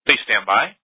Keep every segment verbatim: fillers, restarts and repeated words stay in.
Please stand by.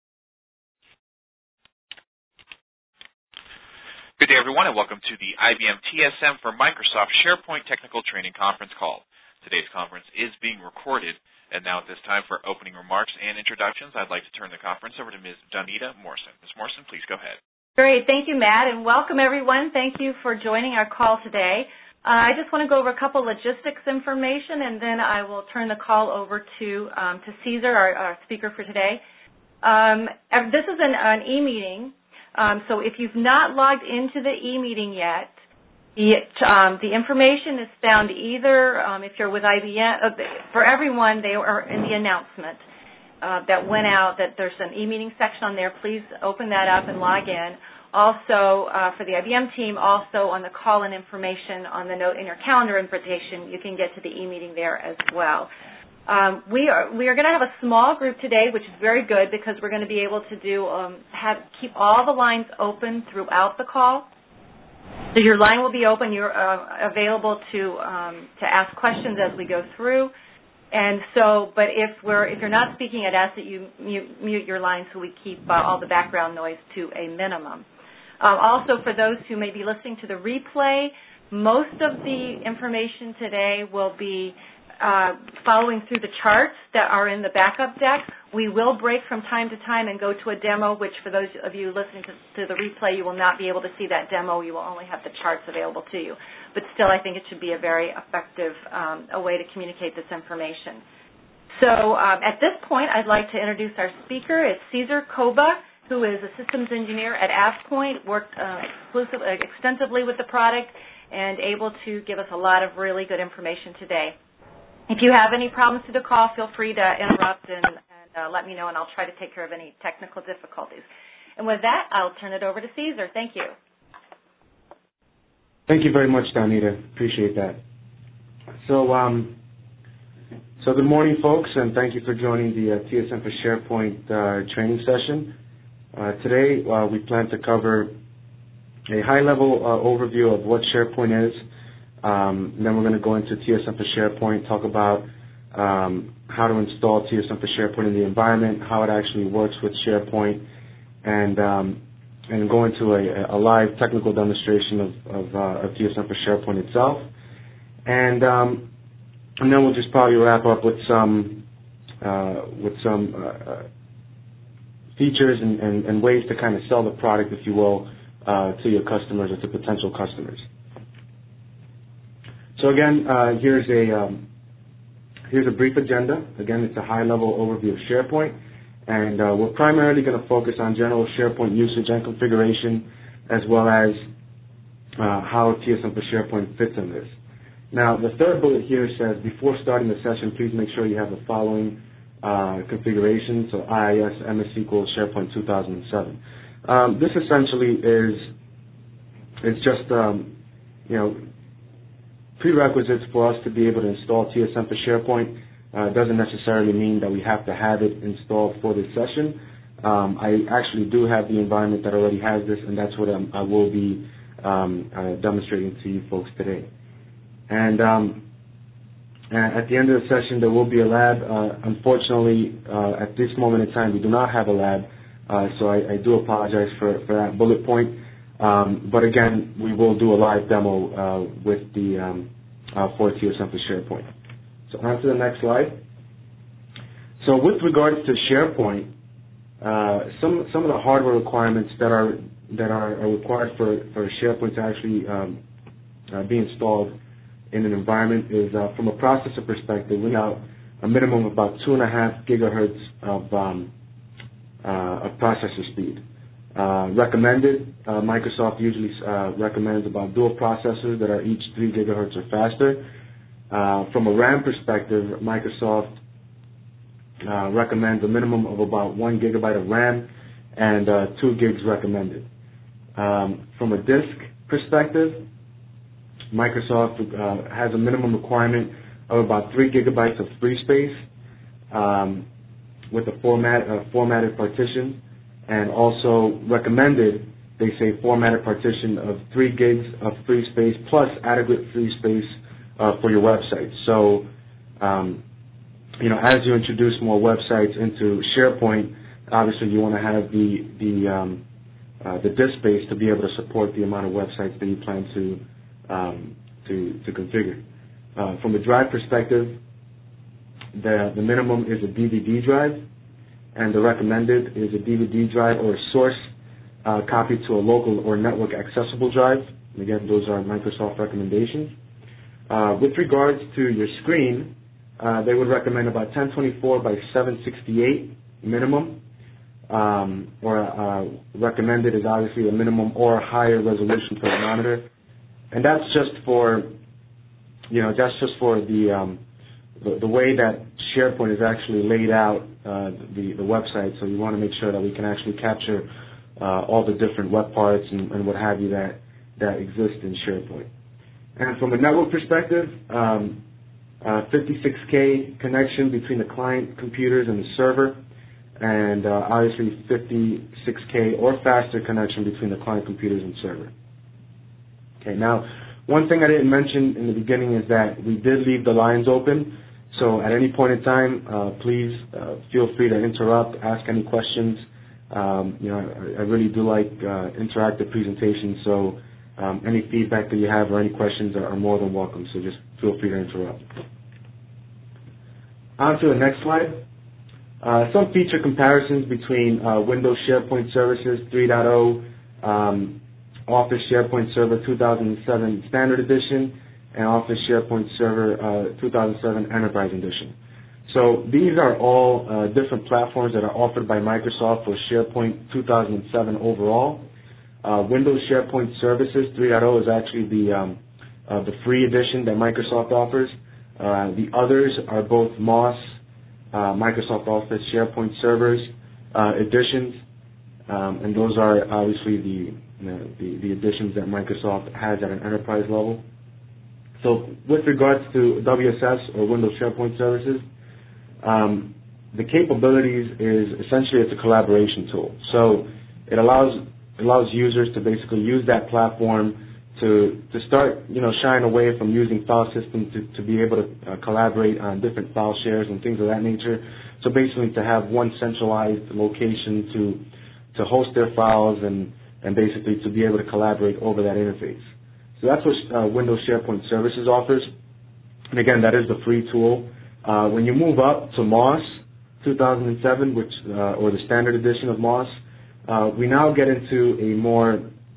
Good day, everyone, and welcome to the I B M T S M for Microsoft SharePoint Technical Training Conference Call. Today's conference is being recorded, and now at this time for opening remarks and introductions, I'd like to turn the conference over to Miz Donita Morrison. Miz Morrison, please go ahead. Great. Thank you, Matt, and welcome, everyone. Thank you for joining our call today. Uh, I just want to go over a couple logistics information, and then I will turn the call over to um, to Caesar, our, our speaker for today. Um, this is an, an e-meeting, um, so if you've not logged into the e-meeting yet, the, um, the information is found either, um, if you're with I B M, uh, for everyone, they are in the announcement uh, that went out that there's an e-meeting section on there. Please open that up and log in. Also, uh, for the I B M team, also on the call-in information on the note in your calendar invitation, you can get to the e-meeting there as well. Um, we are we are going to have a small group today, which is very good because we're going to be able to do um, have keep all the lines open throughout the call. So your line will be open. You're uh, available to um, to ask questions as we go through. And so, but if we're if you're not speaking, I'd ask that you mute, mute your line so we keep uh, all the background noise to a minimum. Um, also, for those who may be listening to the replay, most of the information today will be uh, following through the charts that are in the backup deck. We will break from time to time and go to a demo, which for those of you listening to, to the replay, you will not be able to see that demo. You will only have the charts available to you. But still, I think it should be a very effective um, a way to communicate this information. So um, at this point, I'd like to introduce our speaker. It's Caesar Koba, who is a systems engineer at AvePoint, worked uh, exclusive, uh, extensively with the product, and able to give us a lot of really good information today. If you have any problems through the call, feel free to interrupt and, and uh, let me know, and I'll try to take care of any technical difficulties. And with that, I'll turn it over to Caesar. Thank you. Thank you very much, Donita. Appreciate that. So, um, so good morning, folks, and thank you for joining the uh, T S M for SharePoint uh, training session. Uh, today, uh, we plan to cover a high-level uh, overview of what SharePoint is. Um, and then we're going to go into T S M for SharePoint, talk about um, how to install T S M for SharePoint in the environment, how it actually works with SharePoint, and um, and go into a, a live technical demonstration of, of, uh, of T S M for SharePoint itself. And um, and then we'll just probably wrap up with some uh, with some uh, features and, and, and ways to kind of sell the product, if you will, uh, to your customers or to potential customers. So again, uh, here's a um, here's a brief agenda. Again, it's a high-level overview of SharePoint, and uh, we're primarily going to focus on general SharePoint usage and configuration, as well as uh, how T S M for SharePoint fits in this. Now, the third bullet here says, before starting the session, please make sure you have the following Uh, configuration, so I I S, M S S Q L, SharePoint two thousand seven. Um, this essentially is it's just um, you know prerequisites for us to be able to install T S M for SharePoint. Uh, doesn't necessarily mean that we have to have it installed for this session. Um, I actually do have the environment that already has this, and that's what I'm, I will be um, uh, demonstrating to you folks today. And um, At the end of the session, there will be a lab. Uh, unfortunately, uh, at this moment in time, we do not have a lab, uh, so I, I do apologize for, for that bullet point. Um, but again, we will do a live demo uh, with the um, uh, for T S M for SharePoint. So on to the next slide. So with regards to SharePoint, uh, some some of the hardware requirements that are that are, are required for, for SharePoint to actually um, uh, be installed in an environment is, uh, from a processor perspective, we have a minimum of about two and a half gigahertz of, um, uh, of processor speed. Uh, recommended, uh, Microsoft usually uh, recommends about dual processors that are each three gigahertz or faster. Uh, from a RAM perspective, Microsoft uh, recommends a minimum of about one gigabyte of RAM and uh, two gigs recommended. Um, from a disk perspective, Microsoft uh, has a minimum requirement of about three gigabytes of free space um, with a format, uh, formatted partition, and also recommended, they say, formatted partition of three gigs of free space plus adequate free space uh, for your website. So um, you know, as you introduce more websites into SharePoint, obviously you want to have the the um, uh, the disk space to be able to support the amount of websites that you plan to um, to to configure. Uh, from a drive perspective, the the minimum is a D V D drive, and the recommended is a D V D drive or a source uh, copy to a local or network accessible drive. And again, those are Microsoft recommendations. Uh, with regards to your screen, uh, they would recommend about ten twenty-four by seven sixty-eight minimum, um, or uh, recommended is obviously a minimum or a higher resolution for the monitor, and that's just for, you know, that's just for the um, the, the way that SharePoint is actually laid out, uh, the the website. So you want to make sure that we can actually capture uh, all the different web parts and, and what have you that that exist in SharePoint. And from a network perspective, um, uh, fifty-six K connection between the client computers and the server, and uh, obviously fifty-six K or faster connection between the client computers and server. Okay, now one thing I didn't mention in the beginning is that we did leave the lines open, so at any point in time, uh, please uh, feel free to interrupt, ask any questions. Um, you know, I, I really do like uh, interactive presentations, so Um, any feedback that you have or any questions are, are more than welcome, so just feel free to interrupt. On to the next slide. Uh, some feature comparisons between uh, Windows SharePoint Services three point oh, um, Office SharePoint Server two thousand seven Standard Edition, and Office SharePoint Server uh, two thousand seven Enterprise Edition. So these are all uh, different platforms that are offered by Microsoft for SharePoint two thousand seven overall. Uh, Windows SharePoint Services three point oh is actually the um, uh, the free edition that Microsoft offers. Uh, the others are both MOS, uh, Microsoft Office SharePoint Servers uh, editions, um, and those are obviously the, you know, the the editions that Microsoft has at an enterprise level. So with regards to W S S or Windows SharePoint Services, um, the capabilities is essentially it's a collaboration tool. So it allows allows users to basically use that platform to to start, you know, shying away from using file systems to, to be able to uh, collaborate on different file shares and things of that nature. So basically to have one centralized location to to host their files and, and basically to be able to collaborate over that interface. So that's what uh, Windows SharePoint Services offers. And again, that is the free tool. Uh, when you move up to MOS two thousand seven, which uh, or the standard edition of MOS, Uh, we now get into a more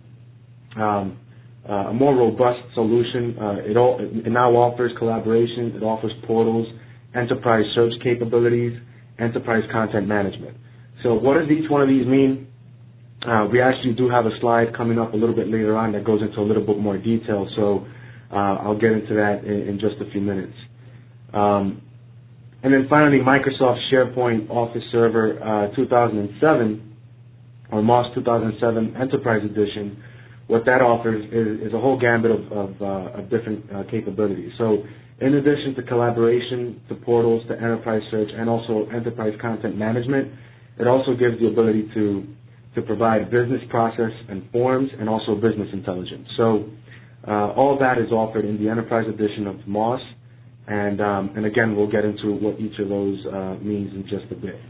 um, uh, a more robust solution. Uh, it, all, it now offers collaboration. It offers portals, enterprise search capabilities, enterprise content management. So what does each one of these mean? Uh, we actually do have a slide coming up a little bit later on that goes into a little bit more detail. So uh, I'll get into that in, in just a few minutes. Um, and then finally, Microsoft SharePoint Office Server uh, two thousand seven. Or MOS two thousand seven Enterprise Edition. What that offers is, is a whole gambit of, of, uh, of different uh, capabilities. So in addition to collaboration, to portals, to enterprise search, and also enterprise content management, it also gives the ability to, to provide business process and forms and also business intelligence. So uh, all that is offered in the Enterprise Edition of MOS, and, um, and again, we'll get into what each of those uh, means in just a bit.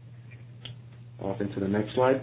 Off into the next slide.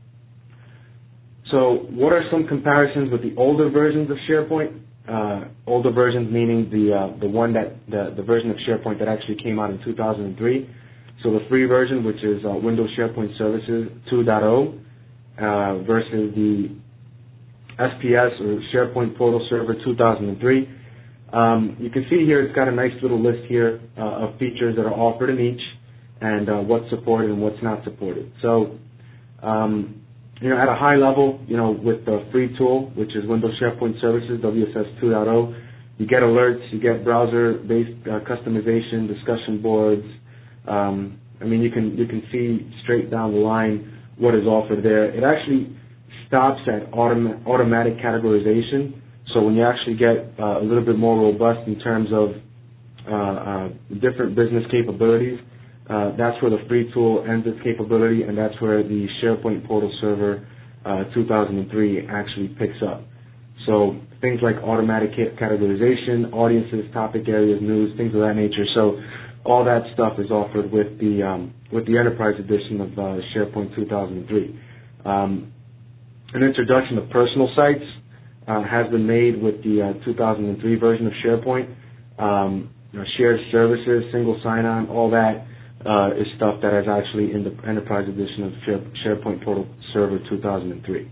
So what are some comparisons with the older versions of SharePoint? Uh, older versions meaning the uh, the one that the, the version of SharePoint that actually came out in two thousand three. So the free version, which is uh, Windows SharePoint Services two point oh, uh, versus the S P S or SharePoint Portal Server two thousand three. Um, you can see here it's got a nice little list here uh, of features that are offered in each, and uh, what's supported and what's not supported. So. Um, You know, at a high level, you know, with the free tool, which is Windows SharePoint Services, W S S two point oh, you get alerts, you get browser-based uh, customization, discussion boards. Um, I mean, you can you can see straight down the line what is offered there. It actually stops at autom- automatic categorization. So when you actually get uh, a little bit more robust in terms of uh, uh, different business capabilities, Uh, that's where the free tool ends its capability, and that's where the SharePoint Portal Server uh, two thousand three actually picks up. So things like automatic categorization, audiences, topic areas, news, things of that nature. So all that stuff is offered with the um, with the Enterprise Edition of uh, SharePoint two thousand three. Um, an introduction to personal sites uh, has been made with the uh, two thousand three version of SharePoint. Um, you know, shared services, single sign-on, all that uh, is stuff that is actually in the Enterprise Edition of Share, SharePoint Portal Server two thousand three.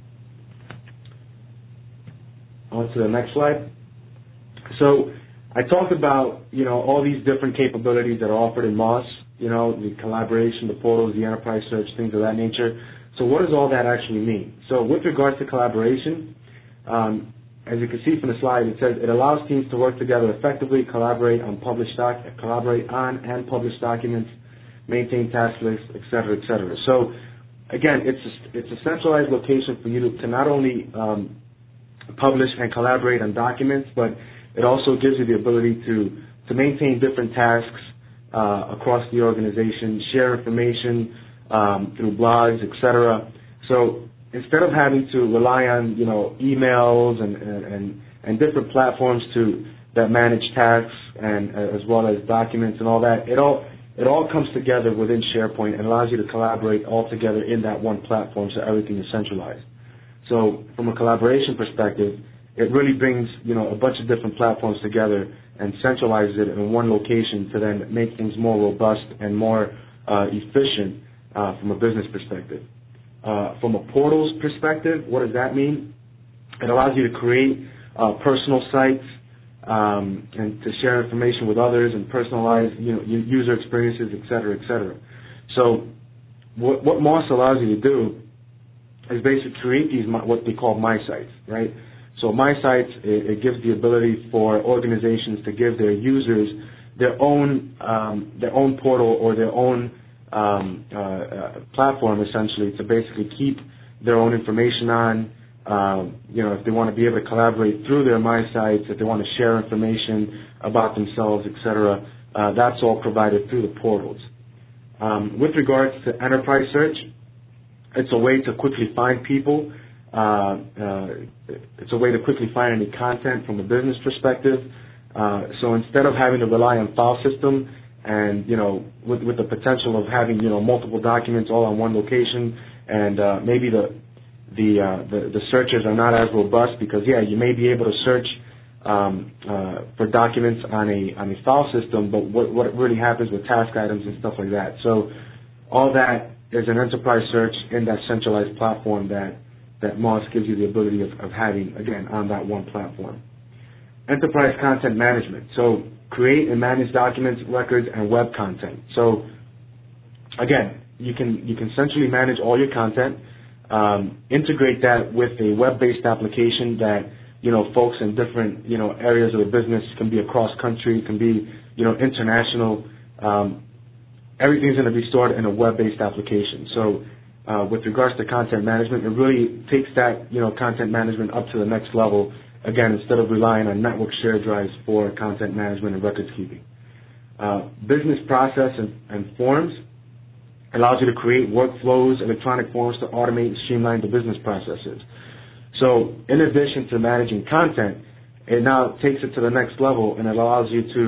On to the next slide. So I talked about, you know, all these different capabilities that are offered in MOS, you know, the collaboration, the portals, the enterprise search, things of that nature. So what does all that actually mean? So with regards to collaboration, um, as you can see from the slide, it says it allows teams to work together effectively, collaborate on published doc, collaborate on and publish documents, maintain task lists, et cetera, et cetera. So again, it's a, it's a centralized location for you to, to not only um, publish and collaborate on documents, but it also gives you the ability to, to maintain different tasks uh, across the organization, share information um, through blogs, et cetera. So instead of having to rely on, you know, emails and, and, and different platforms to that manage tasks and uh, as well as documents and all that, it all it all comes together within SharePoint and allows you to collaborate all together in that one platform, so everything is centralized. So from a collaboration perspective, it really brings, you know, a bunch of different platforms together and centralizes it in one location to then make things more robust and more uh, efficient uh, from a business perspective. Uh, from a portals perspective, what does that mean? It allows you to create uh, personal sites um, and to share information with others and personalize, you know, user experiences, et cetera, et cetera. So what, what MOS allows you to do is basically create these, what they call My Sites, right? So My Sites, it, it gives the ability for organizations to give their users their own um, their own portal or their own um, uh, uh, platform, essentially, to basically keep their own information on. Um, you know, if they want to be able to collaborate through their My Sites, if they want to share information about themselves, et cetera, uh, that's all provided through the portals. Um, with regards to enterprise search, it's a way to quickly find people. Uh, uh, it's a way to quickly find any content from a business perspective. Uh, so instead of having to rely on file system and, you know, with, with the potential of having, you know, multiple documents all on one location, and uh, maybe the the, uh, the the searches are not as robust because, yeah, you may be able to search um, uh, for documents on a on a file system, but what what really happens with task items and stuff like that. So all that is an enterprise search in that centralized platform that that MOS gives you the ability of, of having, again, on that one platform. Enterprise content management. So create and manage documents, records, and web content. So again, you can you can centrally manage all your content, um, integrate that with a web-based application that, you know, folks in different, you know, areas of the business, can be across country, can be, you know, international. Um, everything's going to be stored in a web-based application. So Uh, with regards to content management, it really takes that, you know, content management up to the next level, again, instead of relying on network shared drives for content management and records keeping. Uh, business process and, and forms allows you to create workflows, electronic forms to automate and streamline the business processes. So in addition to managing content, it now takes it to the next level and it allows you to,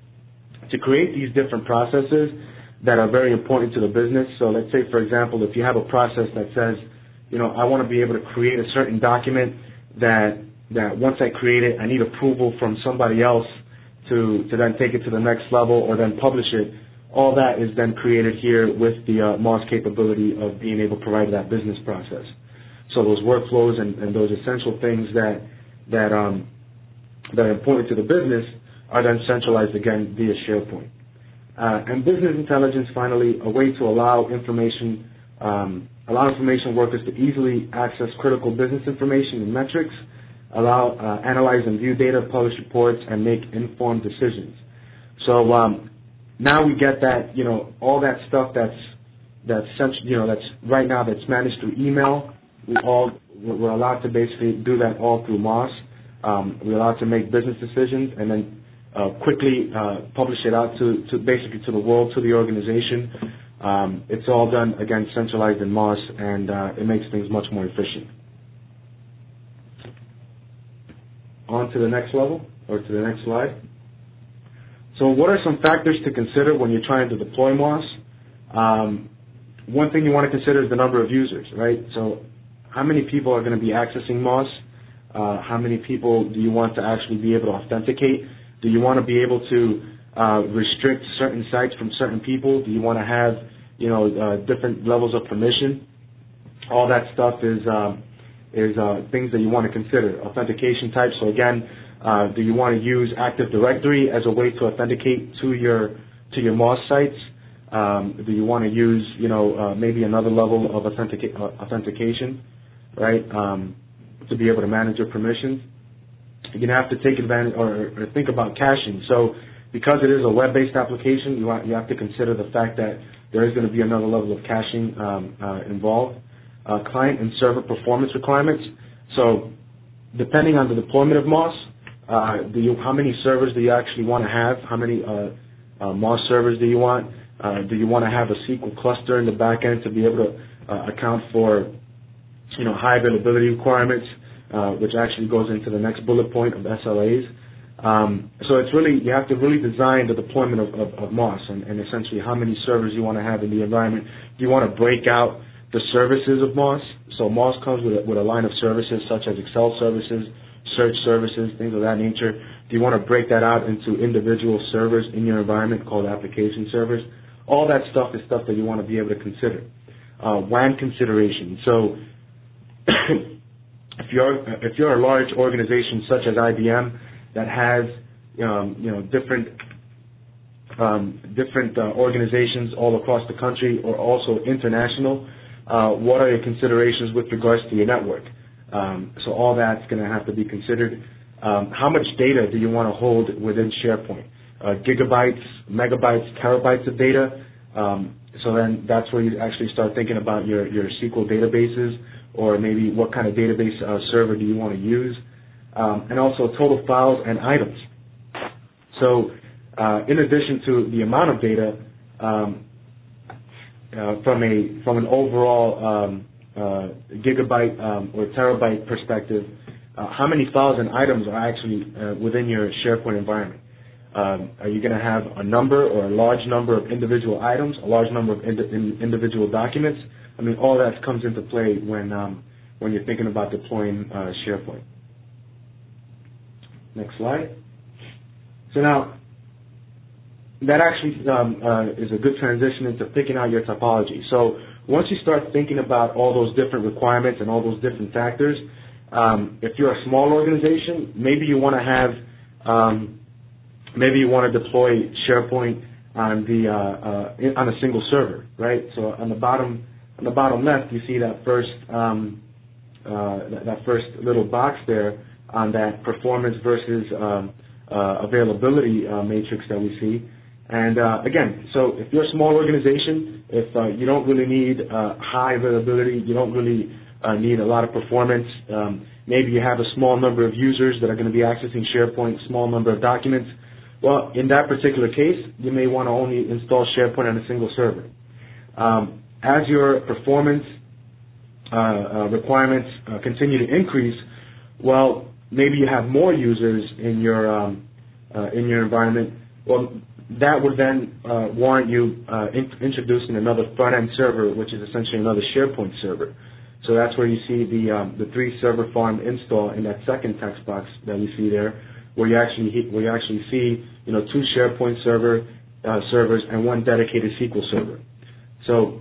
to create these different processes that are very important to the business. So let's say, for example, if you have a process that says, you know, I want to be able to create a certain document that that once I create it, I need approval from somebody else to, to then take it to the next level or then publish it. All that is then created here with the uh, MOS capability of being able to provide that business process. So those workflows and, and those essential things that that um, that are important to the business are then centralized again via SharePoint. Uh, and business intelligence, finally, a way to allow information, um, allow information workers to easily access critical business information and metrics, allow, uh, analyze and view data, publish reports, and make informed decisions. So um, now we get that, you know, all that stuff that's that's you know that's right now that's managed through email. We all we're allowed to basically do that all through MOS. Um, we're allowed to make business decisions and then Uh, quickly uh, publish it out to, to basically to the world, to the organization. Um, it's all done, again, centralized in MOS, and uh, it makes things much more efficient. On to the next level, or to the next slide. So So what are some factors to consider when you're trying to deploy MOS? Um, one thing you want to consider is the number of users, right? So how many people are going to be accessing MOS? Uh, how many people do you want to actually be able to authenticate? Do you want to be able to uh, restrict certain sites from certain people? Do you want to have, you know, uh, different levels of permission? All that stuff is uh, is uh, things that you want to consider. Authentication types. So again, uh, do you want to use Active Directory as a way to authenticate to your to your MOS sites? Um, do you want to use, you know, uh, maybe another level of authentica- uh, authentication, right? Um, to be able to manage your permissions. You're going to have to take advantage or, or think about caching. So because it is a web-based application, you, want, you have to consider the fact that there is going to be another level of caching um, uh, involved. Uh, client and server performance requirements. So depending on the deployment of MOS, uh, do you, how many servers do you actually want to have? How many uh, uh, MOS servers do you want? Uh, do you want to have a S Q L cluster in the back end to be able to uh, account for, you know, high availability requirements, uh, which actually goes into the next bullet point of S L As. Um, so it's really, you have to really design the deployment of, of, of MOS and, and essentially how many servers you want to have in the environment. Do you want to break out the services of MOS? So MOS comes with a, with a line of services such as Excel services, search services, things of that nature. Do you want to break that out into individual servers in your environment called application servers? All that stuff is stuff that you want to be able to consider. Uh, W A N consideration. So if you're if you're a large organization such as I B M that has um, you know different um, different uh, organizations all across the country or also international, uh, what are your considerations with regards to your network? Um, so all that's going to have to be considered. Um, how much data do you want to hold within SharePoint? Uh, gigabytes, megabytes, terabytes of data. Um, so then that's where you actually start thinking about your, your S Q L databases, or maybe what kind of database uh, server do you want to use, um, and also total files and items. So uh, in addition to the amount of data, um, uh, from a from an overall um, uh, gigabyte um, or terabyte perspective, uh, how many files and items are actually uh, within your SharePoint environment? Um, are you going to have a number or a large number of individual items, a large number of indi- in individual documents? I mean, all that comes into play when um, when you're thinking about deploying uh, SharePoint. Next slide. So now, that actually um, uh, is a good transition into picking out your topology. So once you start thinking about all those different requirements and all those different factors, um, if you're a small organization, maybe you want to have um, Maybe you want to deploy SharePoint on the uh, uh, in, on a single server, right? So on the bottom on the bottom left, you see that first um, uh, that, that first little box there on that performance versus um, uh, availability uh, matrix that we see. And uh, again, so if you're a small organization, if uh, you don't really need uh, high availability, you don't really uh, need a lot of performance. Um, maybe you have a small number of users that are going to be accessing SharePoint, small number of documents. Well, in that particular case, you may want to only install SharePoint on a single server. Um, as your performance uh, uh, requirements uh, continue to increase, well, maybe you have more users in your um, uh, in your environment. Well, that would then uh, warrant you uh, in- introducing another front-end server, which is essentially another SharePoint server. So that's where you see the um, the three server farm install in that second text box that we see there, where you actually where you actually see you know two SharePoint server uh, servers and one dedicated S Q L server. So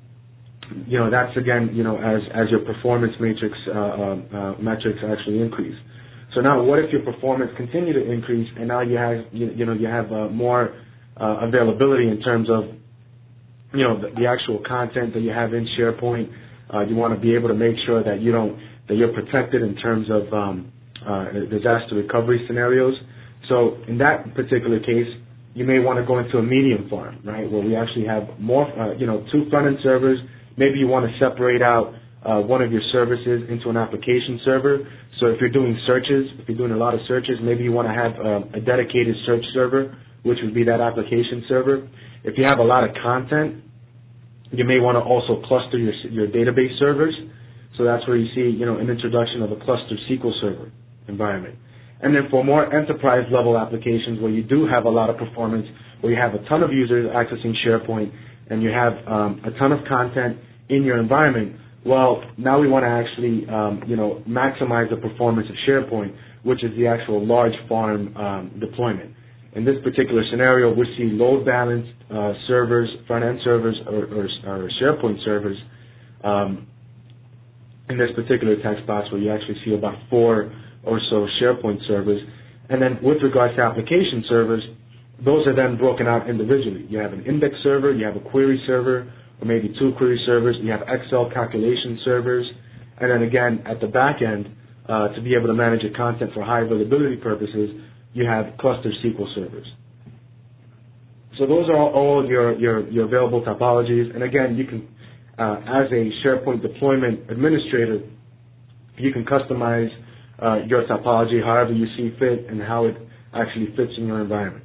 you know that's again you know as as your performance matrix uh, uh, metrics actually increase. So now, what if your performance continue to increase, and now you have you, you know you have uh, more uh, availability in terms of you know the, the actual content that you have in SharePoint. Uh, you want to be able to make sure that you don't that you're protected in terms of um, uh, disaster recovery scenarios. So in that particular case, you may want to go into a medium farm, right, where we actually have more, uh, you know, two front-end servers. Maybe you want to separate out uh, one of your services into an application server. So if you're doing searches, if you're doing a lot of searches, maybe you want to have uh, a dedicated search server, which would be that application server. If you have a lot of content, you may want to also cluster your your database servers. So that's where you see, you know, an introduction of a clustered S Q L server environment. And then for more enterprise-level applications where you do have a lot of performance, where you have a ton of users accessing SharePoint, and you have um, a ton of content in your environment, well, now we want to actually, um, you know, maximize the performance of SharePoint, which is the actual large farm um, deployment. In this particular scenario, we see load-balanced uh, servers, front-end servers, or, or, or SharePoint servers um, in this particular text box, where you actually see about four or so SharePoint servers. And then with regards to application servers, those are then broken out individually. You have an index server, you have a query server, or maybe two query servers, you have Excel calculation servers, and then again, at the back end, uh, to be able to manage your content for high availability purposes, you have cluster S Q L servers. So those are all your, your, your available topologies, and again, you can, uh, as a SharePoint deployment administrator, you can customize uh, your topology however you see fit and how it actually fits in your environment.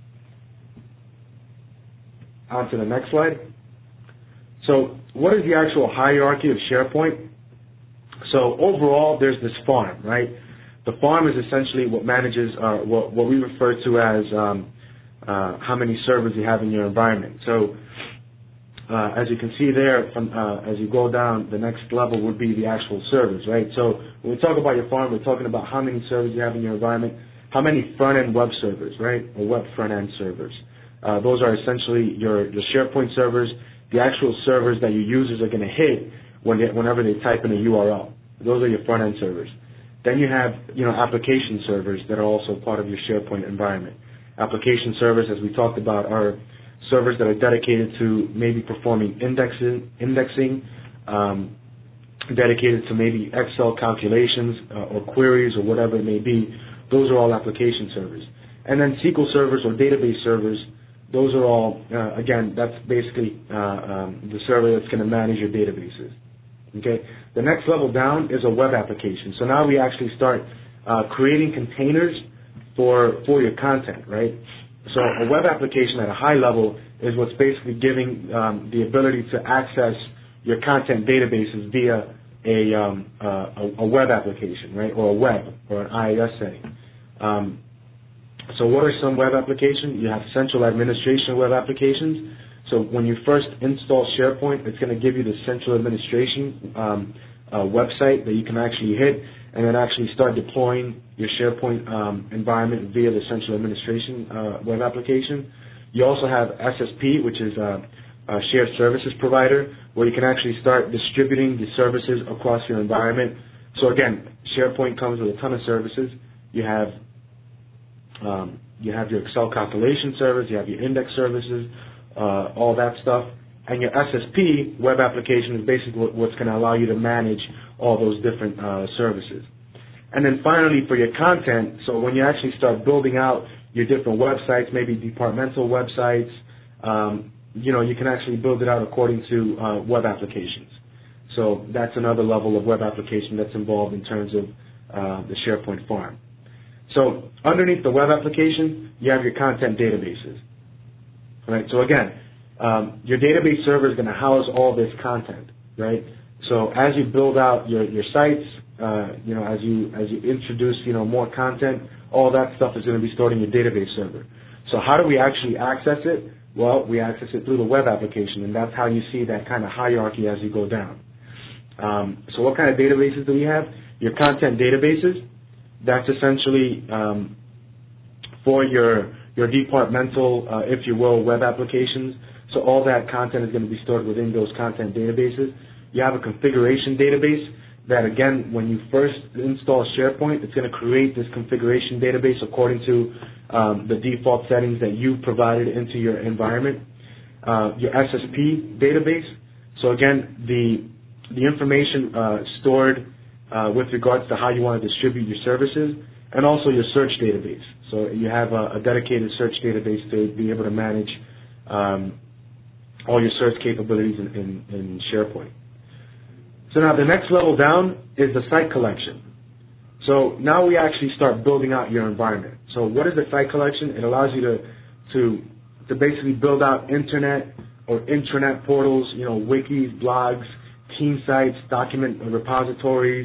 On to the next slide. So what is the actual hierarchy of SharePoint? So overall, there's this farm, right? The farm is essentially what manages uh, what, what we refer to as um, uh, how many servers you have in your environment. So uh, as you can see there, from, uh, as you go down, the next level would be the actual servers, right? So when we talk about your farm, we're talking about how many servers you have in your environment, how many front-end web servers, right, or web front-end servers. Uh, those are essentially your, your SharePoint servers, the actual servers that your users are going to hit when they, whenever they type in a U R L. Those are your front-end servers. Then you have, you know, application servers that are also part of your SharePoint environment. Application servers, as we talked about, are servers that are dedicated to maybe performing indexing, indexing um, dedicated to maybe Excel calculations uh, or queries or whatever it may be. Those are all application servers. And then S Q L servers or database servers, those are all, uh, again, that's basically uh, um, the server that's going to manage your databases. Okay. The next level down is a web application. So now we actually start uh, creating containers for for your content, right? So a web application at a high level is what's basically giving um, the ability to access your content databases via a, um, uh, a a web application, right, or a web or an I I S setting. Um, So what are some web applications? You have central administration web applications. So when you first install SharePoint, it's going to give you the central administration um, uh, website that you can actually hit and then actually start deploying your SharePoint um, environment via the central administration uh, web application. You also have S S P, which is a, a shared services provider, where you can actually start distributing the services across your environment. So again, SharePoint comes with a ton of services. You have Um, you have your Excel calculation service, you have your index services, uh, all that stuff, and your S S P web application is basically what, what's going to allow you to manage all those different uh, services. And then finally, for your content, so when you actually start building out your different websites, maybe departmental websites, um, you know, you can actually build it out according to uh, web applications. So that's another level of web application that's involved in terms of uh, the SharePoint farm. So underneath the web application, you have your content databases. Right? So again, um, your database server is going to house all this content, right? So as you build out your, your sites, uh, you know, as you as you introduce, you know, more content, all that stuff is going to be stored in your database server. So how do we actually access it? Well, we access it through the web application, and that's how you see that kind of hierarchy as you go down. Um, so what kind of databases do we have? Your content databases. That's essentially um, for your your departmental, uh, if you will, web applications. So all that content is going to be stored within those content databases. You have a configuration database that, again, when you first install SharePoint, it's going to create this configuration database according to um, the default settings that you provided into your environment. Uh, your S S P database. So again, the the information uh, stored Uh, with regards to how you want to distribute your services, and also your search database. So you have a, a dedicated search database to be able to manage um, all your search capabilities in, in, in SharePoint. So now the next level down is the site collection. So now we actually start building out your environment. So what is the site collection? It allows you to to to basically build out internet or intranet portals, you know, wikis, blogs, team sites, document repositories,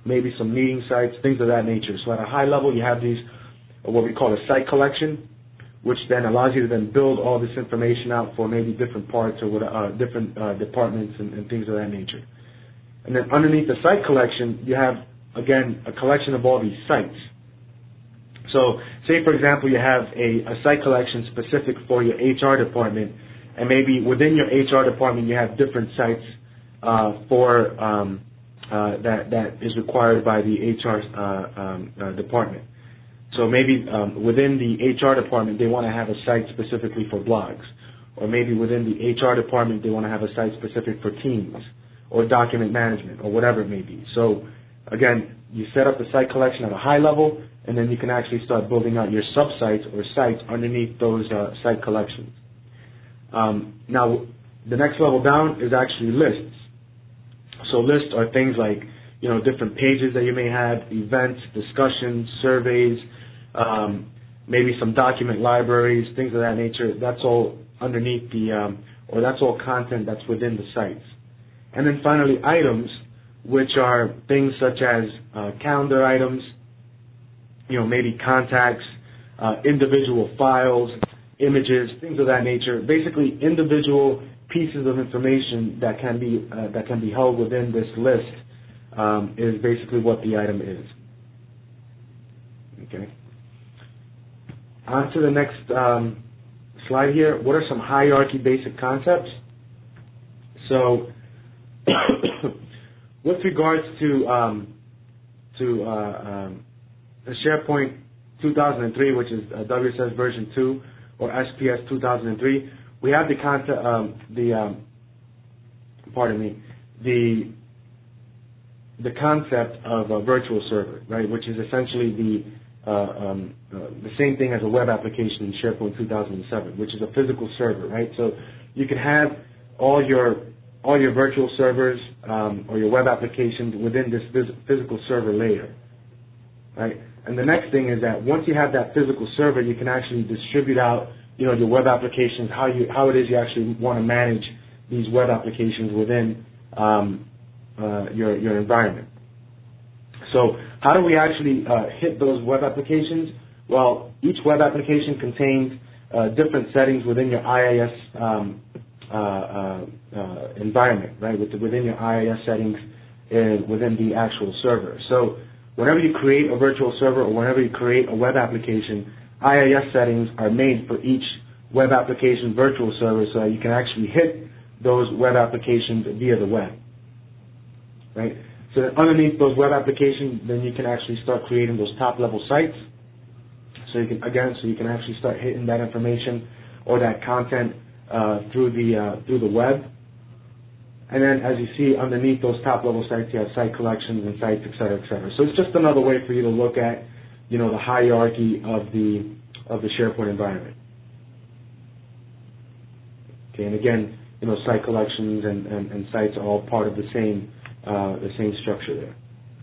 maybe some meeting sites, things of that nature. So at a high level, you have these, what we call a site collection, which then allows you to then build all this information out for maybe different parts or what, uh, different uh, departments and, and things of that nature. And then underneath the site collection, you have, again, a collection of all these sites. So say, for example, you have a, a site collection specific for your H R department, and maybe within your H R department you have different sites uh, for um, uh, that, that is required by the H R uh, um, uh, department. So maybe um, within the H R department they want to have a site specifically for blogs, or maybe within the H R department they want to have a site specific for Teams or document management or whatever it may be. So again, you set up the site collection at a high level, and then you can actually start building out your sub-sites or sites underneath those uh, site collections. Um, now, the next level down is actually lists. So lists are things like, you know, different pages that you may have, events, discussions, surveys, um, maybe some document libraries, things of that nature. That's all underneath the, um, or that's all content that's within the sites. And then finally, items, which are things such as uh, calendar items, you know, maybe contacts, uh, individual files, images, things of that nature. Basically, individual pieces of information that can be uh, that can be held within this list um, is basically what the item is. Okay. On to the next um, slide here. What are some hierarchy basic concepts? So, with regards to um, to uh, um, the SharePoint two thousand three, which is uh, W S S version two, or S P S two thousand three, we have the concept, um, the um, pardon me, the the concept of a virtual server, right? Which is essentially the uh, um, uh, the same thing as a web application in SharePoint two thousand seven, which is a physical server, right? So you can have all your all your virtual servers um, or your web applications within this phys- physical server layer, right? And the next thing is that once you have that physical server, you can actually distribute out, you know, your web applications, how you how it is you actually want to manage these web applications within um, uh, your your environment. So how do we actually uh, hit those web applications? Well, each web application contains uh, different settings within your I I S um, uh, uh, uh, environment, right? Within your I I S settings uh, within the actual server. So whenever you create a virtual server or whenever you create a web application, I I S settings are made for each web application virtual server so that you can actually hit those web applications via the web, right? So that underneath those web applications, then you can actually start creating those top-level sites. So you can, again, so you can actually start hitting that information or that content uh, through the uh, through the web. And then, as you see, underneath those top-level sites, you have site collections and sites, et cetera, et cetera. So it's just another way for you to look at, you know, the hierarchy of the of the SharePoint environment. Okay, and again, you know, site collections and, and, and sites are all part of the same uh, the same structure there.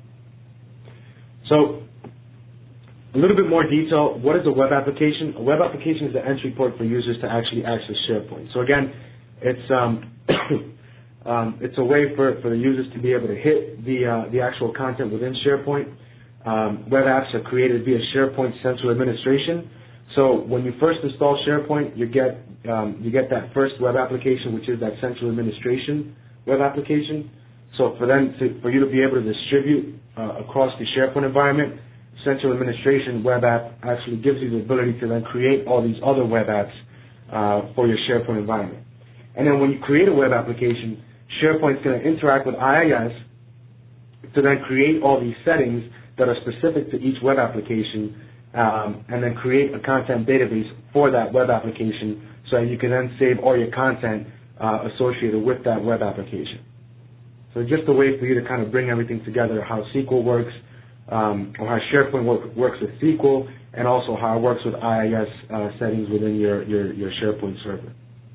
So, a little bit more detail. What is a web application? A web application is the entry point for users to actually access SharePoint. So again, it's um, Um, it's a way for, for the users to be able to hit the uh, the actual content within SharePoint. Um, web apps are created via SharePoint Central Administration. So when you first install SharePoint, you get um, you get that first web application, which is that Central Administration web application. So for them to, for you to be able to distribute uh, across the SharePoint environment, Central Administration web app actually gives you the ability to then create all these other web apps uh, for your SharePoint environment. And then when you create a web application, SharePoint is going to interact with I I S to then create all these settings that are specific to each web application, um, and then create a content database for that web application so that you can then save all your content uh, associated with that web application. So just a way for you to kind of bring everything together, how S Q L works, um, or how SharePoint work, works with S Q L, and also how it works with I I S uh, settings within your, your, your SharePoint server.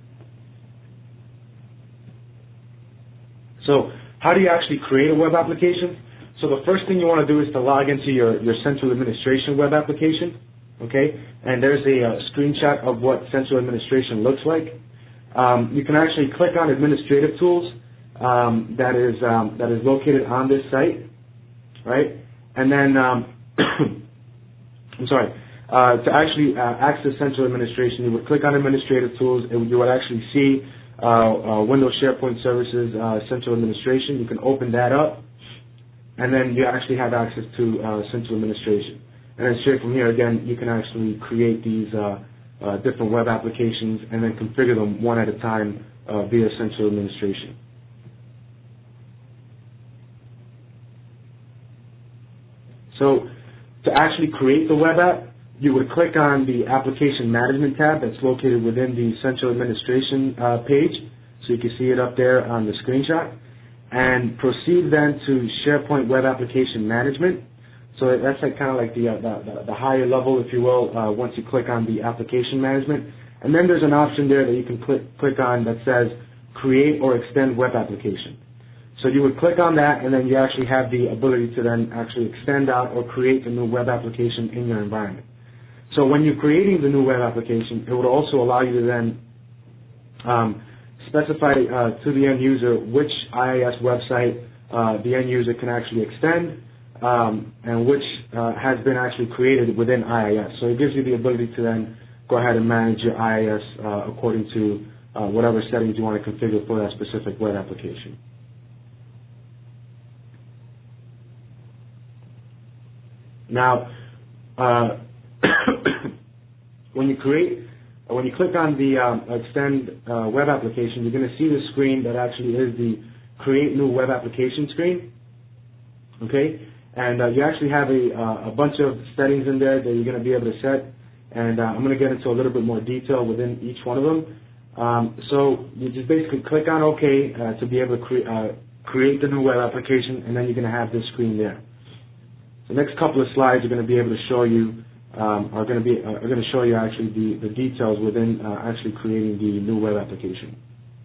So how do you actually create a web application? So the first thing you want to do is to log into your, your Central Administration web application, okay? And there's a, a screenshot of what Central Administration looks like. Um, you can actually click on Administrative Tools um, that is um, that is located on this site, right? And then, um, I'm sorry, uh, to actually uh, access central administration, you would click on Administrative Tools, and you would actually see uh, uh, Windows SharePoint Services uh, Central Administration. You can open that up, and then you actually have access to uh, central administration. And then straight from here, again, you can actually create these uh, uh, different web applications and then configure them one at a time uh, via central administration. So to actually create the web app, you would click on the Application Management tab that's located within the Central Administration uh, page. So you can see it up there on the screenshot. And proceed then to SharePoint Web Application Management. So that's like kind of like the, uh, the, the higher level, if you will, uh, once you click on the Application Management. And then there's an option there that you can click, click on that says Create or Extend Web Application. So you would click on that, and then you actually have the ability to then actually extend out or create a new web application in your environment. So when you're creating the new web application, it would also allow you to then um, specify uh, to the end user which I I S website uh, the end user can actually extend um, and which uh, has been actually created within I I S. So it gives you the ability to then go ahead and manage your I I S uh, according to uh, whatever settings you want to configure for that specific web application. Now, uh, when you create, when you click on the um, extend uh, web application, you're going to see the screen that actually is the create new web application screen. Okay, and uh, you actually have a, uh, a bunch of settings in there that you're going to be able to set, and uh, I'm going to get into a little bit more detail within each one of them. Um, so you just basically click on OK uh, to be able to cre- uh, create the new web application, and then you're going to have this screen there. The next couple of slides are going to be able to show you um, are going to be uh, are going to show you actually the, the details within uh, actually creating the new web application.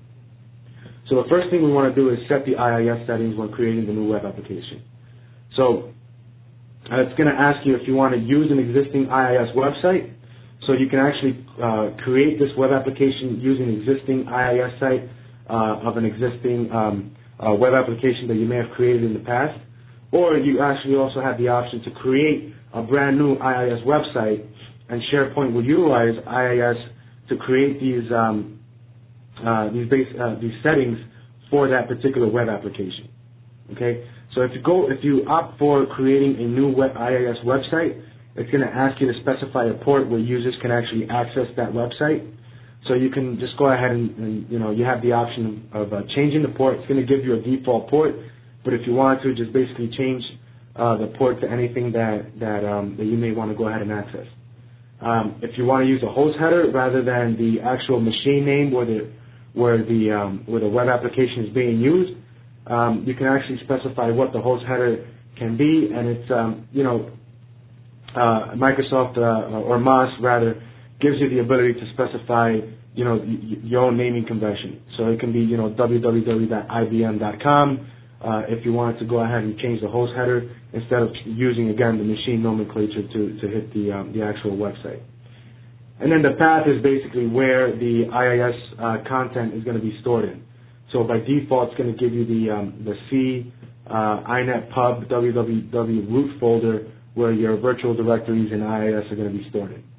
So the first thing we want to do is set the I I S settings when creating the new web application. So uh, it's going to ask you if you want to use an existing I I S website. So you can actually uh, create this web application using an existing I I S site uh, of an existing um, uh, web application that you may have created in the past. Or you actually also have the option to create a brand new I I S website, and SharePoint will utilize I I S to create these um, uh, these base uh, these settings for that particular web application. Okay, so if you go if you opt for creating a new web I I S website, it's going to ask you to specify a port where users can actually access that website. So you can just go ahead and, and you know you have the option of uh, changing the port. It's going to give you a default port. But if you want to, just basically change uh, the port to anything that that, um, that you may want to go ahead and access. Um, if you want to use a host header rather than the actual machine name where the where the um, where the web application is being used, um, you can actually specify what the host header can be, and it's um, you know uh, Microsoft uh, or M O S rather gives you the ability to specify you know y- your own naming convention. So it can be you know w w w dot i b m dot com. Uh, if you wanted to go ahead and change the host header instead of using, again, the machine nomenclature to, to hit the, um, the actual website. And then the path is basically where the I I S uh, content is going to be stored in. So by default, it's going to give you the, um, the C, uh, inet pub, www root folder where your virtual directories and I I S are going to be stored in.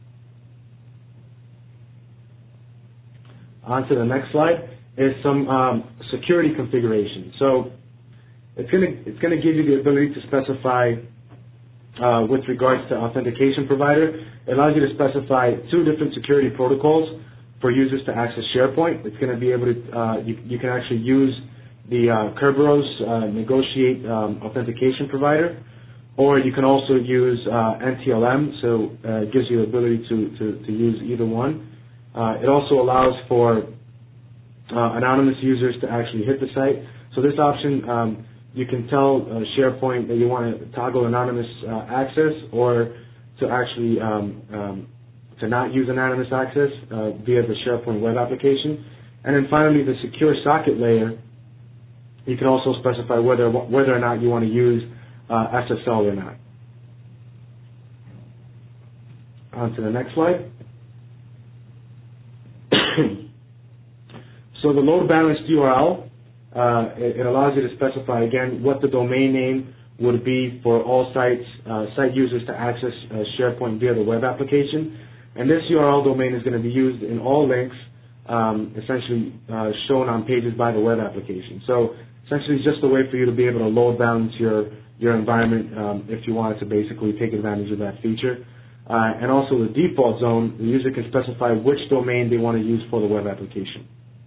On to the next slide is some um, security configuration. So It's going to it's going to give you the ability to specify uh, with regards to authentication provider. It allows you to specify two different security protocols for users to access SharePoint. It's going to be able to uh, you, you can actually use the uh, Kerberos uh, negotiate um, authentication provider, or you can also use uh, N T L M. So uh, it gives you the ability to to, to use either one. Uh, it also allows for uh, anonymous users to actually hit the site. So this option. Um, You can tell uh, SharePoint that you want to toggle anonymous uh, access, or to actually um, um, to not use anonymous access uh, via the SharePoint web application. And then finally, the secure socket layer. You can also specify whether whether or not you want to use uh, S S L or not. On to the next slide. So the load balanced U R L. Uh, it, it allows you to specify, again, what the domain name would be for all sites, uh, site users to access uh, SharePoint via the web application. And this U R L domain is going to be used in all links, um, essentially uh, shown on pages by the web application. So essentially it's just a way for you to be able to load balance your, your environment um, if you wanted to basically take advantage of that feature. Uh, and also the default zone, the user can specify which domain they want to use for the web application.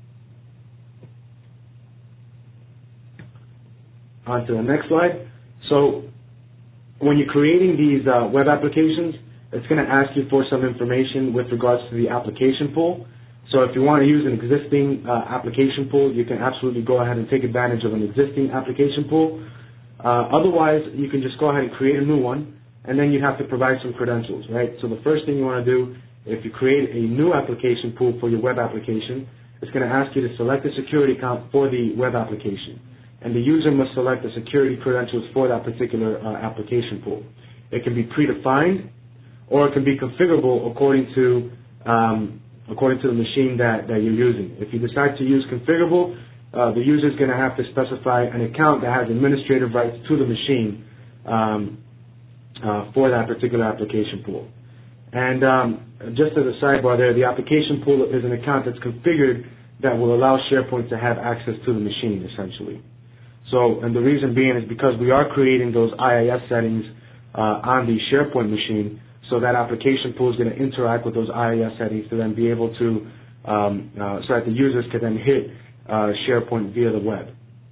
On to the next slide. So when you're creating these uh, web applications, it's going to ask you for some information with regards to the application pool. So if you want to use an existing uh, application pool, you can absolutely go ahead and take advantage of an existing application pool. Uh, otherwise, you can just go ahead and create a new one, and then you have to provide some credentials, right? So the first thing you want to do, if you create a new application pool for your web application, it's going to ask you to select a security account for the web application. And the user must select the security credentials for that particular uh, application pool. It can be predefined, or it can be configurable according to um, according to the machine that, that you're using. If you decide to use configurable, uh, the user is going to have to specify an account that has administrative rights to the machine um, uh, for that particular application pool. And um, just as a sidebar there, the application pool is an account that's configured that will allow SharePoint to have access to the machine, essentially. So, and the reason being is because we are creating those I I S settings uh, on the SharePoint machine, so that application pool is going to interact with those I I S settings to then be able to, um, uh, so that the users can then hit uh, SharePoint via the web.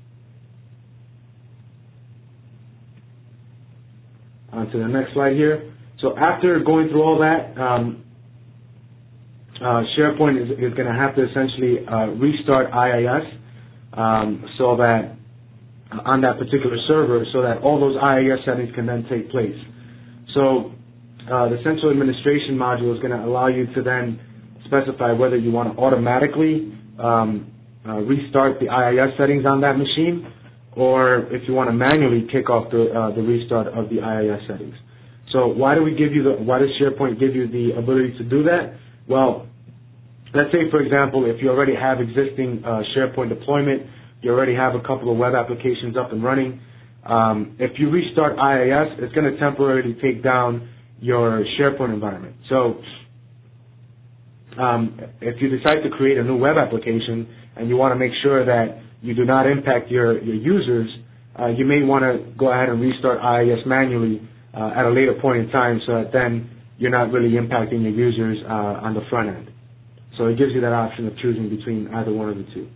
On to the next slide here. So after going through all that, um, uh, SharePoint is, is going to have to essentially uh, restart I I S um, so that on that particular server, so that all those I I S settings can then take place. So uh, the central administration module is going to allow you to then specify whether you want to automatically um, uh, restart the I I S settings on that machine, or if you want to manually kick off the uh, the restart of the I I S settings. So why do we give you the why does SharePoint give you the ability to do that? Well, let's say, for example, if you already have existing uh, SharePoint deployment, you already have a couple of web applications up and running. Um, if you restart I I S, it's going to temporarily take down your SharePoint environment. So um, if you decide to create a new web application and you want to make sure that you do not impact your, your users, uh, you may want to go ahead and restart I I S manually uh, at a later point in time, so that then you're not really impacting your users uh, on the front end. So it gives you that option of choosing between either one of the two.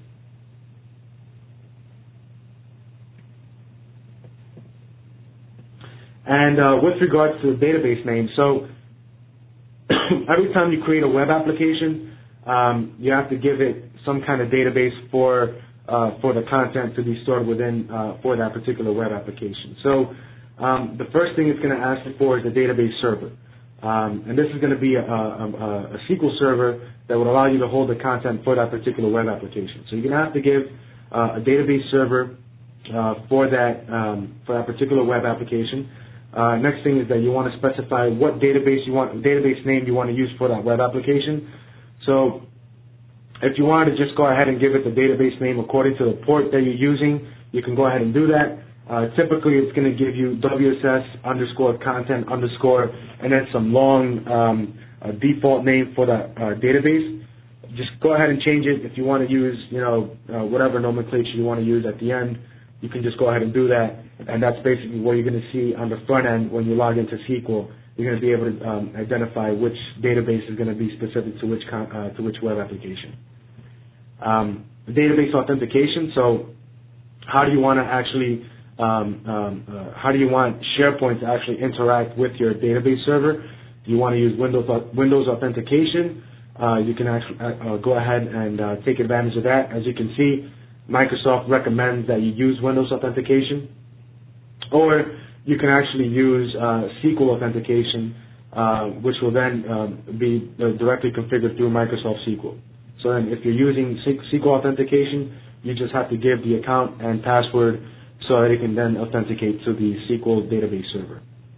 And uh, with regards to the database name, so every time you create a web application, um, you have to give it some kind of database for uh, for the content to be stored within uh, for that particular web application. So um, the first thing it's going to ask you for is a database server. Um, and this is going to be a, a, a S Q L server that would allow you to hold the content for that particular web application. So you're going to have to give uh, a database server uh, for that um, for that particular web application. Uh, next thing is that you want to specify what database you want, database name you want to use for that web application. So if you wanted to just go ahead and give it the database name according to the port that you're using, you can go ahead and do that. Uh, typically, it's going to give you W S S underscore content underscore and then some long um, uh, default name for that uh, database. Just go ahead and change it. If you want to use, you know, uh, whatever nomenclature you want to use at the end, you can just go ahead and do that. And that's basically what you're going to see on the front end when you log into S Q L. You're going to be able to um, identify which database is going to be specific to which con uh, to which web application. Um, database authentication. So, how do you want to actually um, um, uh, how do you want SharePoint to actually interact with your database server? Do you want to use Windows Windows authentication? Uh, you can actually uh, go ahead and uh, take advantage of that. As you can see, Microsoft recommends that you use Windows authentication, or you can actually use uh, S Q L authentication, uh, which will then um, be uh, directly configured through Microsoft S Q L. So then if you're using S Q L authentication, you just have to give the account and password so that it can then authenticate to the S Q L database server.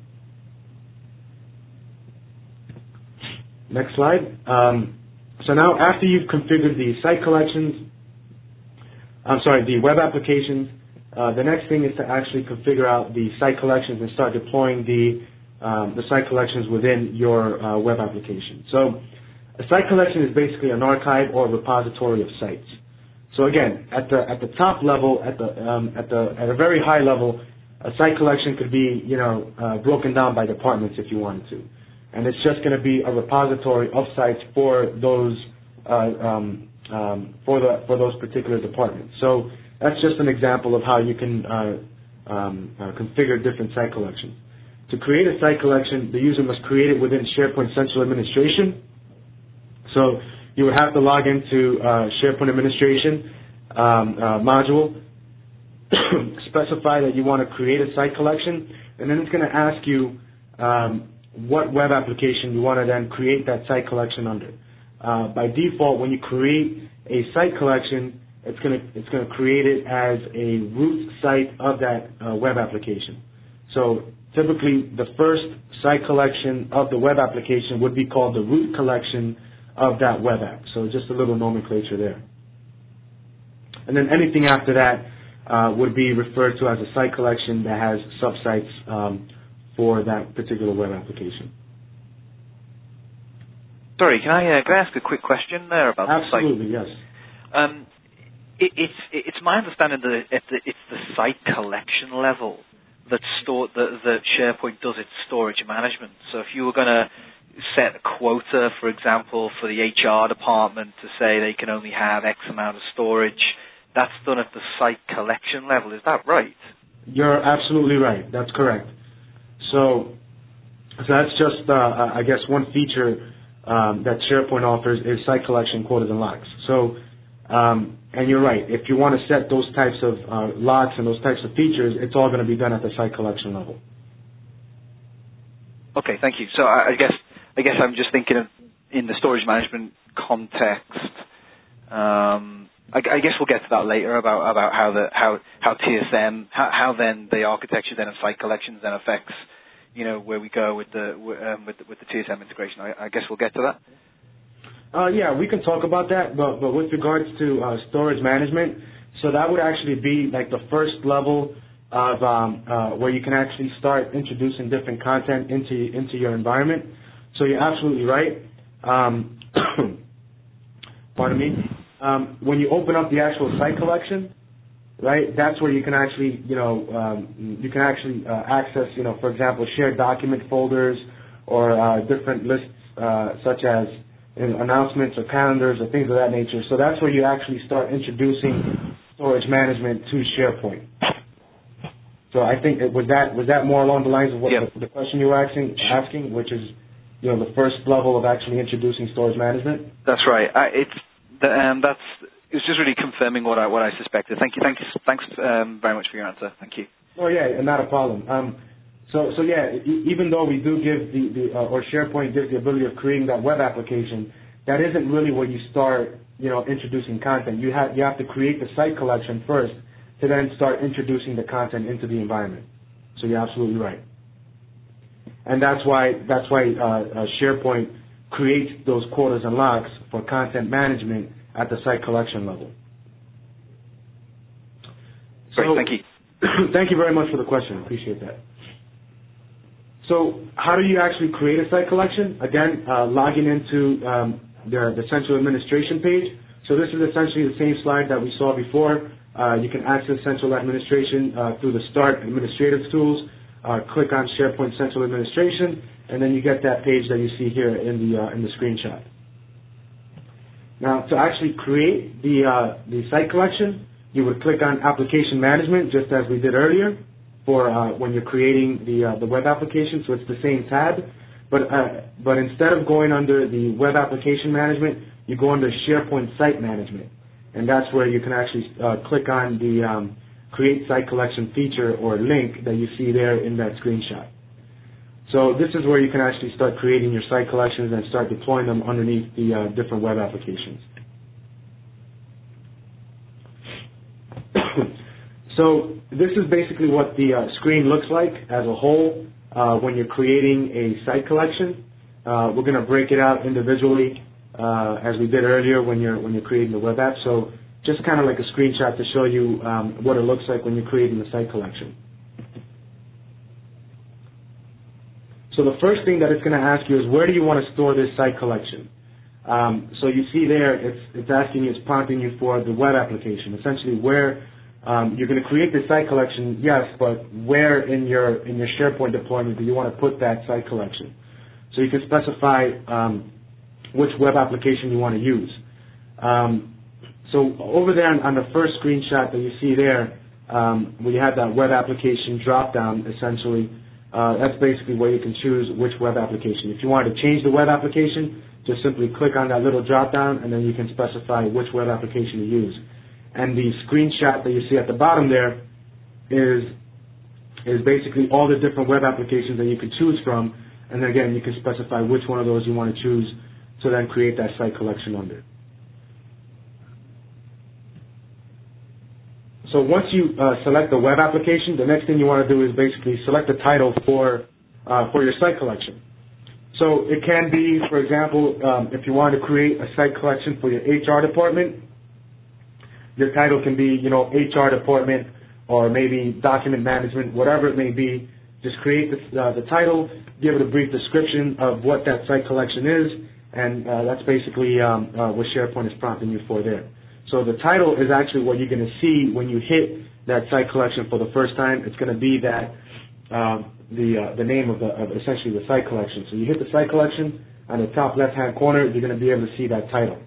Next slide. Um, so now after you've configured the site collections, I'm sorry, the web applications, uh, the next thing is to actually configure out the site collections and start deploying the um, the site collections within your uh, web application. So a site collection is basically an archive or repository of sites. So again, at the at the top level, at the um, at the at a very high level, a site collection could be you know uh, broken down by departments if you wanted to, and it's just going to be a repository of sites for those uh, um, um, for the for those particular departments. So that's just an example of how you can uh, um, uh, configure different site collections. To create a site collection, the user must create it within SharePoint Central Administration. So you would have to log into uh, SharePoint Administration um, uh, module, specify that you want to create a site collection, and then it's going to ask you um, what web application you want to then create that site collection under. Uh, by default, when you create a site collection, it's going to it's going to create it as a root site of that uh, web application. So typically, the first site collection of the web application would be called the root collection of that web app. So just a little nomenclature there. And then anything after that uh, would be referred to as a site collection that has subsites um, for that particular web application. Sorry, can I, uh, can I ask a quick question there about Absolutely, the site? yes. Um, it, it's it's my understanding that it's the, it's the site collection level that store that, that SharePoint does its storage management. So if you were going to set a quota, for example, for the H R department to say they can only have X amount of storage, that's done at the site collection level. Is that right? You're absolutely right. That's correct. So, so that's just, uh, I guess, one feature um, that SharePoint offers is site collection quotas and locks. So, um, and you're right. If you want to set those types of uh, locks and those types of features, it's all going to be done at the site collection level. Okay, thank you. So I, I guess I guess I'm just thinking of in the storage management context. Um, I, I guess we'll get to that later about about how the how how T S M how, how then the architecture then of site collections then affects you know where we go with the um, with the, with the T S M integration. I, I guess we'll get to that. Uh, yeah, we can talk about that, but, but with regards to uh, storage management, so that would actually be like the first level of um, uh, where you can actually start introducing different content into into your environment. So you're absolutely right. Um, pardon me. Um, when you open up the actual site collection, right, that's where you can actually, you know, um, you can actually uh, access, you know, for example, shared document folders or uh, different lists uh, such as you know, announcements or calendars or things of that nature. So that's where you actually start introducing storage management to SharePoint. So I think it, was that was that more along the lines of what yep. the, the question you were asking, asking, which is, you know, the first level of actually introducing storage management? That's right. I, it's the, um, that's it's just really confirming what I what I suspected. Thank you. Thanks. Thanks um, very much for your answer. Thank you. Oh yeah, not a problem. Um, so so yeah, e- even though we do give the, the uh, or SharePoint gives the ability of creating that web application, that isn't really where you start, you know, introducing content. You have you have to create the site collection first to then start introducing the content into the environment. So you're absolutely right. And that's why that's why uh, uh, SharePoint creates those quotas and locks for content management at the site collection level. Great, so, thank you. Thank you very much for the question. Appreciate that. So how do you actually create a site collection? Again, uh, logging into um, the, the central administration page. So this is essentially the same slide that we saw before. Uh, you can access central administration uh, through the Start Administrative Tools. Uh, click on SharePoint Central Administration, and then you get that page that you see here in the uh, in the screenshot. Now, to actually create the uh, the site collection, you would click on Application Management, just as we did earlier, for uh, when you're creating the uh, the web application. So it's the same tab, but uh, but instead of going under the Web Application Management, you go under SharePoint Site Management, and that's where you can actually uh, click on the um, Create Site Collection feature or link that you see there in that screenshot. So this is where you can actually start creating your site collections and start deploying them underneath the uh, different web applications. So this is basically what the uh, screen looks like as a whole uh, when you're creating a site collection. Uh, we're going to break it out individually uh, as we did earlier when you're when you're creating the web app. So just kind of like a screenshot to show you um, what it looks like when you're creating the site collection. So the first thing that it's going to ask you is, where do you want to store this site collection? Um, so you see there, it's, it's asking you, it's prompting you for the web application. Essentially, where um, you're going to create the site collection, yes, but where in your in your SharePoint deployment do you want to put that site collection? So you can specify um, which web application you want to use. Um, so over there on, on the first screenshot that you see there, um, where you have that web application drop-down, essentially, uh, that's basically where you can choose which web application. If you want to change the web application, just simply click on that little drop-down, and then you can specify which web application to use. And the screenshot that you see at the bottom there is is basically all the different web applications that you can choose from, and then again, you can specify which one of those you want to choose to then create that site collection under. So once you uh, select the web application, the next thing you want to do is basically select the title for uh, for your site collection. So it can be, for example, um, if you want to create a site collection for your H R department, your title can be, you know, H R department, or maybe document management, whatever it may be. Just create the, uh, the title, give it a brief description of what that site collection is, and uh, that's basically um, uh, what SharePoint is prompting you for there. So the title is actually what you're going to see when you hit that site collection for the first time. It's going to be that um, the uh, the name of the of essentially the site collection. So you hit the site collection on the top left-hand corner, you're going to be able to see that title.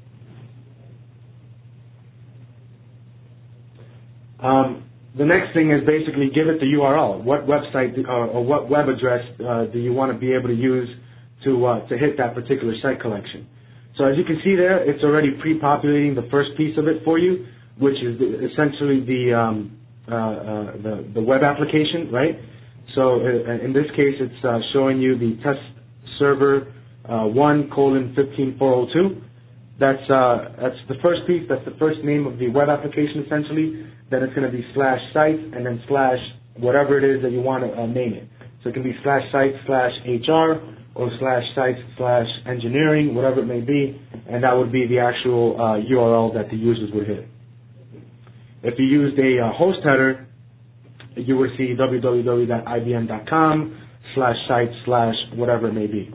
Um, the next thing is basically give it the U R L. What website do, uh, or what web address uh, do you want to be able to use to uh, to hit that particular site collection? So as you can see there, it's already pre-populating the first piece of it for you, which is the, essentially the, um, uh, uh, the the web application, right? So uh, in this case, it's uh, showing you the test server uh, one colon fifteen four oh two. That's uh, that's the first piece. That's the first name of the web application, essentially. Then it's going to be slash site and then slash whatever it is that you want to uh, name it. So it can be slash site slash H R or slash site slash engineering, whatever it may be, and that would be the actual uh, U R L that the users would hit. If you used a uh, host header, you would see w w w dot i b m dot com slash site slash whatever it may be.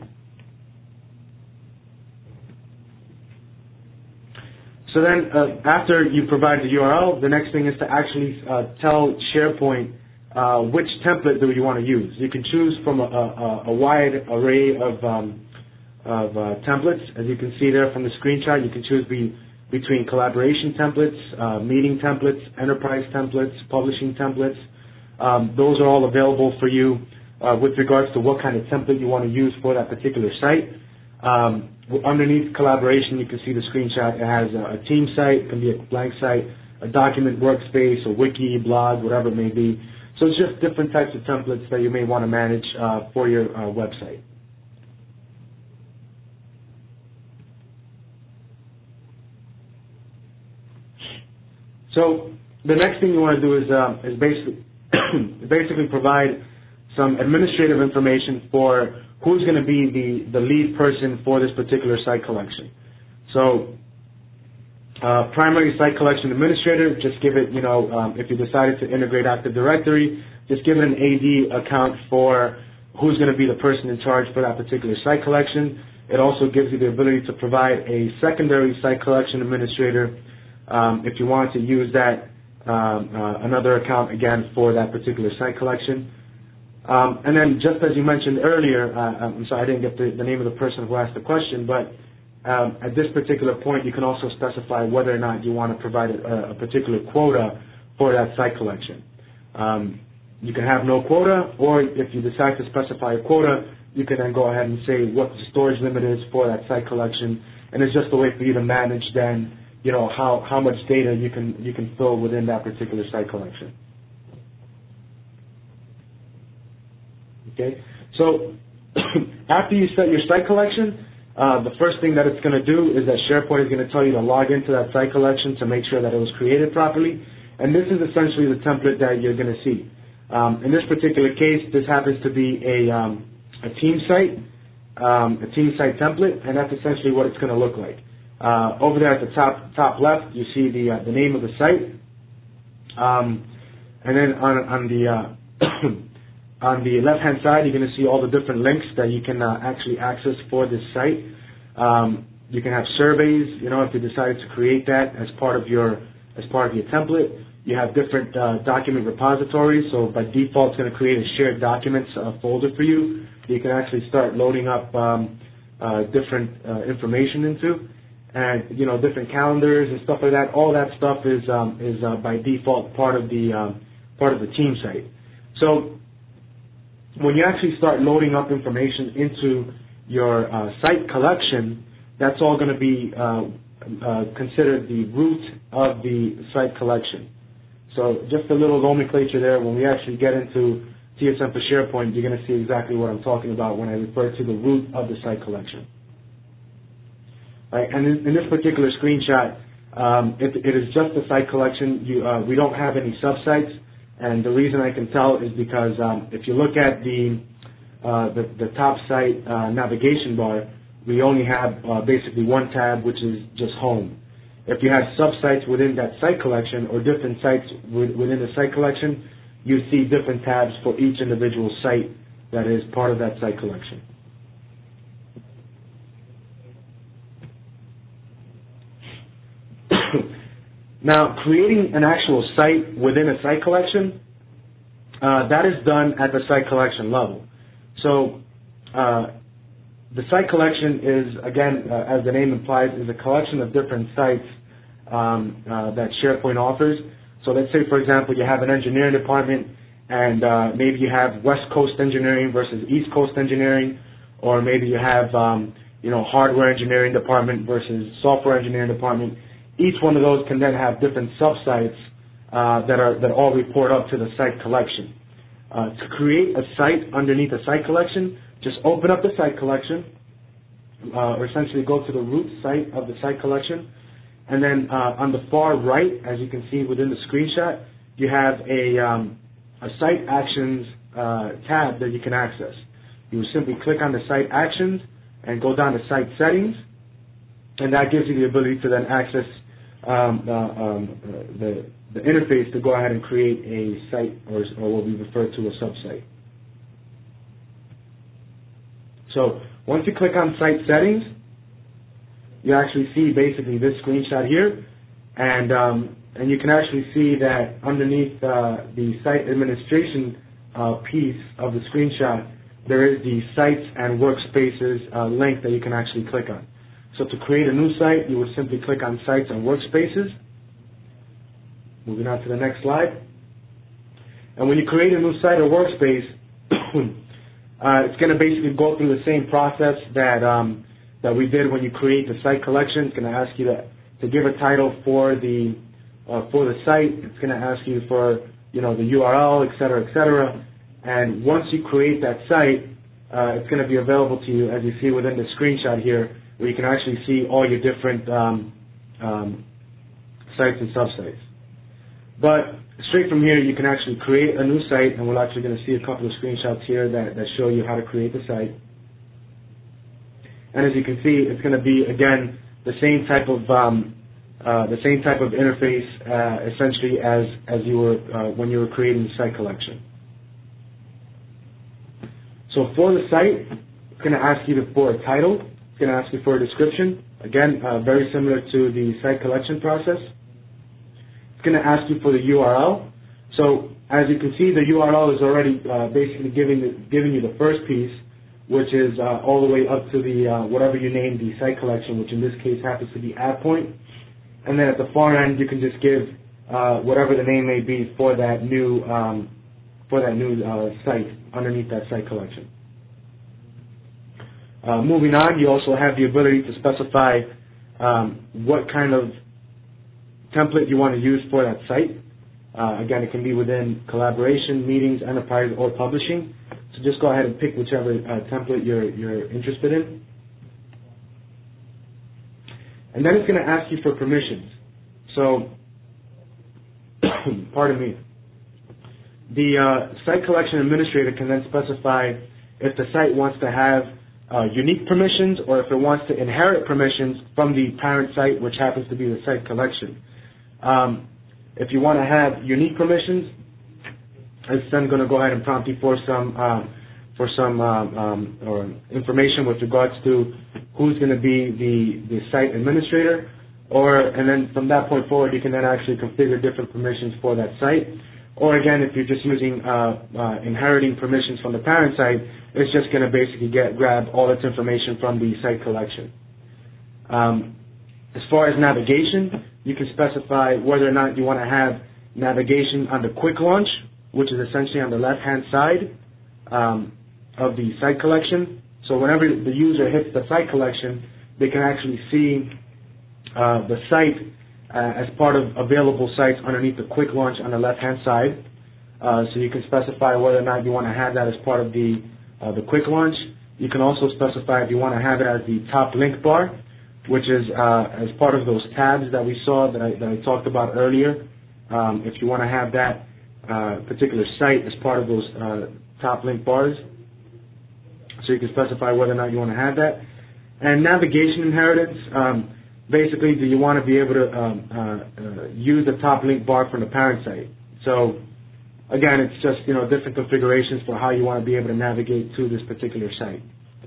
So then uh, after you provide the U R L, the next thing is to actually uh, tell SharePoint uh, which template do you want to use. You can choose from a, a, a wide array of, um, of uh, templates. As you can see there from the screenshot, you can choose be, between collaboration templates, uh, meeting templates, enterprise templates, publishing templates. Um, those are all available for you uh, with regards to what kind of template you want to use for that particular site. Um, underneath collaboration, you can see the screenshot. It has a, a team site, it can be a blank site, a document workspace, a wiki, blog, whatever it may be. So it's just different types of templates that you may want to manage uh, for your uh, website. So the next thing you want to do is uh, is basically basically provide some administrative information for who's going to be the, the lead person for this particular site collection. So uh, primary site collection administrator, just give it, you know, um, if you decided to integrate Active Directory, just give it an A D account for who's going to be the person in charge for that particular site collection. It also gives you the ability to provide a secondary site collection administrator um, if you want to use that, um, uh, another account again for that particular site collection. Um, and then just as you mentioned earlier, uh, I'm sorry I didn't get the, the name of the person who asked the question, but um, at this particular point you can also specify whether or not you want to provide a, a particular quota for that site collection. Um, you can have no quota, or if you decide to specify a quota, you can then go ahead and say what the storage limit is for that site collection, and it's just a way for you to manage then, you know, how, how much data you can you can fill within that particular site collection. Okay, so after you set your site collection, uh, the first thing that it's going to do is that SharePoint is going to tell you to log into that site collection to make sure that it was created properly, and this is essentially the template that you're going to see. Um, in this particular case, this happens to be a, um, a team site, um, a team site template, and that's essentially what it's going to look like. Uh, over there at the top top left, you see the uh, the name of the site, um, and then on on the uh, on the left hand side, you're going to see all the different links that you can uh, actually access for this site. Um, you can have surveys, you know, if you decided to create that as part of your as part of your template. You have different uh, document repositories, so by default, it's going to create a shared documents uh, folder for you. You can actually start loading up um, uh, different uh, information into. And, you know, different calendars and stuff like that. All that stuff is um, is uh, by default part of the um, part of the team site. So when you actually start loading up information into your uh, site collection, that's all going to be uh, uh, considered the root of the site collection. So just a little nomenclature there. When we actually get into T S M for SharePoint, you're going to see exactly what I'm talking about when I refer to the root of the site collection. Right, and in, in this particular screenshot, um, it, it is just a site collection. You, uh, we don't have any subsites, and the reason I can tell is because um, if you look at the uh, the, the top site uh, navigation bar, we only have uh, basically one tab, which is just home. If you have subsites within that site collection or different sites within the site collection, you see different tabs for each individual site that is part of that site collection. Now, creating an actual site within a site collection, uh, that is done at the site collection level. So uh, the site collection is, again, uh, as the name implies, is a collection of different sites um, uh, that SharePoint offers. So let's say, for example, you have an engineering department, and uh, maybe you have West Coast engineering versus East Coast engineering, or maybe you have, um, you know, hardware engineering department versus software engineering department. Each one of those can then have different subsites uh, that are that all report up to the site collection. Uh, to create a site underneath a site collection, just open up the site collection, uh, or essentially go to the root site of the site collection, and then uh, on the far right, as you can see within the screenshot, you have a um, a site actions uh, tab that you can access. You will simply click on the site actions and go down to site settings, and that gives you the ability to then access Um, uh, um, uh, the, the interface to go ahead and create a site or, or what we refer to as a subsite. So once you click on site settings, you actually see basically this screenshot here, and um, and you can actually see that underneath uh, the site administration uh, piece of the screenshot, there is the sites and workspaces uh, link that you can actually click on. So to create a new site, you would simply click on Sites and Workspaces. Moving on to the next slide. And when you create a new site or workspace, uh, it's going to basically go through the same process that um, that we did when you create the site collection. It's going to ask you to, to give a title for the uh, for the site. It's going to ask you for you know the U R L, et cetera, et cetera. And once you create that site, uh, it's going to be available to you, as you see within the screenshot here, where you can actually see all your different um, um, sites and subsites. But straight from here, you can actually create a new site, and we're actually going to see a couple of screenshots here that, that show you how to create the site. And as you can see, it's going to be, again, the same type of um, uh, the same type of interface, uh, essentially, as as you were uh, when you were creating the site collection. So for the site, it's going to ask you for a title. It's going to ask you for a description. Again, uh, very similar to the site collection process. It's going to ask you for the U R L. So as you can see, the U R L is already uh, basically giving the, giving you the first piece, which is uh, all the way up to the uh, whatever you name the site collection, which in this case happens to be Add Point. And then at the far end, you can just give uh, whatever the name may be for that new um, for that new uh, site underneath that site collection. Uh, moving on, you also have the ability to specify um, what kind of template you want to use for that site. Uh, again, it can be within collaboration, meetings, enterprise, or publishing. So just go ahead and pick whichever uh, template you're, you're interested in. And then it's going to ask you for permissions. So, pardon me. The uh, site collection administrator can then specify if the site wants to have uh, unique permissions or if it wants to inherit permissions from the parent site, which happens to be the site collection. Um, if you want to have unique permissions, it's then going to go ahead and prompt you for some uh, for some um, um, or information with regards to who's going to be the, the site administrator, or and then from that point forward, you can then actually configure different permissions for that site. Or again, if you're just using uh, uh, inheriting permissions from the parent site, it's just going to basically get grab all its information from the site collection. Um, as far as navigation, you can specify whether or not you want to have navigation on the quick launch, which is essentially on the left-hand side um, of the site collection. So whenever the user hits the site collection, they can actually see uh, the site uh, as part of available sites underneath the quick launch on the left-hand side. Uh, so you can specify whether or not you want to have that as part of the uh, the quick launch. You can also specify if you want to have it as the top link bar, which is uh, as part of those tabs that we saw that I, that I talked about earlier. Um, if you want to have that uh, particular site as part of those uh, top link bars. So you can specify whether or not you want to have that. And navigation inheritance, um, basically, do you want to be able to um, uh, uh, use the top link bar from the parent site? So again, it's just, you know, different configurations for how you want to be able to navigate to this particular site.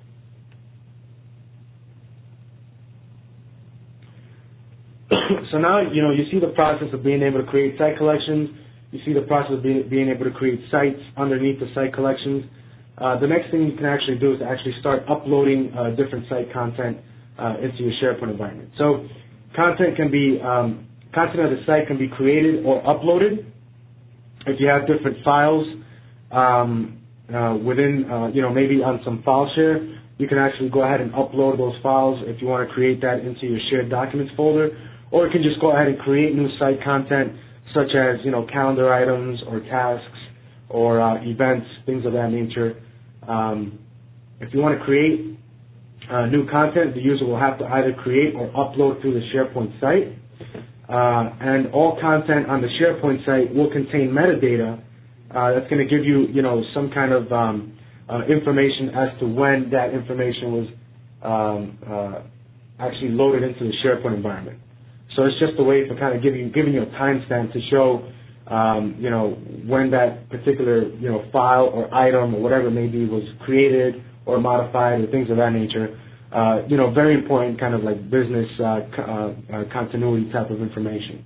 So now, you know, you see the process of being able to create site collections. You see the process of being, being able to create sites underneath the site collections. Uh, the next thing you can actually do is actually start uploading uh, different site content uh, into your SharePoint environment. So content can be, um, content of the site can be created or uploaded. If you have different files um, uh, within, uh, you know, maybe on some file share, you can actually go ahead and upload those files if you want to create that into your shared documents folder. Or you can just go ahead and create new site content such as, you know, calendar items or tasks or uh, events, things of that nature. Um, if you want to create uh, new content, the user will have to either create or upload through the SharePoint site. Uh, and all content on the SharePoint site will contain metadata uh, that's going to give you, you know, some kind of um, uh, information as to when that information was um, uh, actually loaded into the SharePoint environment. So it's just a way for kind of giving giving you a timestamp to show, um, you know, when that particular, you know, file or item or whatever it may be was created or modified or things of that nature. Uh, you know, very important kind of like business uh, co- uh, uh, continuity type of information.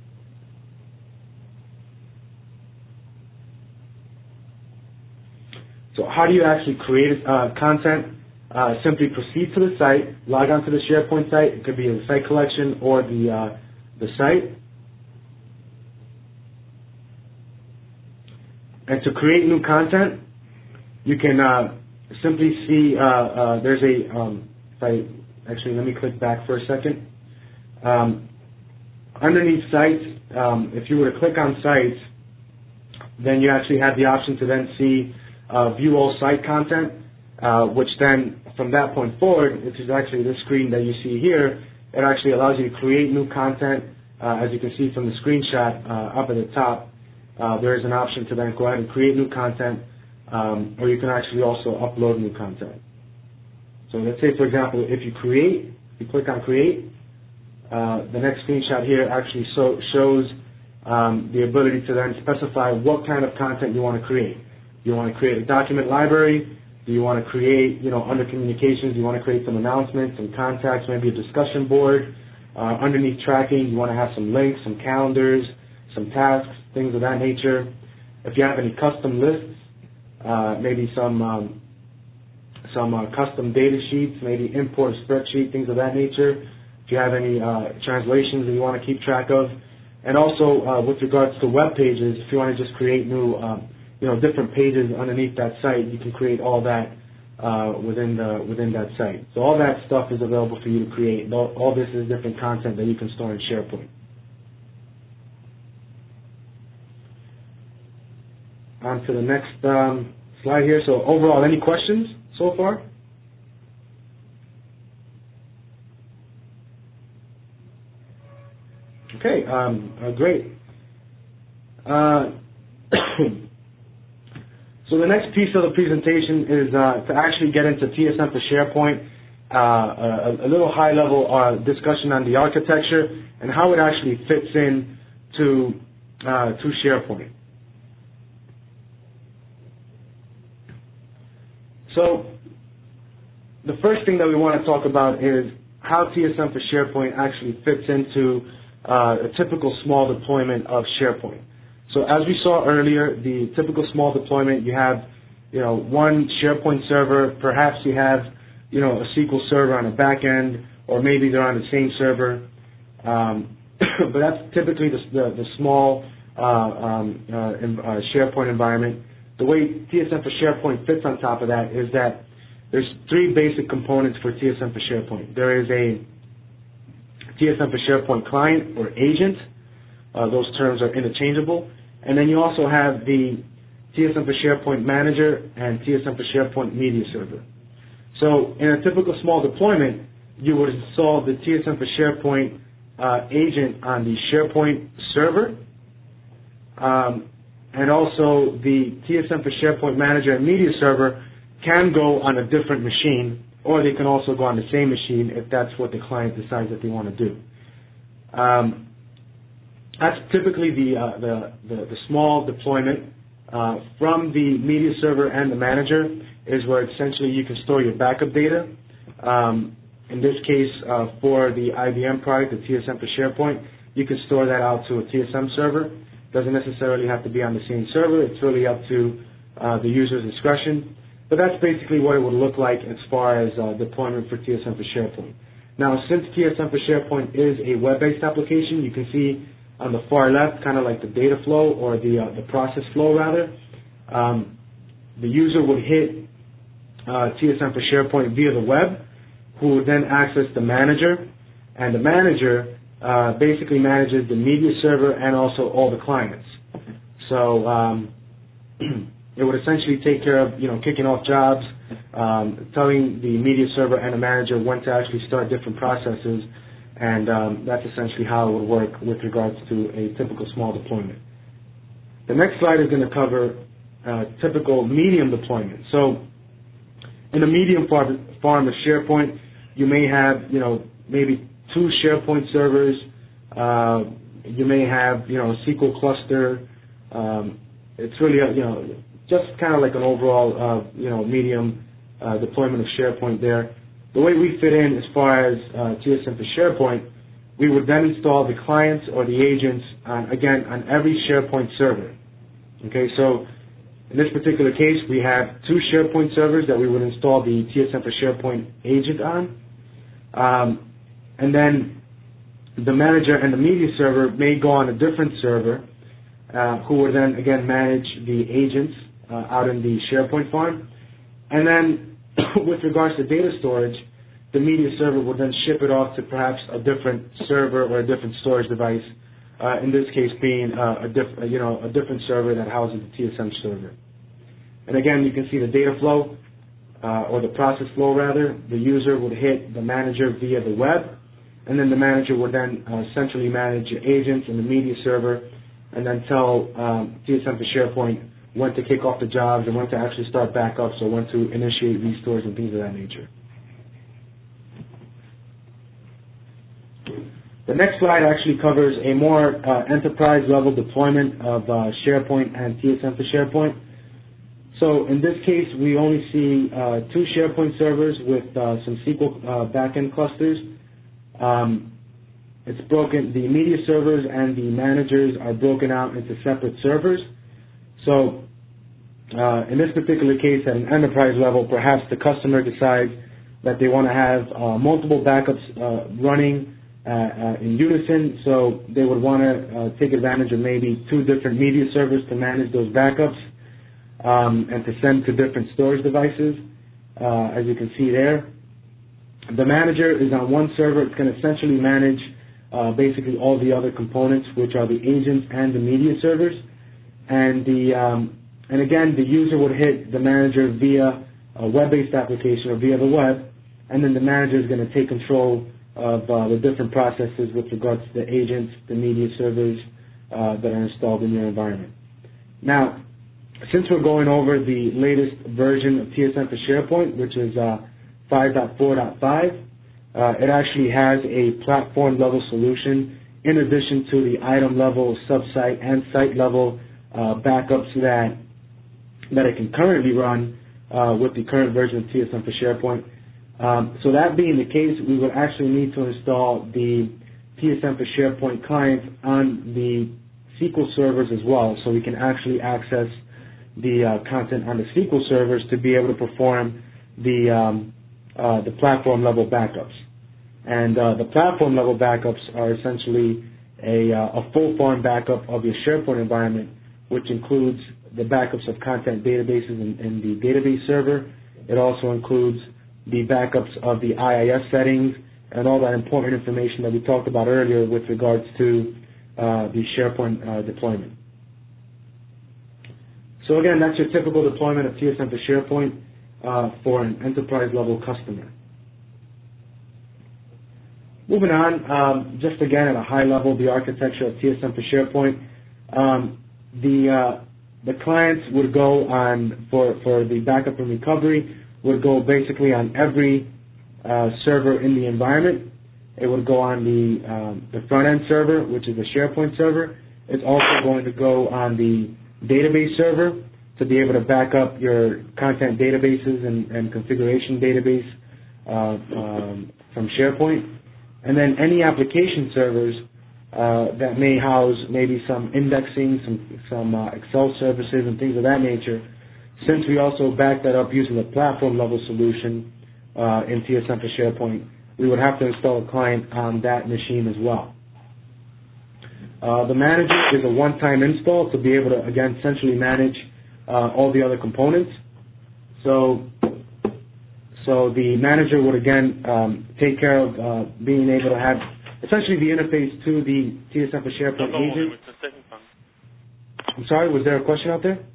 So how do you actually create uh, content? Uh, simply proceed to the site, log on to the SharePoint site. It could be the site collection or the uh, the site. And to create new content, you can uh, simply see uh, uh, there's a um, if I actually let me click back for a second. Um, underneath sites, um, if you were to click on sites, then you actually have the option to then see uh, view all site content, uh, which then from that point forward, which is actually this screen that you see here, it actually allows you to create new content. Uh, as you can see from the screenshot uh, up at the top, uh, there is an option to then go ahead and create new content, um, or you can actually also upload new content. So let's say, for example, if you create, you click on create, uh, the next screenshot here actually so, shows um, the ability to then specify what kind of content you want to create. Do you want to create a document library? Do you want to create, you know, under communications, you want to create some announcements, some contacts, maybe a discussion board? Uh, underneath tracking, you want to have some links, some calendars, some tasks, things of that nature. If you have any custom lists, uh, maybe some um, some uh, custom data sheets, maybe import a spreadsheet, things of that nature. If you have any uh, translations that you want to keep track of. And also, uh, with regards to web pages, if you want to just create new um, you know, different pages underneath that site, you can create all that uh, within the within that site. So all that stuff is available for you to create. All, all this is different content that you can store in SharePoint. On to the next um, slide here. So overall, any questions so far? Okay, um, uh, great. Uh, So the next piece of the presentation is uh, to actually get into T S M for SharePoint, uh, a, a little high-level uh, discussion on the architecture and how it actually fits in to, uh, to SharePoint. So the first thing that we want to talk about is how T S M for SharePoint actually fits into uh, a typical small deployment of SharePoint. So as we saw earlier, the typical small deployment, you have, you know, one SharePoint server, perhaps you have, you know, a S Q L server on the back end, or maybe they're on the same server. Um, but that's typically the, the, the small uh, um, uh, in, uh, SharePoint environment. The way T S M for SharePoint fits on top of that is that there's three basic components for T S M for SharePoint. There is a T S M for SharePoint client or agent. Uh, those terms are interchangeable. And then you also have the T S M for SharePoint Manager and T S M for SharePoint Media Server. So in a typical small deployment, you would install the T S M for SharePoint uh, agent on the SharePoint server, um, and also the T S M for SharePoint Manager and Media Server can go on a different machine, or they can also go on the same machine if that's what the client decides that they want to do. Um, That's typically the, uh, the, the, the small deployment. Uh, from the media server and the manager is where essentially you can store your backup data. Um, in this case, uh, for the I B M product, the T S M for SharePoint, you can store that out to a T S M server. Doesn't necessarily have to be on the same server. It's really up to uh, the user's discretion. But that's basically what it would look like as far as uh, deployment for T S M for SharePoint. Now, since T S M for SharePoint is a web-based application, you can see on the far left, kind of like the data flow or the uh, the process flow rather. Um, the user would hit uh, T S M for SharePoint via the web, who would then access the manager, and the manager uh, basically manages the media server and also all the clients. So um, it would essentially take care of, you know, kicking off jobs, um, telling the media server and the manager when to actually start different processes. And um, that's essentially how it would work with regards to a typical small deployment. The next slide is going to cover uh, typical medium deployment. So in a medium farm, farm of SharePoint, you may have, you know, maybe two SharePoint servers. Uh, you may have, you know, a S Q L cluster. Um, it's really, a, you know, just kind of like an overall, uh, you know, medium uh, deployment of SharePoint there. The way we fit in as far as uh, T S M for SharePoint, we would then install the clients or the agents, on, again, on every SharePoint server. Okay, so in this particular case, we have two SharePoint servers that we would install the T S M for SharePoint agent on. Um, and then the manager and the media server may go on a different server, uh, who would then, again, manage the agents uh, out in the SharePoint farm. And then with regards to data storage, the media server will then ship it off to perhaps a different server or a different storage device. Uh, in this case, being uh, a diff- you know a different server that houses the T S M server. And again, you can see the data flow uh, or the process flow rather. The user would hit the manager via the web, and then the manager would then uh, centrally manage the agents and the media server, and then tell um, T S M for SharePoint when to kick off the jobs and when to actually start backups or when to initiate restores and things of that nature. The next slide actually covers a more uh, enterprise-level deployment of uh, SharePoint and T S M for SharePoint. So in this case, we only see uh, two SharePoint servers with uh, some S Q L uh, backend clusters. Um, it's broken. The media servers and the managers are broken out into separate servers. So uh, in this particular case, at an enterprise level, perhaps the customer decides that they want to have uh, multiple backups uh, running uh, uh, in unison. So they would want to uh, take advantage of maybe two different media servers to manage those backups um, and to send to different storage devices, uh, as you can see there. The manager is on one server. It's going to essentially manage uh, basically all the other components, which are the agents and the media servers. And the um, and again, the user would hit the manager via a web-based application or via the web, and then the manager is going to take control of uh, the different processes with regards to the agents, the media servers uh, that are installed in your environment. Now, since we're going over the latest version of T S M for SharePoint, which is uh, five point four point five, uh, it actually has a platform-level solution in addition to the item-level, sub-site, and site-level uh, backups that that it can currently run uh, with the current version of T S M for SharePoint. Um, so that being the case, we would actually need to install the T S M for SharePoint client on the S Q L servers as well, so we can actually access the uh, content on the S Q L servers to be able to perform the um, uh, the platform level backups. And uh, the platform level backups are essentially a, uh, a full form backup of your SharePoint environment, which includes the backups of content databases in, in the database server. It also includes the backups of the I I S settings and all that important information that we talked about earlier with regards to uh, the SharePoint uh, deployment. So again, that's your typical deployment of T S M for SharePoint uh, for an enterprise-level customer. Moving on, um, just again at a high level, the architecture of T S M for SharePoint. Um, the uh, the clients would go on for for the backup and recovery would go basically on every uh, server in the environment. It would go on the um, the front end server, which is the SharePoint server. It's also going to go on the database server to be able to back up your content databases and, and configuration database uh, um, from SharePoint. And then any application servers uh, that may house maybe some indexing, some, some uh, Excel services and things of that nature, since we also back that up using the platform level solution uh, in T S M for SharePoint, we would have to install a client on that machine as well. Uh, the manager is a one-time install to be able to, again, centrally manage uh, all the other components. So, so the manager would, again, um, take care of uh, being able to have essentially the interface to the T S M for SharePoint agent. I'm sorry, was there a question out there?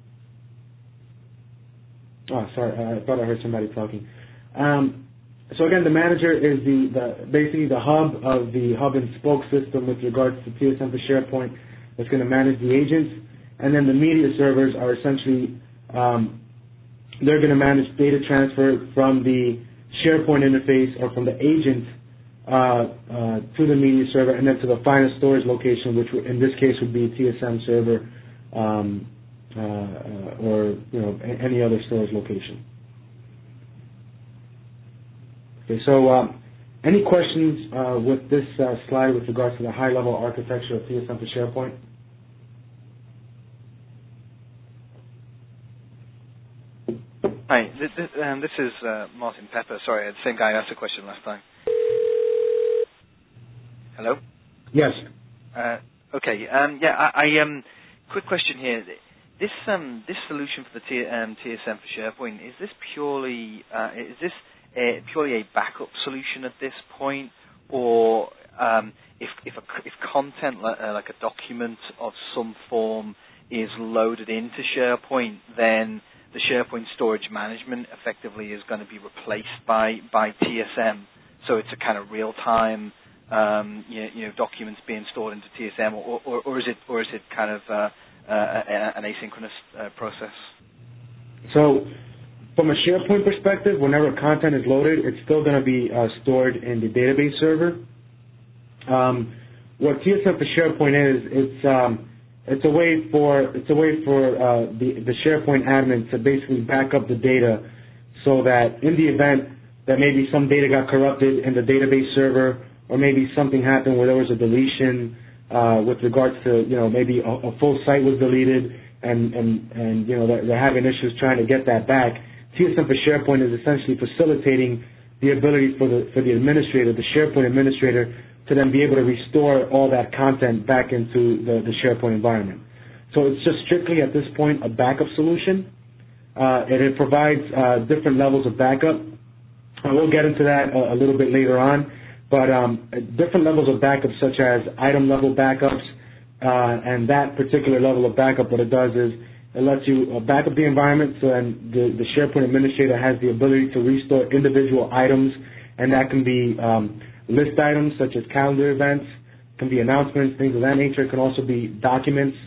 Oh, sorry, I thought I heard somebody talking. Um, So again, the manager is the, the basically the hub of the hub and spoke system with regards to T S M for SharePoint that's going to manage the agents. And then the media servers are essentially, um, they're going to manage data transfer from the SharePoint interface or from the agent uh, uh, to the media server and then to the final storage location, which in this case would be T S M server um, uh, uh, or you know any other storage location. Okay, so um, any questions uh, with this uh, slide with regards to the high-level architecture of T S M for SharePoint? Hi, this, this, um, this is uh, Martin Pepper. Sorry, I think I asked a question last time. Hello? Yes. Uh, okay. Um, yeah. I, I um, quick question here. This um, this solution for the T, um, T S M for SharePoint, is this purely uh, is this a, purely a backup solution at this point, or um, if if a, if content like, uh, like a document of some form is loaded into SharePoint, then the SharePoint storage management effectively is going to be replaced by, by T S M. So it's a kind of real-time, um, you, know, you know, documents being stored into T S M, or, or, or is it or is it kind of uh, uh, an asynchronous uh, process? So from a SharePoint perspective, whenever content is loaded, it's still going to be uh, stored in the database server. Um, what T S M for SharePoint is, it's um, It's a way for it's a way for uh, the the SharePoint admin to basically back up the data, so that in the event that maybe some data got corrupted in the database server, or maybe something happened where there was a deletion uh, with regards to you know maybe a, a full site was deleted, and and and you know they're, they're having issues trying to get that back. T S M for SharePoint is essentially facilitating the ability for the for the administrator, the SharePoint administrator, to then be able to restore all that content back into the, the SharePoint environment. So it's just strictly at this point a backup solution, uh, and it provides uh, different levels of backup. And we'll get into that a, a little bit later on, but um, different levels of backup such as item level backups, uh, and that particular level of backup, what it does is it lets you uh, back up the environment, so then the, the SharePoint administrator has the ability to restore individual items, and that can be um, list items such as calendar events, can be announcements, things of that nature. It can also be documents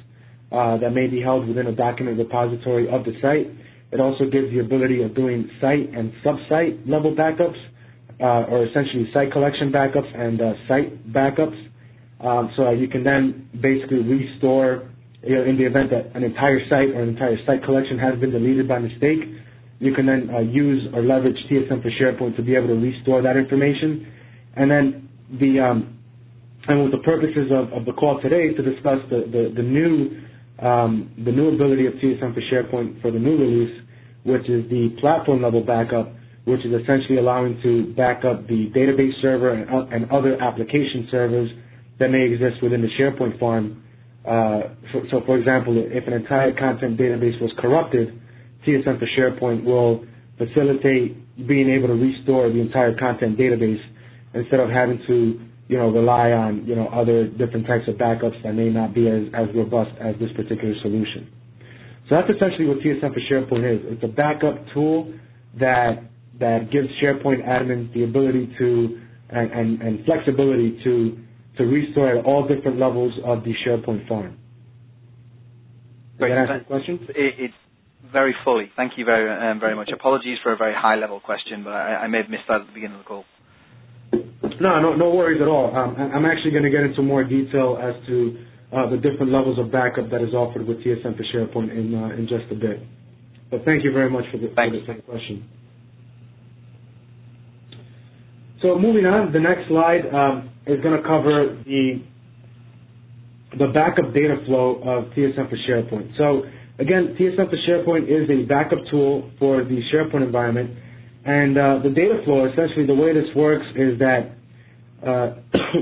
uh, that may be held within a document repository of the site. It also gives the ability of doing site and sub-site level backups, uh, or essentially site collection backups and uh, site backups. Um, so you can then basically restore, you know, in the event that an entire site or an entire site collection has been deleted by mistake, you can then uh, use or leverage T S M for SharePoint to be able to restore that information. And then the um, and with the purposes of, of the call today to discuss the the, the new um, the new ability of T S M for SharePoint for the new release, which is the platform level backup, which is essentially allowing to back up the database server and, uh, and other application servers that may exist within the SharePoint farm. Uh, so, so, for example, if an entire content database was corrupted, T S M for SharePoint will facilitate being able to restore the entire content database instead of having to, you know, rely on, you know, other different types of backups that may not be as, as robust as this particular solution. So that's essentially what T S M for SharePoint is. It's a backup tool that that gives SharePoint admins the ability to and, and, and flexibility to to restore at all different levels of the SharePoint farm. Did that answer the question? It, it very fully. Thank you very um, very much. Apologies for a very high-level question, but I, I may have missed that at the beginning of the call. No, no, no worries at all. Um, I'm actually going to get into more detail as to uh, the different levels of backup that is offered with T S M for SharePoint in uh, in just a bit. But thank you very much for the, for the question. So moving on, the next slide um, is going to cover the the backup data flow of T S M for SharePoint. So again, T S M for SharePoint is a backup tool for the SharePoint environment, and uh, the data flow, essentially the way this works is that, uh,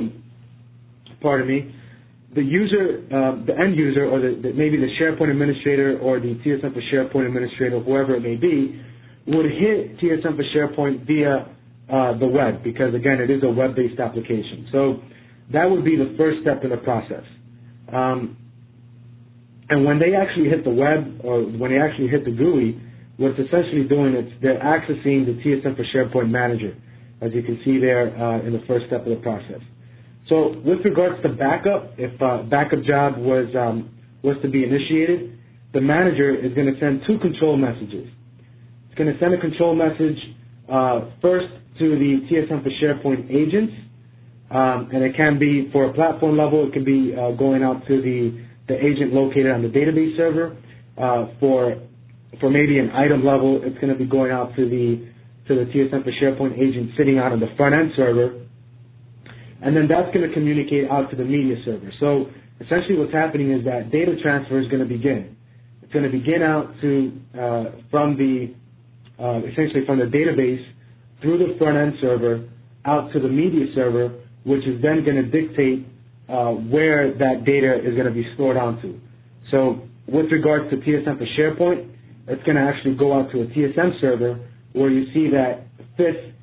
pardon me, the user, uh, the end user, or the, the, maybe the SharePoint administrator or the T S M for SharePoint administrator, whoever it may be, would hit T S M for SharePoint via uh, the web, because again, it is a web-based application. So that would be the first step in the process. Um, and when they actually hit the web, or when they actually hit the G U I, what it's essentially doing is they're accessing the T S M for SharePoint manager, as you can see there uh, in the first step of the process. So with regards to backup, if a backup job was um, was to be initiated, the manager is going to send two control messages. It's going to send a control message uh, first to the T S M for SharePoint agents, um, and it can be for a platform level. It can be uh, going out to the the agent located on the database server. Uh, for for maybe an item level, it's going to be going out to the to the T S M for SharePoint agent sitting out on the front end server. And then that's going to communicate out to the media server. So essentially what's happening is that data transfer is going to begin. It's going to begin out to, uh, from the, uh, essentially from the database through the front end server out to the media server, which is then going to dictate uh, where that data is going to be stored onto. So with regards to T S M for SharePoint, it's going to actually go out to a T S M server where you see that fifth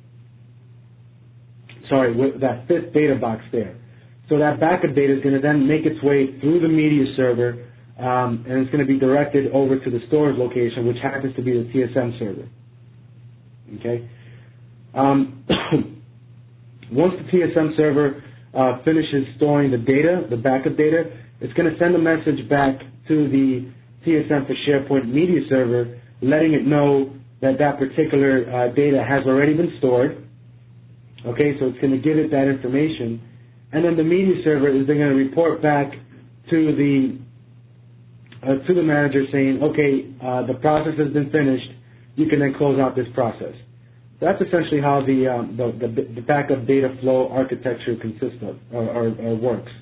sorry, with that fifth data box there. So that backup data is going to then make its way through the media server, um, and it's going to be directed over to the storage location, which happens to be the T S M server. Okay. Um, once the T S M server uh, finishes storing the data, the backup data, it's going to send a message back to the T S M for SharePoint media server, letting it know that that particular uh, data has already been stored. Okay, so it's going to give it that information, and then the media server is then going to report back to the uh, to the manager saying, okay, uh, the process has been finished. You can then close out this process. So that's essentially how the, um, the, the the backup data flow architecture consists of or, or, or works.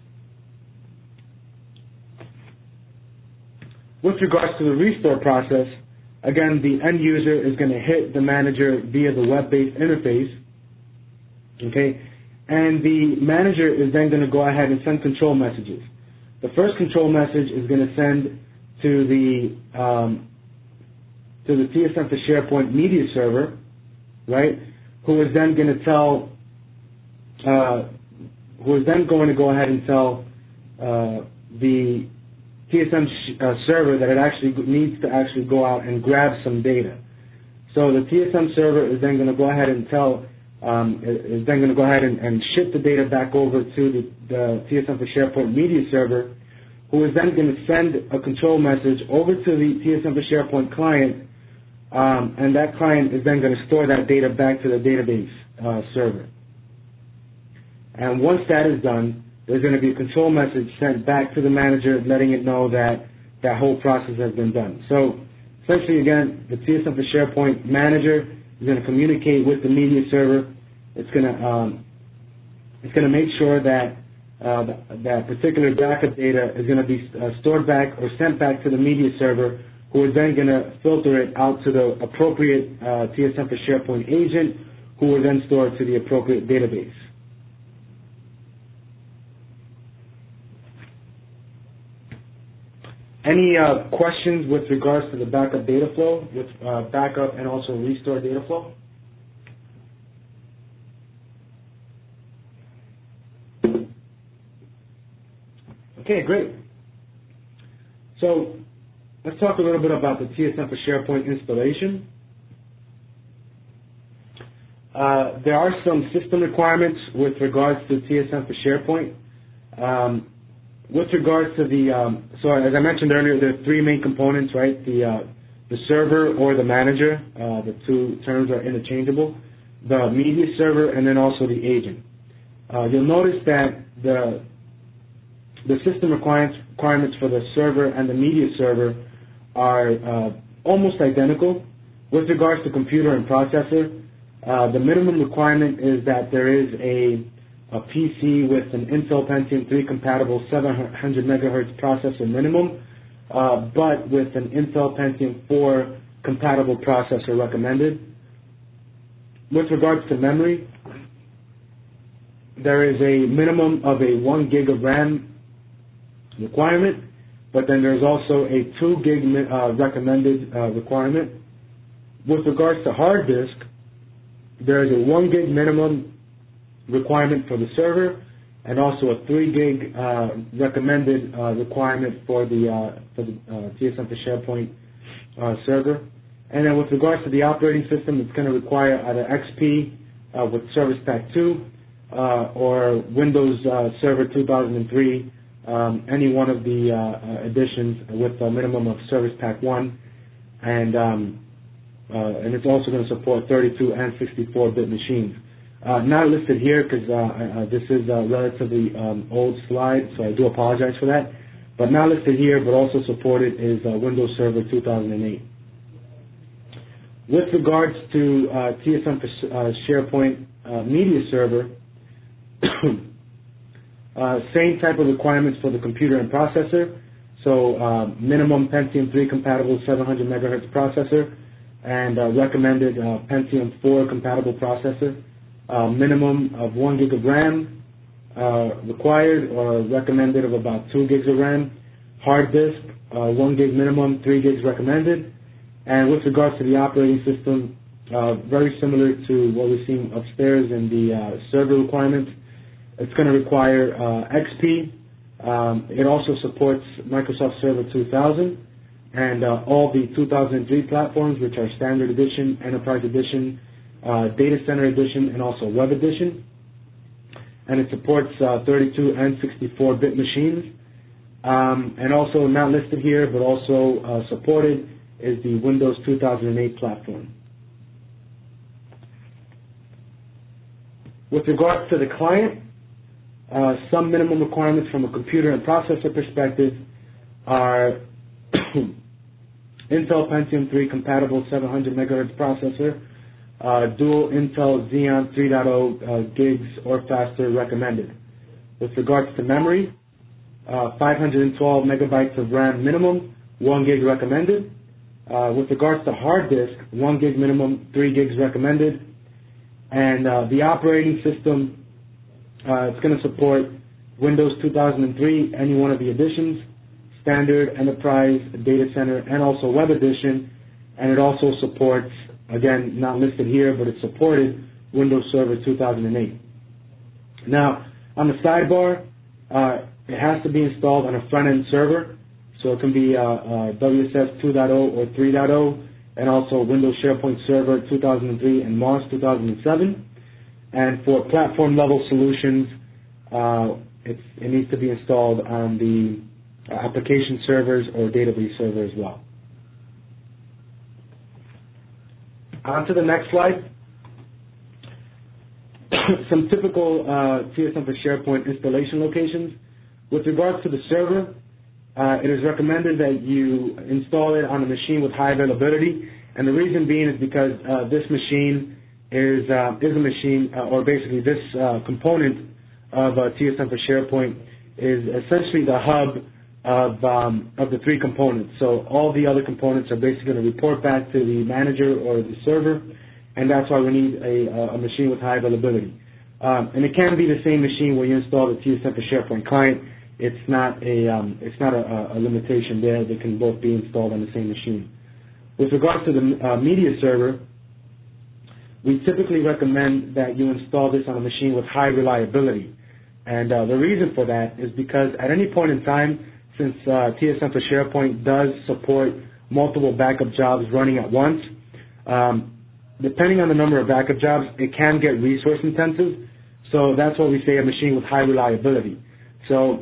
With regards to the restore process, again, the end user is going to hit the manager via the web-based interface. Okay, and the manager is then going to go ahead and send control messages. The first control message is going to send to the um, to the T S M for SharePoint media server, right? Who is then going to tell, uh, who is then going to go ahead and tell uh, the T S M sh- uh, server that it actually needs to actually go out and grab some data. So the T S M server is then going to go ahead and tell. Um, is then going to go ahead and, and ship the data back over to the, the T S M for SharePoint media server, who is then going to send a control message over to the T S M for SharePoint client, um, and that client is then going to store that data back to the database uh, server. And once that is done, there's going to be a control message sent back to the manager letting it know that that whole process has been done. So essentially, again, the T S M for SharePoint manager is going to communicate with the media server. It's going to um, it's going to make sure that uh, th- that particular backup data is going to be uh, stored back or sent back to the media server, who is then going to filter it out to the appropriate uh, T S M for SharePoint agent, who will then store it to the appropriate database. Any uh, questions with regards to the backup data flow, with uh, backup and also restore data flow? Okay, great. So let's talk a little bit about the T S M for SharePoint installation. Uh, there are some system requirements with regards to T S M for SharePoint. Um, With regards to the, um, so as I mentioned earlier, there are three main components, right? The uh, the server or the manager, uh, the two terms are interchangeable. The media server, and then also the agent. Uh, you'll notice that the the system requirements requirements for the server and the media server are uh, almost identical. With regards to computer and processor, uh, the minimum requirement is that there is a a P C with an Intel Pentium three compatible seven hundred megahertz processor minimum, uh, but with an Intel Pentium four compatible processor recommended. With regards to memory, there is a minimum of a one gig of RAM requirement, but then there's also a two gig uh, recommended uh, requirement. With regards to hard disk, there is a one gig minimum requirement for the server, and also a three gig uh, recommended uh, requirement for the uh, for the uh, T S M for SharePoint uh, server. And then with regards to the operating system, it's going to require either X P uh, with Service Pack two uh, or Windows uh, Server two thousand three, um, any one of the uh, editions with a minimum of Service Pack one, and um, uh, and it's also going to support thirty-two and sixty-four bit machines. Uh, not listed here because uh, uh, this is a relatively um, old slide, so I do apologize for that. But not listed here, but also supported is uh, Windows Server two thousand eight. With regards to uh, T S M for uh, SharePoint uh, Media Server, uh, same type of requirements for the computer and processor. So uh, minimum Pentium three compatible seven hundred megahertz processor, and uh, recommended uh, Pentium four compatible processor. Uh, minimum of one gig of RAM uh, required or recommended of about two gigs of RAM. Hard disk, uh, one gig minimum, three gigs recommended. And with regards to the operating system, uh, very similar to what we've seen upstairs in the uh, server requirements. It's going to require uh, X P. Um, it also supports Microsoft Server two thousand and uh, all the two thousand three platforms, which are Standard Edition, Enterprise Edition, Uh, Data Center Edition, and also Web Edition, and it supports uh, thirty-two and sixty-four bit machines. Um, and also not listed here, but also uh, supported is the Windows two thousand eight platform. With regards to the client, uh, some minimum requirements from a computer and processor perspective are Intel Pentium three compatible seven hundred megahertz processor, Uh, dual Intel Xeon three point oh uh, gigs or faster recommended. With regards to memory, uh, five hundred twelve megabytes of RAM minimum, one gig recommended. Uh, with regards to hard disk, one gig minimum, three gigs recommended. And uh, the operating system, uh, it's going to support Windows two thousand three, any one of the editions, Standard, Enterprise, Data Center, and also Web Edition. And it also supports, again, not listed here, but it's supported Windows Server two thousand eight. Now, on the sidebar, uh, it has to be installed on a front-end server, so it can be uh, uh, W S S two point oh or three point oh, and also Windows SharePoint Server two thousand three and MOS two thousand seven. And for platform-level solutions, uh, it's, it needs to be installed on the uh, application servers or database server as well. On to the next slide. Some typical uh, T S M for SharePoint installation locations. With regards to the server, uh, it is recommended that you install it on a machine with high availability, and the reason being is because uh, this machine is uh, is a machine, uh, or basically this uh, component of uh, T S M for SharePoint is essentially the hub of um, of the three components. So all the other components are basically going to report back to the manager or the server, and that's why we need a, a machine with high availability. Um, and it can be the same machine where you install the T S M for SharePoint client. It's not a um, it's not a, a limitation there. They can both be installed on the same machine. With regards to the uh, media server, we typically recommend that you install this on a machine with high reliability. And uh, the reason for that is because at any point in time, since uh, T S M for SharePoint does support multiple backup jobs running at once, um, depending on the number of backup jobs, it can get resource intensive. So that's why we say a machine with high reliability. So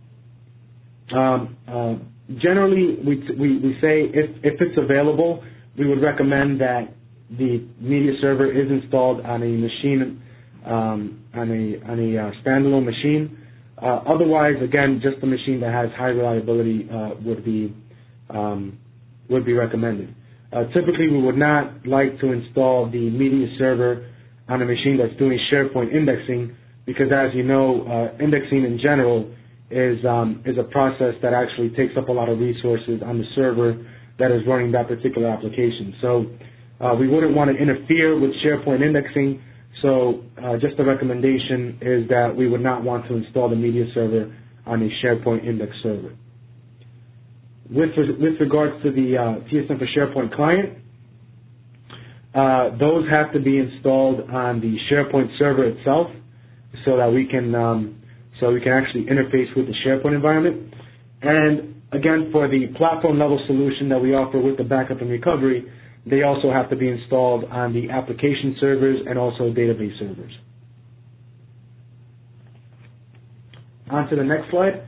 um, uh, generally, we, we, we say if, if it's available, we would recommend that the media server is installed on a machine, um, on a, on a uh, standalone machine. Uh, otherwise, again, just a machine that has high reliability uh, would be um, would be recommended. Uh, typically, we would not like to install the media server on a machine that's doing SharePoint indexing because, as you know, uh, indexing in general is um, is a process that actually takes up a lot of resources on the server that is running that particular application. So uh, we wouldn't want to interfere with SharePoint indexing. So uh, just a recommendation is that we would not want to install the media server on a SharePoint index server. With, with regards to the uh, T S M for SharePoint client, uh, those have to be installed on the SharePoint server itself so that we can um, so we can actually interface with the SharePoint environment. And again, for the platform level solution that we offer with the backup and recovery, they also have to be installed on the application servers and also database servers. On to the next slide.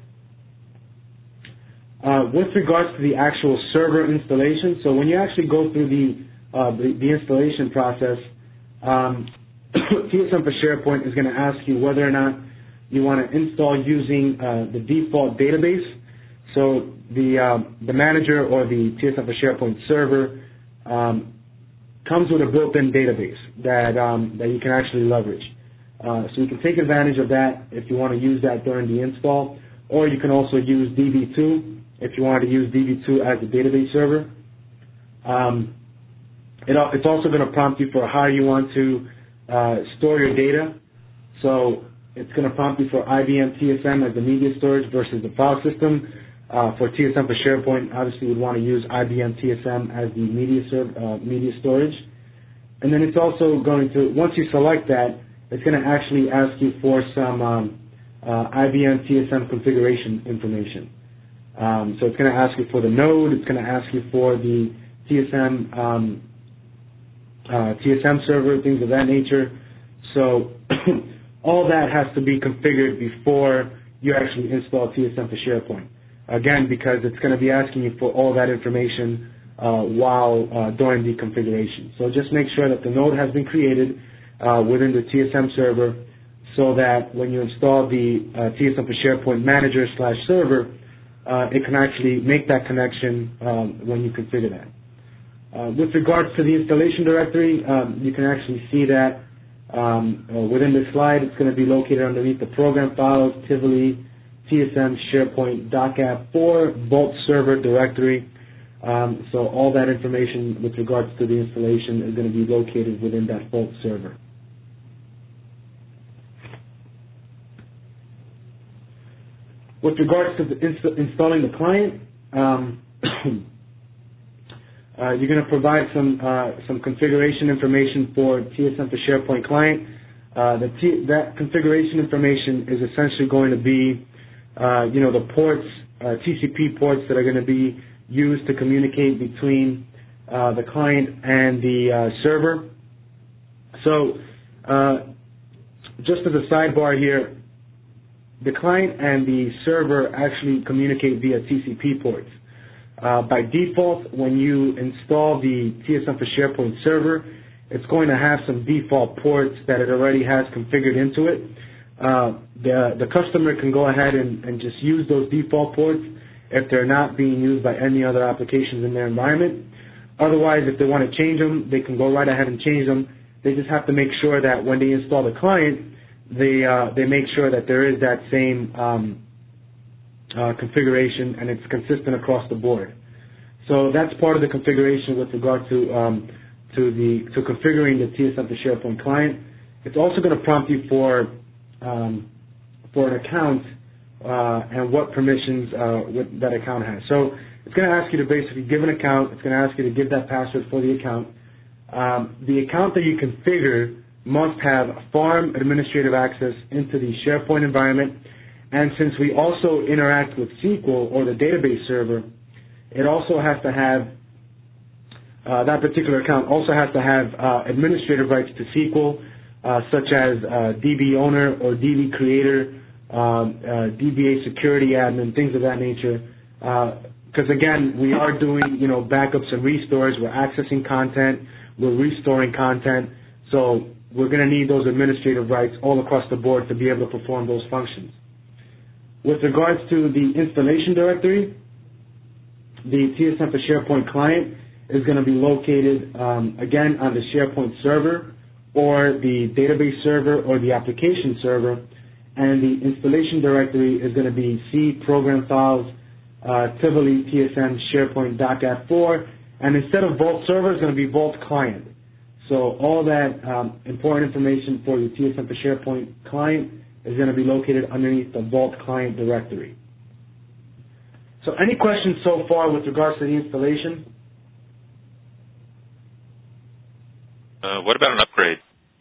Uh, with regards to the actual server installation, so when you actually go through the uh, the, the installation process, um, T S M for SharePoint is going to ask you whether or not you want to install using uh, the default database. So the um, the manager or the T S M for SharePoint server Um, comes with a built-in database that um, that you can actually leverage. Uh, so you can take advantage of that if you want to use that during the install, or you can also use D B two if you want to use D B two as a database server. Um, it, it's also going to prompt you for how you want to uh, store your data. So it's going to prompt you for I B M T S M as the media storage versus the file system. Uh, for T S M for SharePoint, obviously we'd want to use I B M T S M as the media serv- uh, media storage. And then it's also going to, once you select that, it's going to actually ask you for some um, uh, I B M T S M configuration information. Um, so it's going to ask you for the node, it's going to ask you for the T S M um, uh, T S M server, things of that nature. So all that has to be configured before you actually install T S M for SharePoint. Again, because it's going to be asking you for all that information uh, while uh, during the configuration. So just make sure that the node has been created uh, within the T S M server so that when you install the uh, T S M for SharePoint manager slash server, uh, it can actually make that connection um, when you configure that. Uh, with regards to the installation directory, um, you can actually see that um, uh, within this slide. It's going to be located underneath the program files, Tivoli, T S M, SharePoint, DocApp four, Vault Server directory. Um, so all that information with regards to the installation is going to be located within that Vault server. With regards to the inst- installing the client, um, uh, you're going to provide some uh, some configuration information for T S M for SharePoint client. Uh, the T- that configuration information is essentially going to be Uh, you know, the ports, uh, T C P ports that are going to be used to communicate between uh, the client and the uh, server. So uh, just as a sidebar here, the client and the server actually communicate via T C P ports. Uh, by default, when you install the T S M for SharePoint server, it's going to have some default ports that it already has configured into it. Uh, the, the customer can go ahead and, and just use those default ports if they're not being used by any other applications in their environment. Otherwise, if they want to change them, they can go right ahead and change them. They just have to make sure that when they install the client, they, uh, they make sure that there is that same um, uh, configuration and it's consistent across the board. So that's part of the configuration with regard to um, to the to configuring the T S M for SharePoint client. It's also going to prompt you for um, for an account uh, and what permissions uh, what that account has. So it's going to ask you to basically give an account. It's going to ask you to give that password for the account. Um, the account that you configure must have farm administrative access into the SharePoint environment. And since we also interact with S Q L or the database server, it also has to have Uh, that particular account also has to have uh, administrative rights to S Q L, uh, such as uh, D B owner or D B creator, um, uh, D B A security admin, things of that nature. Because uh, again, we are doing, you know, backups and restores. We're accessing content. We're restoring content. So we're going to need those administrative rights all across the board to be able to perform those functions. With regards to the installation directory, the T S M for SharePoint client is going to be located, um, again, on the SharePoint server or the database server or the application server, and the installation directory is going to be C program files, uh, Tivoli T S M SharePoint .gat four, and instead of Vault server, it's going to be Vault client. So all that um, important information for your T S M for SharePoint client is going to be located underneath the Vault client directory. So any questions so far with regards to the installation? Uh, what about an upgrade?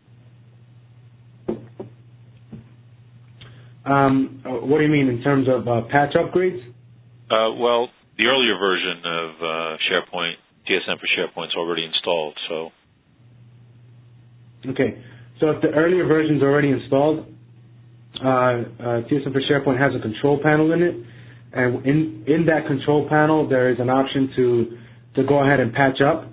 Um, what do you mean in terms of uh, patch upgrades? Uh, well, the earlier version of uh, SharePoint, T S M for SharePoint, is already installed. So. Okay. So if the earlier version is already installed, uh, uh, T S M for SharePoint has a control panel in it, and in in that control panel there is an option to to go ahead and patch up.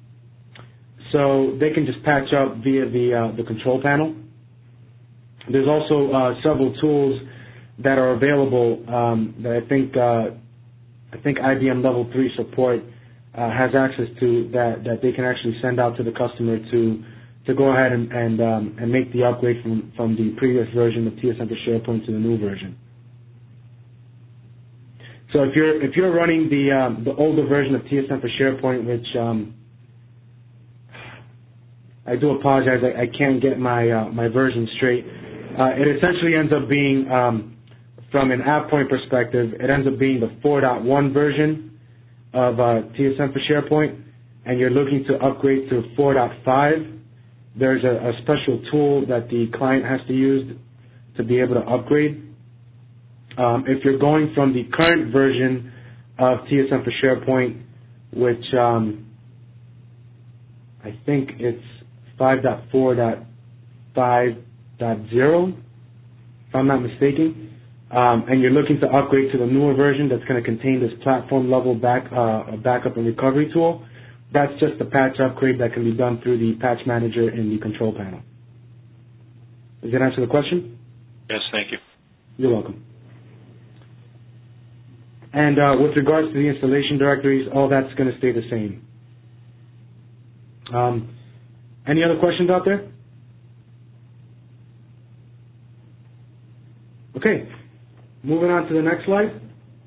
So they can just patch up via the uh, the control panel. There's also uh, several tools that are available um, that I think uh, I think I B M Level three support uh, has access to that that they can actually send out to the customer to to go ahead and and, um, and make the upgrade from from the previous version of T S M for SharePoint to the new version. So if you're if you're running the um, the older version of T S M for SharePoint, which um, I do apologize, I, I can't get my uh, my version straight. Uh, it essentially ends up being, um, from an AvePoint perspective, it ends up being the four point one version of uh, T S M for SharePoint, and you're looking to upgrade to four point five. There's a, a special tool that the client has to use to be able to upgrade. Um, if you're going from the current version of T S M for SharePoint, which um, I think it's five point four point five point zero, if I'm not mistaken, um, and you're looking to upgrade to the newer version that's going to contain this platform-level back, uh, backup and recovery tool, that's just a patch upgrade that can be done through the patch manager in the control panel. Does that answer the question? Yes, thank you. You're welcome. And uh, with regards to the installation directories, all that's going to stay the same. Um, any other questions out there? Okay, moving on to the next slide.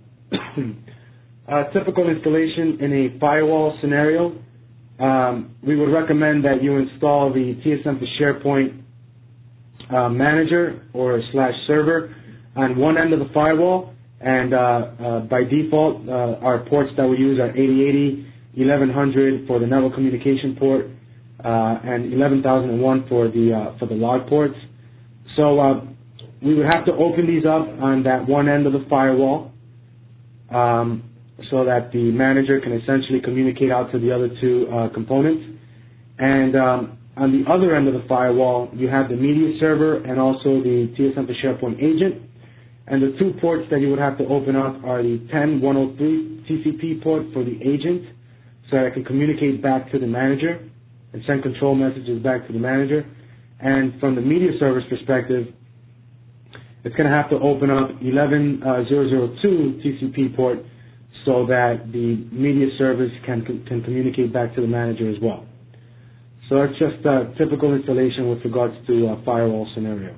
uh, typical installation in a firewall scenario. Um, we would recommend that you install the T S M for SharePoint uh, manager or slash server on one end of the firewall, and uh, uh, by default, uh, our ports that we use are eighty eighty, eleven hundred for the network communication port, uh, and eleven thousand one for the uh, for the log ports. So uh, we would have to open these up on that one end of the firewall, um, so that the manager can essentially communicate out to the other two uh, components. And um, on the other end of the firewall, you have the media server and also the T S M for SharePoint agent. And the two ports that you would have to open up are the ten one oh three T C P port for the agent, so that I can communicate back to the manager and send control messages back to the manager. And from the media service perspective, it's going to have to open up eleven thousand two T C P port so that the media service can can communicate back to the manager as well. So that's just a typical installation with regards to a firewall scenario.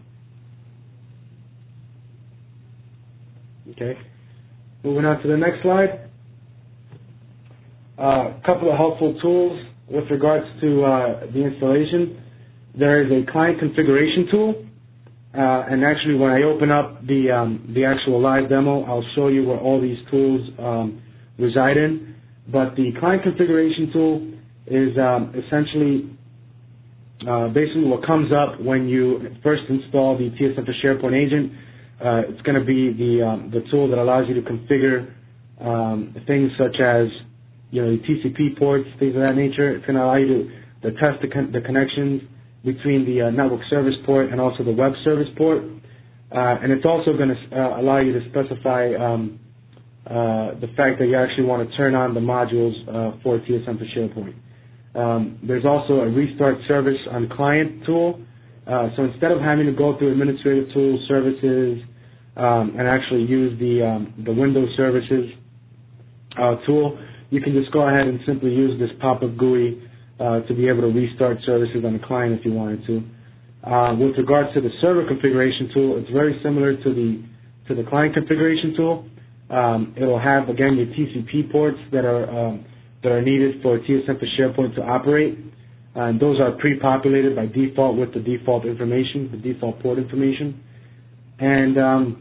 Okay. Moving on to the next slide. A uh, couple of helpful tools with regards to uh, the installation. There is a client configuration tool, uh, and actually when I open up the um, the actual live demo, I'll show you where all these tools um, reside in. But the client configuration tool is um, essentially uh, basically what comes up when you first install the T S M for SharePoint agent. Uh, it's going to be the um, the tool that allows you to configure um, things such as, you know, the T C P ports, things of that nature. It's going to allow you to, to test the, con- the connections between the uh, network service port and also the web service port. Uh, and it's also going to uh, allow you to specify um, uh, the fact that you actually want to turn on the modules uh, for T S M for SharePoint. Um, there's also a restart service on client tool. Uh, so instead of having to go through administrative tools, services, um, and actually use the um, the Windows services uh, tool, you can just go ahead and simply use this pop-up G U I uh, to be able to restart services on the client if you wanted to. Uh, with regards to the server configuration tool, it's very similar to the to the client configuration tool. Um, it'll have, again, your T C P ports that are um, that are needed for T S M for SharePoint to operate. And those are pre-populated by default with the default information, the default port information. And um,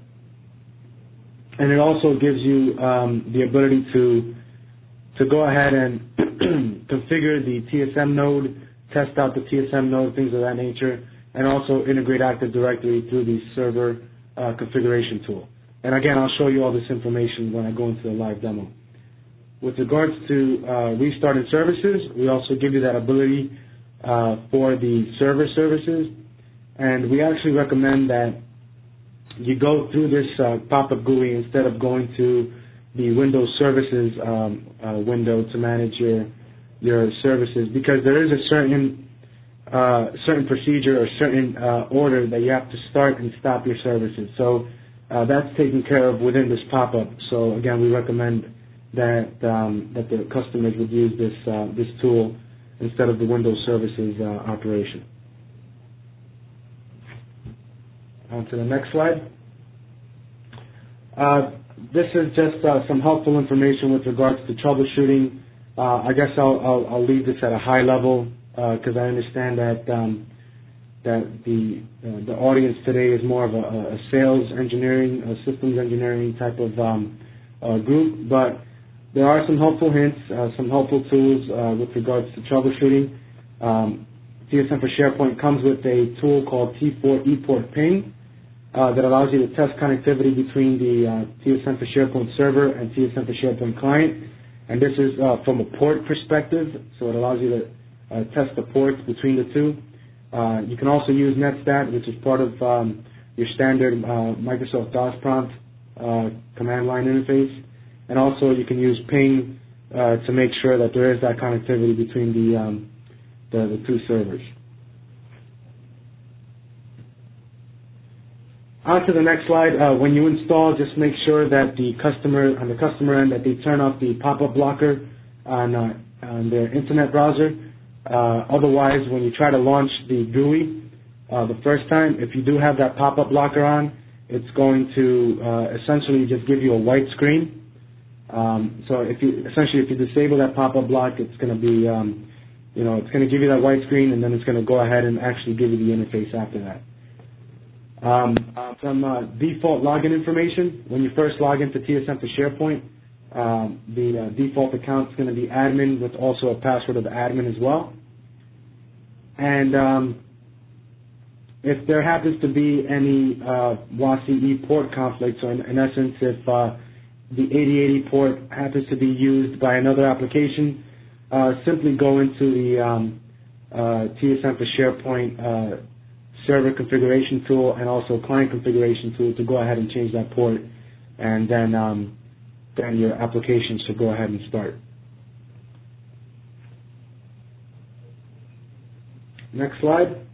and it also gives you um, the ability to to go ahead and configure the T S M node, test out the T S M node, things of that nature, and also integrate Active Directory through the server uh, configuration tool. And again, I'll show you all this information when I go into the live demo. With regards to uh, restarting services, we also give you that ability uh, for the server services, and we actually recommend that you go through this uh, pop-up G U I instead of going to the Windows Services um, uh, window to manage your your services, because there is a certain uh, certain procedure or certain uh, order that you have to start and stop your services. So uh, that's taken care of within this pop-up. So again, we recommend that um, that the customers would use this uh, this tool instead of the Windows Services uh, operation. On to the next slide. Uh, this is just uh, some helpful information with regards to troubleshooting. Uh, I guess I'll, I'll, I'll leave this at a high level because uh, I understand that um, that the uh, the audience today is more of a, a sales engineering, a systems engineering type of um, uh, group, but there are some helpful hints, uh, some helpful tools uh, with regards to troubleshooting. Um, T S M for SharePoint comes with a tool called T four ePort Ping uh, that allows you to test connectivity between the uh, T S M for SharePoint server and T S M for SharePoint client. And this is uh, from a port perspective, so it allows you to uh, test the ports between the two. Uh, you can also use NetStat, which is part of um, your standard uh, Microsoft DOS prompt uh, command line interface. And also you can use Ping uh, to make sure that there is that connectivity between the, um, the, the two servers. On to the next slide. Uh, when you install, just make sure that the customer, on the customer end, that they turn off the pop-up blocker on, uh, on their internet browser. Uh, otherwise, when you try to launch the G U I uh, the first time, if you do have that pop-up blocker on, it's going to uh, essentially just give you a white screen. Um, so if you essentially if you disable that pop-up block, it's going to be, um, you know, it's going to give you that white screen, and then it's going to go ahead and actually give you the interface after that. Um, some uh, default login information. When you first log into T S M for SharePoint, um, the uh, default account is going to be admin with also a password of admin as well. And um, if there happens to be any uh, WASI-E port conflict, so in, in essence, if uh, the eighty eighty port happens to be used by another application, uh, simply go into the um, uh, T S M for SharePoint uh, server configuration tool and also client configuration tool to go ahead and change that port, and then um, then your application should go ahead and start. Next slide.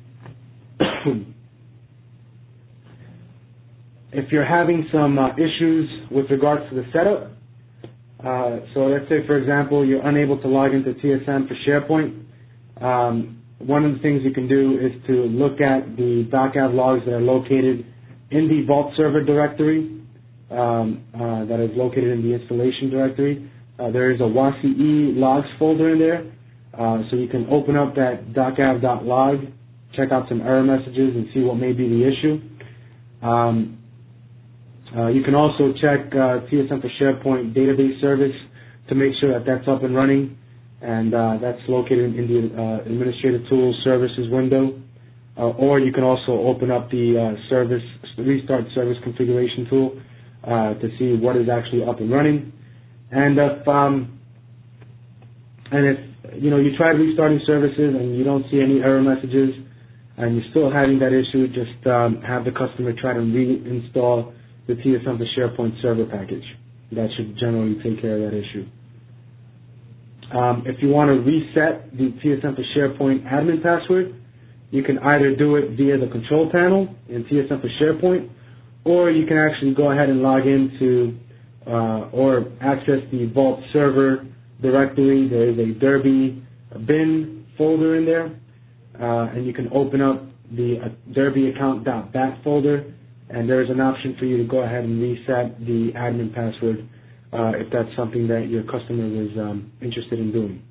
If you're having some uh, issues with regards to the setup, uh, so let's say, for example, you're unable to log into T S M for SharePoint, um, one of the things you can do is to look at the DocAv logs that are located in the Vault Server directory um, uh, that is located in the installation directory. Uh, there is a W A S I E logs folder in there, uh, so you can open up that docav.log, check out some error messages, and see what may be the issue. Um, Uh, you can also check uh, T S M for SharePoint database service to make sure that that's up and running, and uh, that's located in the uh, Administrative Tools Services window. Uh, or you can also open up the uh, service Restart Service Configuration tool uh, to see what is actually up and running. And if um, and if you know you tried restarting services and you don't see any error messages, and you're still having that issue, just um, have the customer try to reinstall the T S M for SharePoint server package. That should generally take care of that issue. Um, if you want to reset the T S M for SharePoint admin password, you can either do it via the control panel in T S M for SharePoint, or you can actually go ahead and log into uh, or access the Vault Server directory. There is a Derby bin folder in there, uh, and you can open up the uh, derby account.bat folder, and there's an option for you to go ahead and reset the admin password uh, if that's something that your customer was um, interested in doing.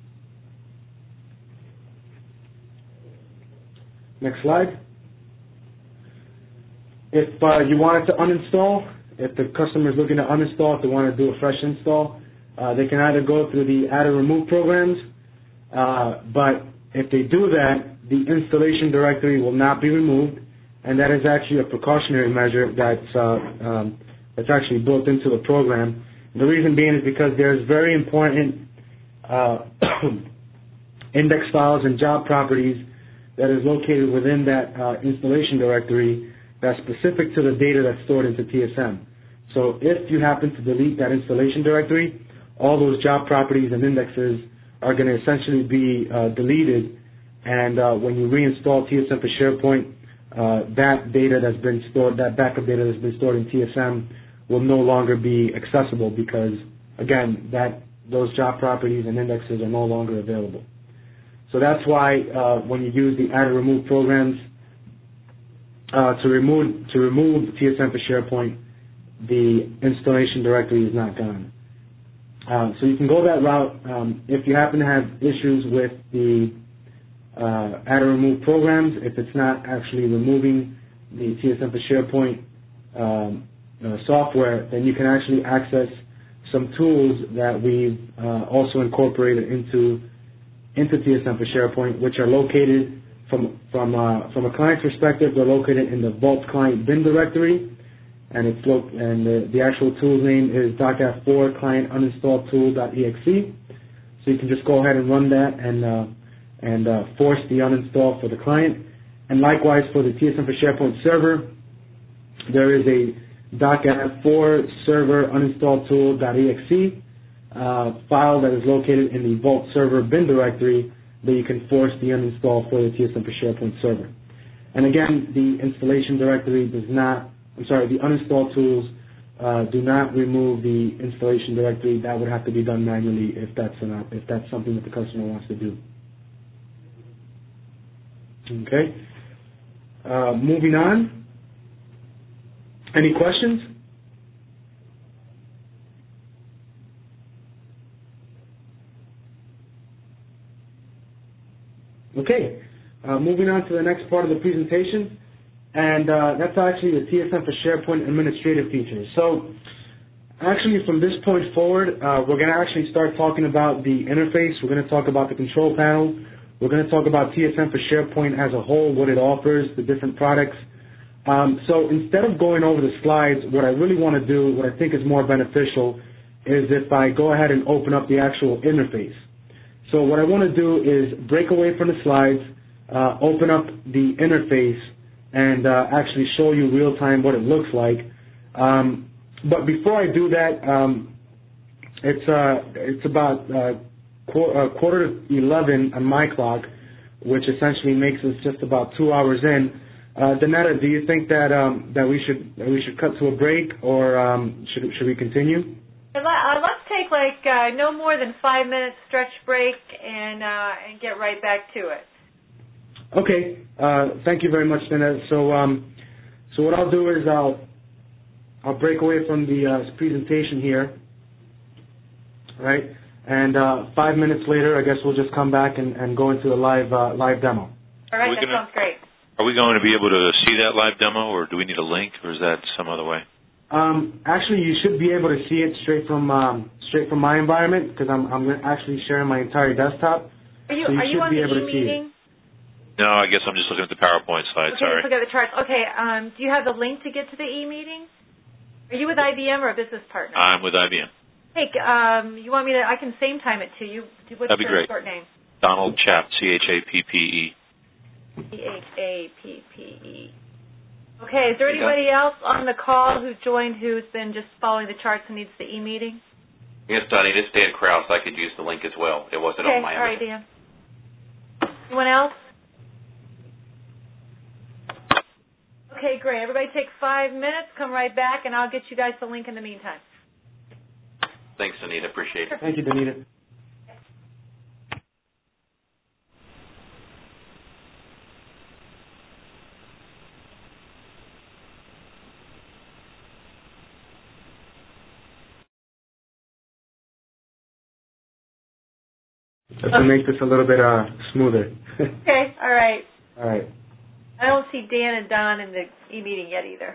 Next slide. If uh, you wanted to uninstall, if the customer is looking to uninstall, if they want to do a fresh install, uh, they can either go through the add or remove programs, uh, but if they do that, the installation directory will not be removed, and that is actually a precautionary measure that's uh, um, that's actually built into the program. The reason being is because there's very important uh, index files and job properties that is located within that uh, installation directory that's specific to the data that's stored into T S M. So if you happen to delete that installation directory, all those job properties and indexes are going to essentially be uh, deleted, and uh, when you reinstall T S M for SharePoint, Uh, that data that's been stored, that backup data that's been stored in T S M will no longer be accessible because, again, that those job properties and indexes are no longer available. So that's why uh, when you use the add or remove programs uh, to remove to remove T S M for SharePoint, the installation directory is not gone. Uh, so you can go that route. Um, if you happen to have issues with the Uh, add or remove programs, if it's not actually removing the T S M for SharePoint um, uh, software, then you can actually access some tools that we've uh, also incorporated into into T S M for SharePoint, which are located from from uh, from a client perspective. They're located in the Vault Client bin directory, and it's lo- and the, the actual tool name is docav four client uninstall tool.exe. So you can just go ahead and run that and uh, and uh, force the uninstall for the client. And likewise for the T S M for SharePoint server, there is a docav four server uninstall tool.exe uh, file that is located in the Vault Server bin directory that you can force the uninstall for the T S M for SharePoint server. And again, the installation directory does not, I'm sorry, the uninstall tools uh, do not remove the installation directory. That would have to be done manually if that's, an, if that's something that the customer wants to do. Okay. Uh, moving on. Any questions? Okay. Uh, moving on to the next part of the presentation, and uh, that's actually the T S M for SharePoint administrative features. So, actually, from this point forward, uh, we're going to actually start talking about the interface. We're going to talk about the control panel. We're going to talk about T S M for SharePoint as a whole, what it offers, the different products. Um, so instead of going over the slides, what I really want to do, what I think is more beneficial, is if I go ahead and open up the actual interface. So what I want to do is break away from the slides. uh, open up the interface and uh, actually show you real time what it looks like. Um, but before I do that, um, it's uh, it's about uh, qu- uh, quarter to eleven on my clock, which essentially makes us just about two hours in. Uh, Danetta, do you think that um, that we should that we should cut to a break, or um, should should we continue? Uh, let's take like uh, no more than five minutes stretch break and uh, and get right back to it. Okay. Uh, thank you very much, Danetta. So um, so what I'll do is I'll I'll break away from the uh, presentation here, right? And uh, five minutes later, I guess we'll just come back and, and go into a live uh, live demo. All right, that gonna, sounds great. Are we going to be able to see that live demo, or do we need a link, or is that some other way? Um, actually, you should be able to see it straight from um, straight from my environment, because I'm I'm actually sharing my entire desktop. Are you, so you are you should on be the able to see e-meeting? No, I guess I'm just looking at the PowerPoint slide. Okay, Sorry. let's look at the charts. Okay, um, do you have the link to get to the e-meeting? Are you with I B M or a business partner? I'm with I B M. Hey, um, you want me to? I can same time it to you. What's That'd be your great. short name? Donald Chapp, C H A P P E. C H A P P E. Okay, is there anybody else on the call who's joined who's been just following the charts and needs the e-meeting? Yes, Donnie, this is Dan Krause. I could use the link as well. It wasn't Okay, on my all right, end. Dan. Anyone else? Okay, great. Everybody take five minutes, come right back, and I'll get you guys the link in the meantime. Thanks, Anita. Appreciate it. Thank you, Danita. Just to make this a little bit uh, smoother. Okay, all right. All right. I don't see Dan and Don in the e-meeting yet either.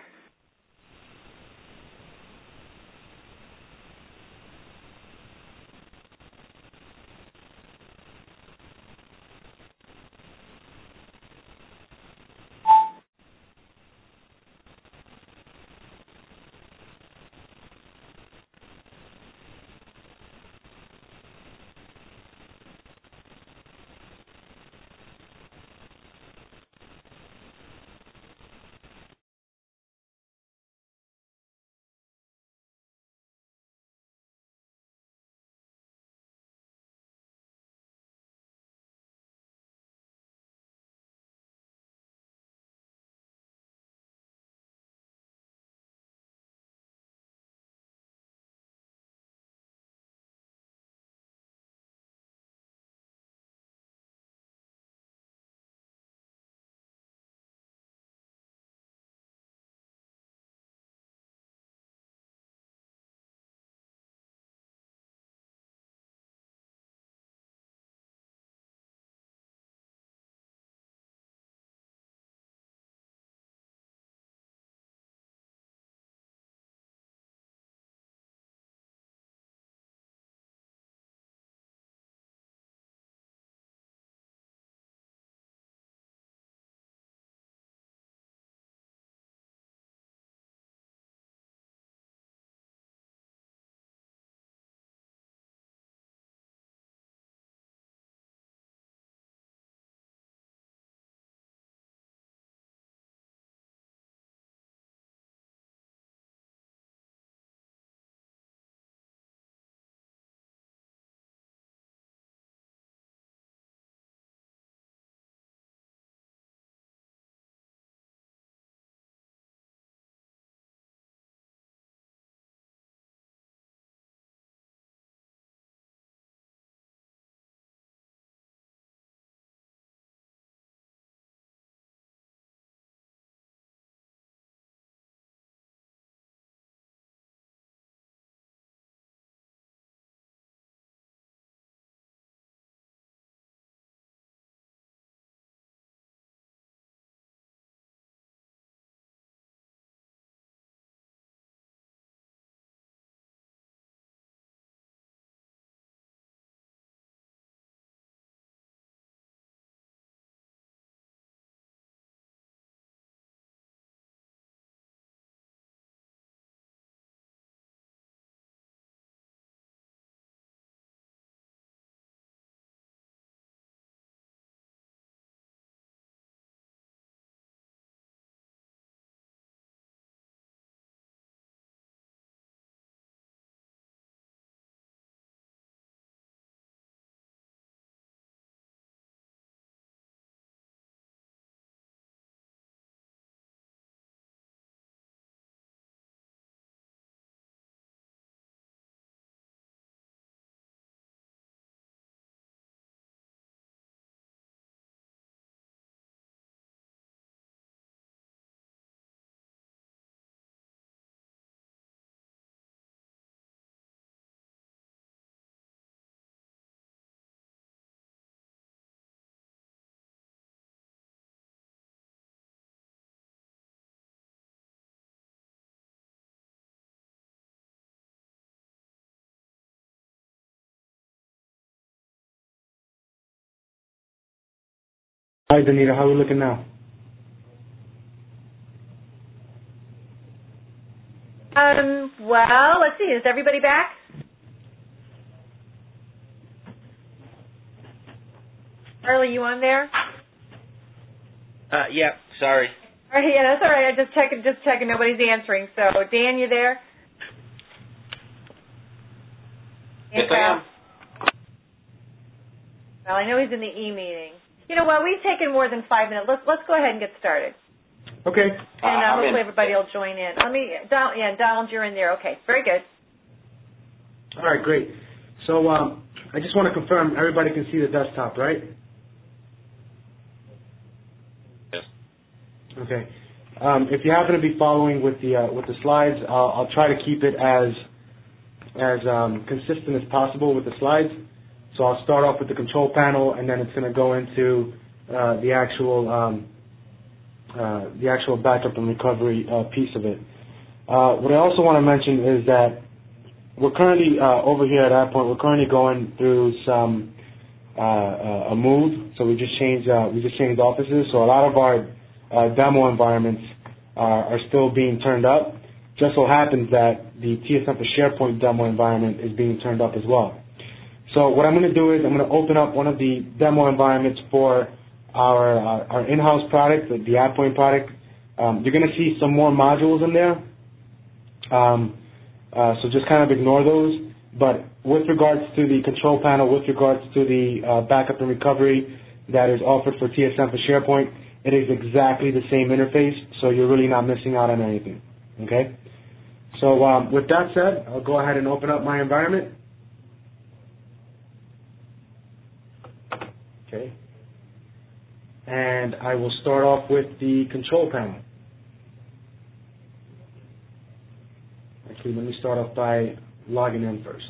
Hi, Danita. How are we looking now? Um, well, let's see. Is everybody back? Charlie, you on there? Uh, yeah, sorry. All right, yeah, that's all right. I just checking, just checking. Nobody's answering. So, Dan, you there? Yes, I am. Well, I know he's in the e-meeting. You know what? We've taken more than five minutes. Let's let's go ahead and get started. Okay. And uh, Uh, hopefully in. everybody will join in. Let me, Donald, yeah, Donald, you're in there. Okay, very good. All right, great. So um, I just want to confirm everybody can see the desktop, right? Yes. Okay. Um, if you happen to be following with the uh, with the slides, I'll, I'll try to keep it as as um, consistent as possible with the slides. So I'll start off with the control panel, and then it's going to go into uh, the actual um, uh, the actual backup and recovery uh, piece of it. Uh, what I also want to mention is that we're currently uh, over here at AvePoint. We're currently going through some uh, a move. So we just changed uh, we just changed offices. So a lot of our uh, demo environments are, are still being turned up. Just so happens that the T S M for SharePoint demo environment is being turned up as well. So what I'm going to do is I'm going to open up one of the demo environments for our uh, our in-house product, the, the AvePoint product. Um, you're going to see some more modules in there, um, uh, so just kind of ignore those. But with regards to the control panel, with regards to the uh, backup and recovery that is offered for T S M for SharePoint, it is exactly the same interface, so you're really not missing out on anything. Okay? So um, with that said, I'll go ahead and open up my environment. Okay. And I will start off with the control panel. Actually, let me start off by logging in first.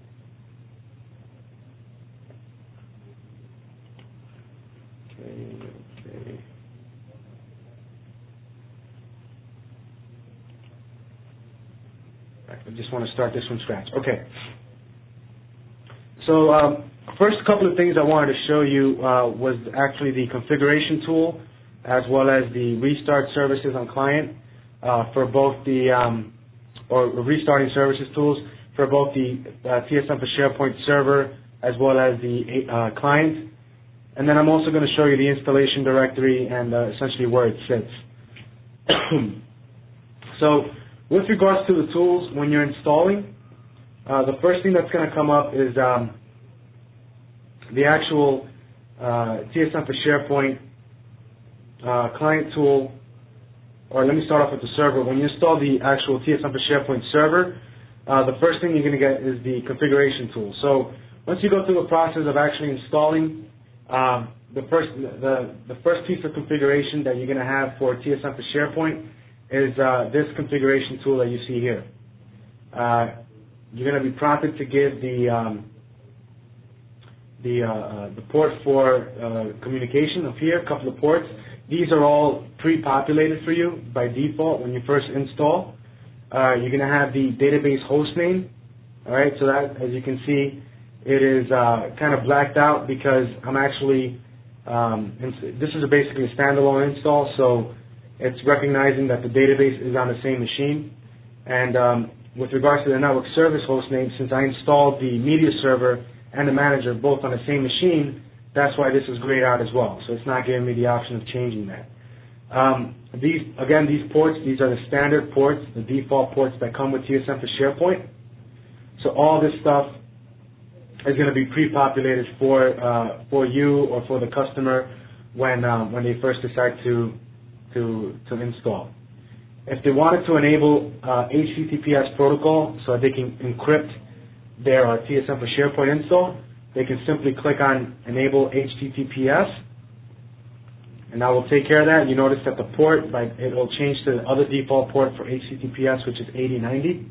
Okay, okay. I just want to start this from scratch. Okay. So um, first couple of things I wanted to show you uh, was actually the configuration tool as well as the restart services on client uh, for both the, um, or restarting services tools for both the uh, T S M for SharePoint server as well as the uh, client. And then I'm also going to show you the installation directory and uh, essentially where it sits. So with regards to the tools, when you're installing, uh, the first thing that's going to come up is um, the actual uh, T S M for SharePoint uh, client tool, or let me start off with the server. When you install the actual T S M for SharePoint server, uh, the first thing you're going to get is the configuration tool. So once you go through the process of actually installing, um, the first the, the first piece of configuration that you're going to have for T S M for SharePoint is uh, this configuration tool that you see here. Uh, you're going to be prompted to give the um, the uh, uh, the port for uh, communication up here, a couple of ports. These are all pre-populated for you by default when you first install. Uh, you're going to have the database host name. All right, so that, as you can see, it is uh, kind of blacked out because I'm actually um, this is a basically a standalone install, so it's recognizing that the database is on the same machine. And um, with regards to the network service host name, since I installed the media server and the manager both on the same machine, that's why this is grayed out as well. So it's not giving me the option of changing that. Um, these, again, these ports, these are the standard ports, the default ports that come with T S M for SharePoint. So all this stuff is going to be pre-populated for uh, for you or for the customer when um, when they first decide to to to install. If they wanted to enable uh, H T T P S protocol so that they can encrypt their uh, T S M for SharePoint install, they can simply click on Enable H T T P S, and that will take care of that. You notice that the port, like, it will change to the other default port for H T T P S, which is eighty ninety.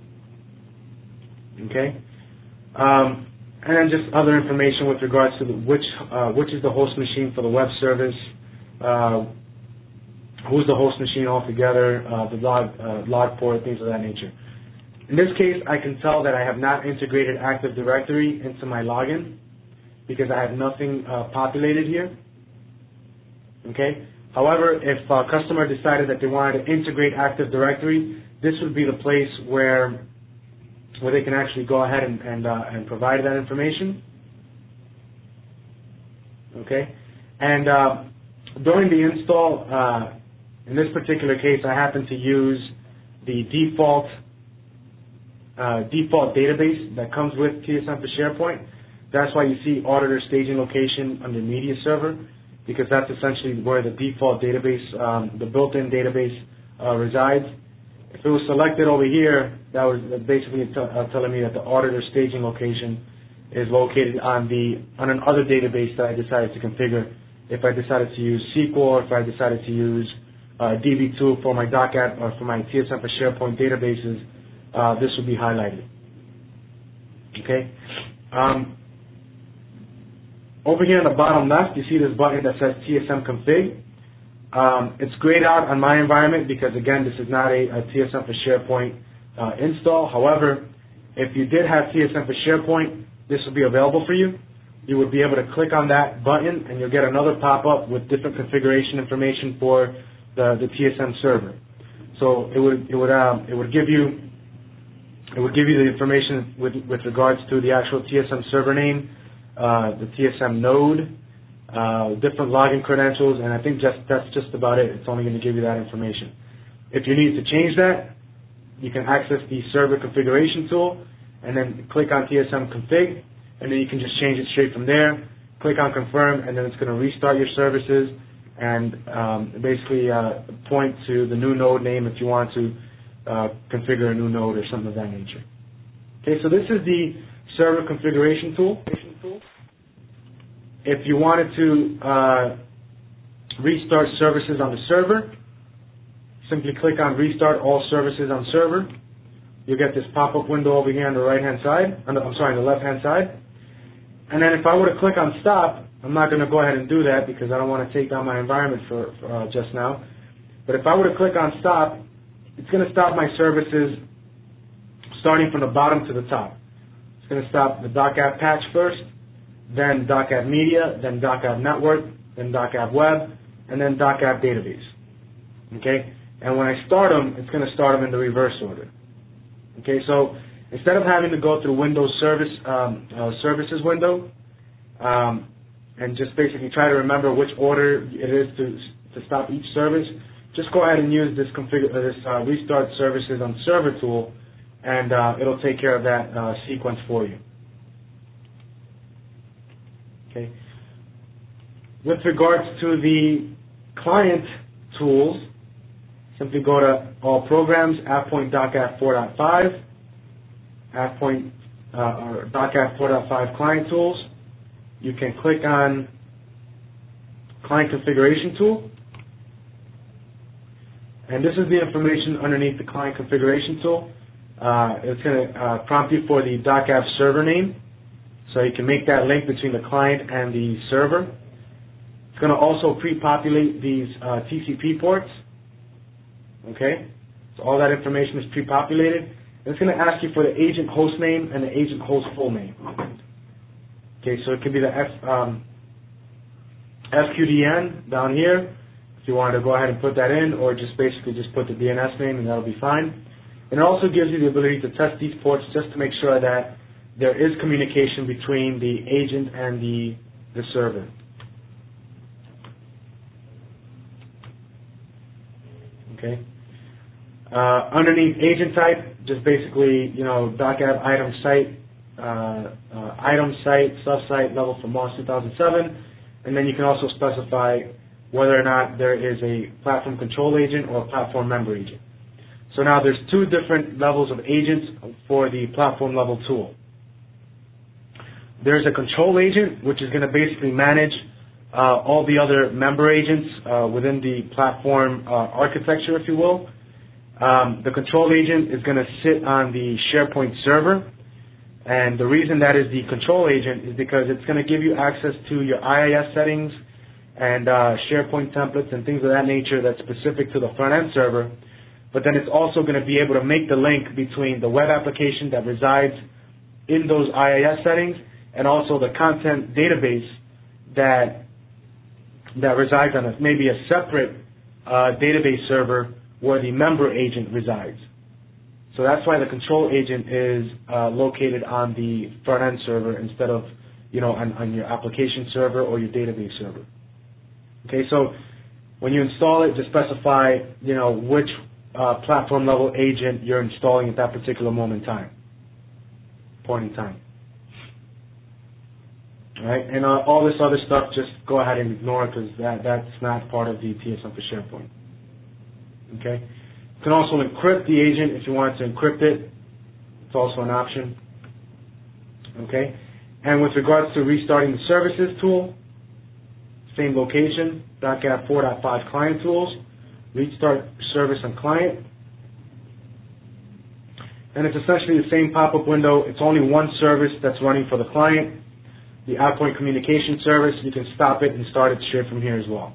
Okay, um, and then just other information with regards to the, which uh, which is the host machine for the web service, uh, who's the host machine altogether, uh, the log uh, log port, things of that nature. In this case, I can tell that I have not integrated Active Directory into my login because I have nothing uh, populated here. Okay. However, if a customer decided that they wanted to integrate Active Directory, this would be the place where where they can actually go ahead and and, uh, and provide that information. Okay. And uh, during the install, uh, in this particular case, I happen to use the default uh, default database that comes with T S M for SharePoint. That's why you see auditor staging location under media server, because that's essentially where the default database, um, the built-in database uh, resides. If it was selected over here, that was basically t- uh, telling me that the auditor staging location is located on the on another database that I decided to configure. If I decided to use S Q L, or if I decided to use uh, D B two for my DocApp or for my T S M for SharePoint databases, uh, this would be highlighted. Okay. Um, Over here on the bottom left, you see this button that says T S M config. Um, it's grayed out on my environment because, again, this is not a, a T S M for SharePoint uh, install. However, if you did have T S M for SharePoint, this would be available for you. You would be able to click on that button, and you'll get another pop-up with different configuration information for the, the T S M server. So it would it would um, it would give you it would give you the information with with regards to the actual T S M server name, Uh, the T S M node, uh, different login credentials, and I think just that's just about it. It's only going to give you that information. If you need to change that, you can access the server configuration tool, and then click on T S M config, and then you can just change it straight from there. Click on confirm, and then it's going to restart your services and um, basically uh, point to the new node name if you want to uh, configure a new node or something of that nature. Okay, so this is the server configuration tool. If you wanted to uh, restart services on the server, simply click on Restart All Services on Server. You'll get this pop-up window over here on the right-hand side, on the, I'm sorry, on the left-hand side. And then if I were to click on Stop, I'm not going to go ahead and do that because I don't want to take down my environment for, for uh, just now. But if I were to click on Stop, it's going to stop my services starting from the bottom to the top. It's going to stop the DocApp Patch first, then DocApp Media, then DocApp Network, then DocApp Web, and then DocApp Database. Okay? And when I start them, it's going to start them in the reverse order. Okay, so instead of having to go through Windows Service um, uh, Services window um, and just basically try to remember which order it is to to stop each service, just go ahead and use this configure uh, this uh, Restart Services on Server tool, and uh, it'll take care of that uh, sequence for you. Okay. With regards to the client tools, simply go to All Programs, AvePoint DocApp four point five, AvePoint uh, or DocApp four point five Client Tools. You can click on Client Configuration Tool, and this is the information underneath the Client Configuration Tool. Uh, it's going to uh, prompt you for the DocApp server name. So you can make that link between the client and the server. It's going to also pre-populate these uh, T C P ports. Okay? So all that information is pre-populated. And it's going to ask you for the agent host name and the agent host full name. Okay, so it could be the F, um, S Q D N down here if you wanted to go ahead and put that in, or just basically just put the D N S name and that'll be fine. And it also gives you the ability to test these ports just to make sure that there is communication between the agent and the, the server. Okay. Uh, underneath agent type, just basically, you know, DocApp item site, uh, uh, item site, sub-site level for M O S two thousand seven, and then you can also specify whether or not there is a platform control agent or a platform member agent. So now there's two different levels of agents for the platform level tool. There's a control agent, which is going to basically manage uh, all the other member agents uh, within the platform uh, architecture, if you will. Um, the control agent is going to sit on the SharePoint server, and the reason that is the control agent is because it's going to give you access to your I I S settings and uh, SharePoint templates and things of that nature that's specific to the front-end server, but then it's also going to be able to make the link between the web application that resides in those I I S settings and also the content database that that resides on a, maybe a separate uh, database server where the member agent resides. So that's why the control agent is uh, located on the front-end server instead of, you know, on, on your application server or your database server. Okay, so when you install it, just specify, you know, which uh, platform-level agent you're installing at that particular moment in time, point in time. All right, and uh, all this other stuff, just go ahead and ignore it because that, that's not part of the T S M for SharePoint. Okay. You can also encrypt the agent if you want to encrypt it. It's also an option. Okay. And with regards to restarting the services tool, same location, .gap four point five client tools, restart service on client. And it's essentially the same pop-up window. It's only one service that's running for the client. The Outpoint communication service, you can stop it and start it straight from here as well.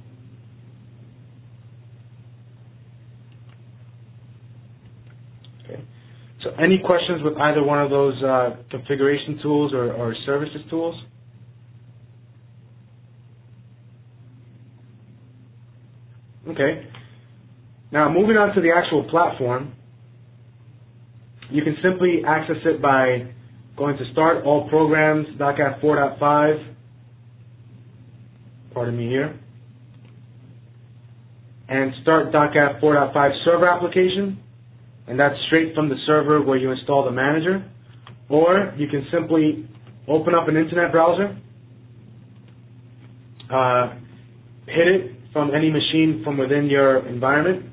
So any questions with either one of those uh, configuration tools or, or services tools? Okay. Now moving on to the actual platform, you can simply access it by going to Start All Programs, .gap four point five, pardon me here, and Start .gap four point five Server Application. And that's straight from the server where you install the manager. Or you can simply open up an internet browser, uh, hit it from any machine from within your environment,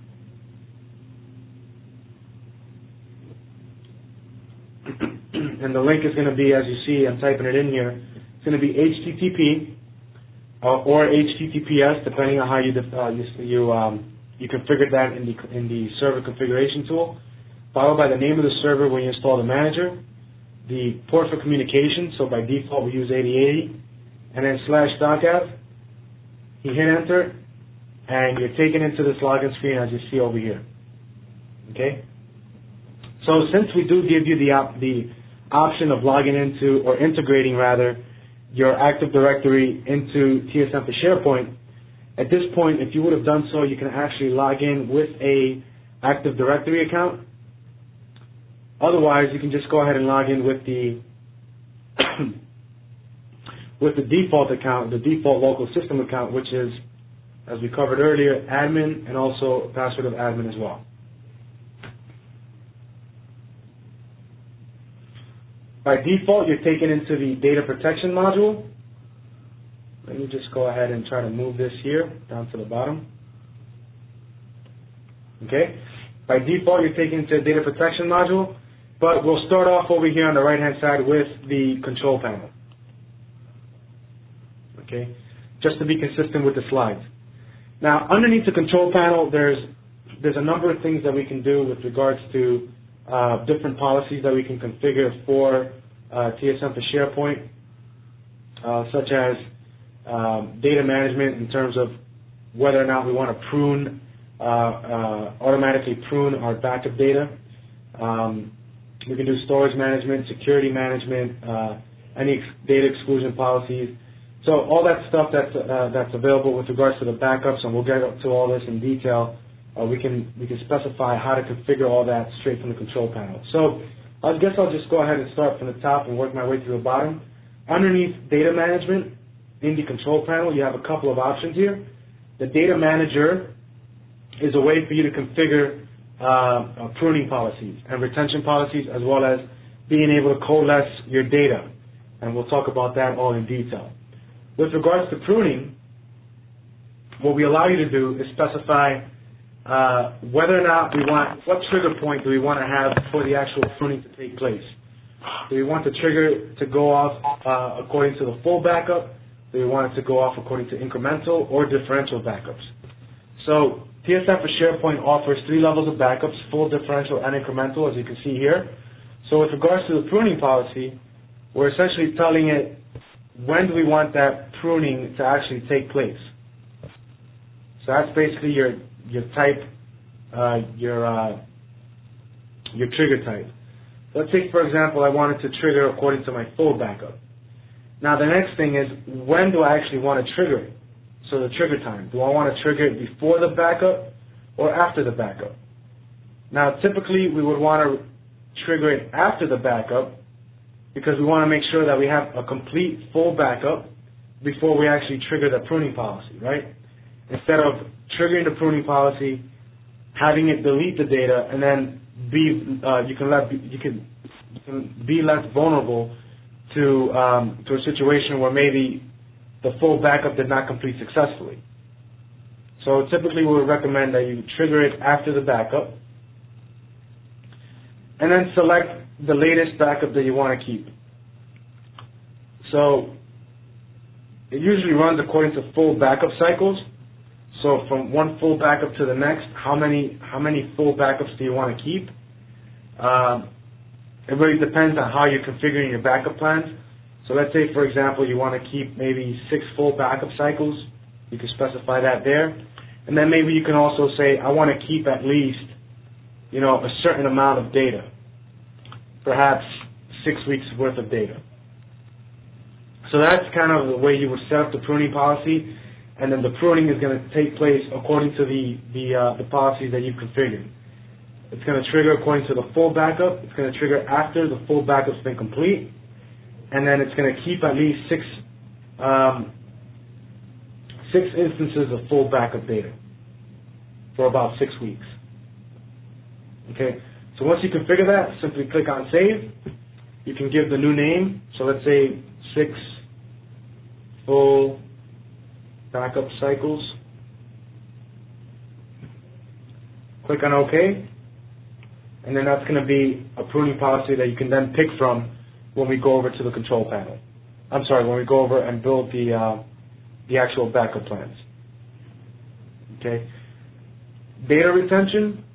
and the link is going to be, as you see, I'm typing it in here, it's going to be H T T P uh, or H T T P S, depending on how you uh, you, you um, You configured that in the in the server configuration tool, followed by the name of the server when you install the manager, the port for communication, so by default we use eighty eighty, and then slash .gap. You hit enter, and you're taken into this login screen as you see over here. Okay? So since we do give you the op the option of logging into, or integrating rather, your Active Directory into T S M for SharePoint, at this point, if you would have done so, you can actually log in with a Active Directory account. Otherwise, you can just go ahead and log in with the with the default account, the default local system account, which is, as we covered earlier, admin and also password of admin as well. By default, you're taken into the data protection module. Let me just go ahead and try to move this here down to the bottom. Okay. By default, you're taken into the data protection module, but we'll start off over here on the right-hand side with the control panel. Okay. Just to be consistent with the slides. Now, underneath the control panel, there's there's a number of things that we can do with regards to uh, different policies that we can configure for uh, T S M for SharePoint, uh, such as Um, data management in terms of whether or not we want to prune, uh, uh, automatically prune our backup data. Um, we can do storage management, security management, uh, any ex data exclusion policies. So all that stuff that's uh, that's available with regards to the backups, and we'll get to all this in detail. Uh, we can we can specify how to configure all that straight from the control panel. So I guess I'll just go ahead and start from the top and work my way to the bottom. Underneath data management, in the control panel, you have a couple of options here. The data manager is a way for you to configure uh, uh, pruning policies and retention policies, as well as being able to coalesce your data. And we'll talk about that all in detail. With regards to pruning, what we allow you to do is specify uh, whether or not we want, what trigger point do we want to have for the actual pruning to take place. Do we want the trigger to go off uh, according to the full backup? Do we want it to go off according to incremental or differential backups? So T S M for SharePoint offers three levels of backups, full, differential, and incremental, as you can see here. So with regards to the pruning policy, we're essentially telling it when do we want that pruning to actually take place. So that's basically your your type, uh, your uh, your trigger type. Let's say, for example, I wanted to trigger according to my full backup. Now the next thing is, when do I actually want to trigger it? So the trigger time. Do I want to trigger it before the backup or after the backup? Now, typically, we would want to trigger it after the backup because we want to make sure that we have a complete full backup before we actually trigger the pruning policy, right? Instead of triggering the pruning policy, having it delete the data, and then be uh, you can let you can you can be less vulnerable to um, to a situation where maybe the full backup did not complete successfully. So typically, we would recommend that you trigger it after the backup, and then select the latest backup that you want to keep. So it usually runs according to full backup cycles. So from one full backup to the next, how many how many full backups do you want to keep? Um, it really depends on how you're configuring your backup plans. So let's say, for example, you want to keep maybe six full backup cycles. You can specify that there. And then maybe you can also say, I want to keep at least, you know, a certain amount of data, perhaps six weeks worth of data. So that's kind of the way you would set up the pruning policy. And then the pruning is going to take place according to the the, uh, the policies that you've configured. It's going to trigger according to the full backup. It's going to trigger after the full backup's been complete, and then it's going to keep at least six um, six instances of full backup data for about six weeks. Okay. So once you configure that, simply click on Save. You can give the new name. So let's say six full backup cycles. Click on OK, and then that's going to be a pruning policy that you can then pick from when we go over to the control panel. I'm sorry, when we go over and build the uh, the actual backup plans. Okay. Data retention,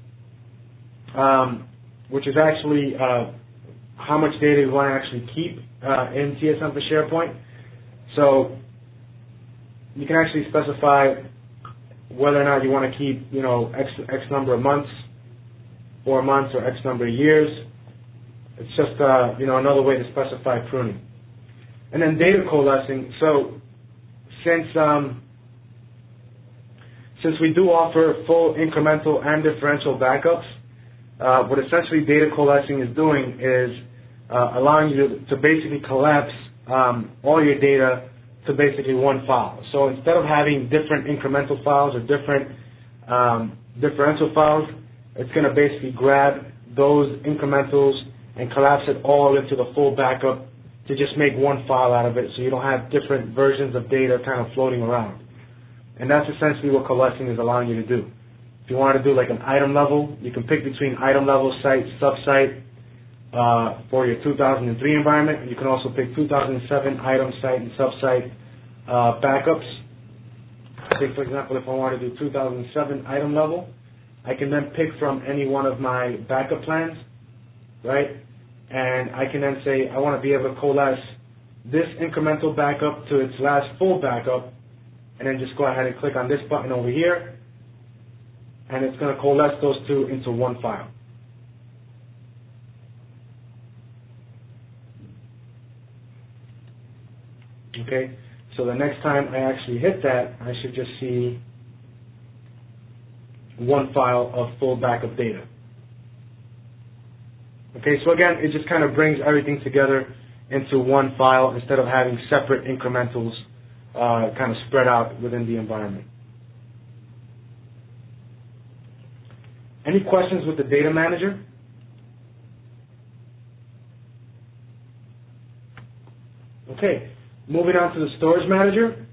um, which is actually uh, how much data you want to actually keep uh, in T S M for SharePoint. So you can actually specify whether or not you want to keep, you know, X, X number of months, four months, or X number of years. It's just, uh, you know, another way to specify pruning. And then data coalescing. So since um, since we do offer full incremental and differential backups, uh, what essentially data coalescing is doing is uh, allowing you to, to basically collapse um, all your data to basically one file. So instead of having different incremental files or different um, differential files, it's going to basically grab those incrementals and collapse it all into the full backup to just make one file out of it, so you don't have different versions of data kind of floating around. And that's essentially what coalescing is allowing you to do. If you want to do like an item level, you can pick between item level, site, sub-site, Uh, for your two thousand three environment. You can also pick two thousand seven item, site, and sub-site uh, backups. Say, for example, if I want to do two thousand seven item level, I can then pick from any one of my backup plans, right? And I can then say, I want to be able to coalesce this incremental backup to its last full backup, and then just go ahead and click on this button over here, and it's going to coalesce those two into one file. Okay, so the next time I actually hit that, I should just see one file of full backup data. Okay, so again, it just kind of brings everything together into one file instead of having separate incrementals uh, kind of spread out within the environment. Any questions with the data manager? Okay. Moving on to the storage manager.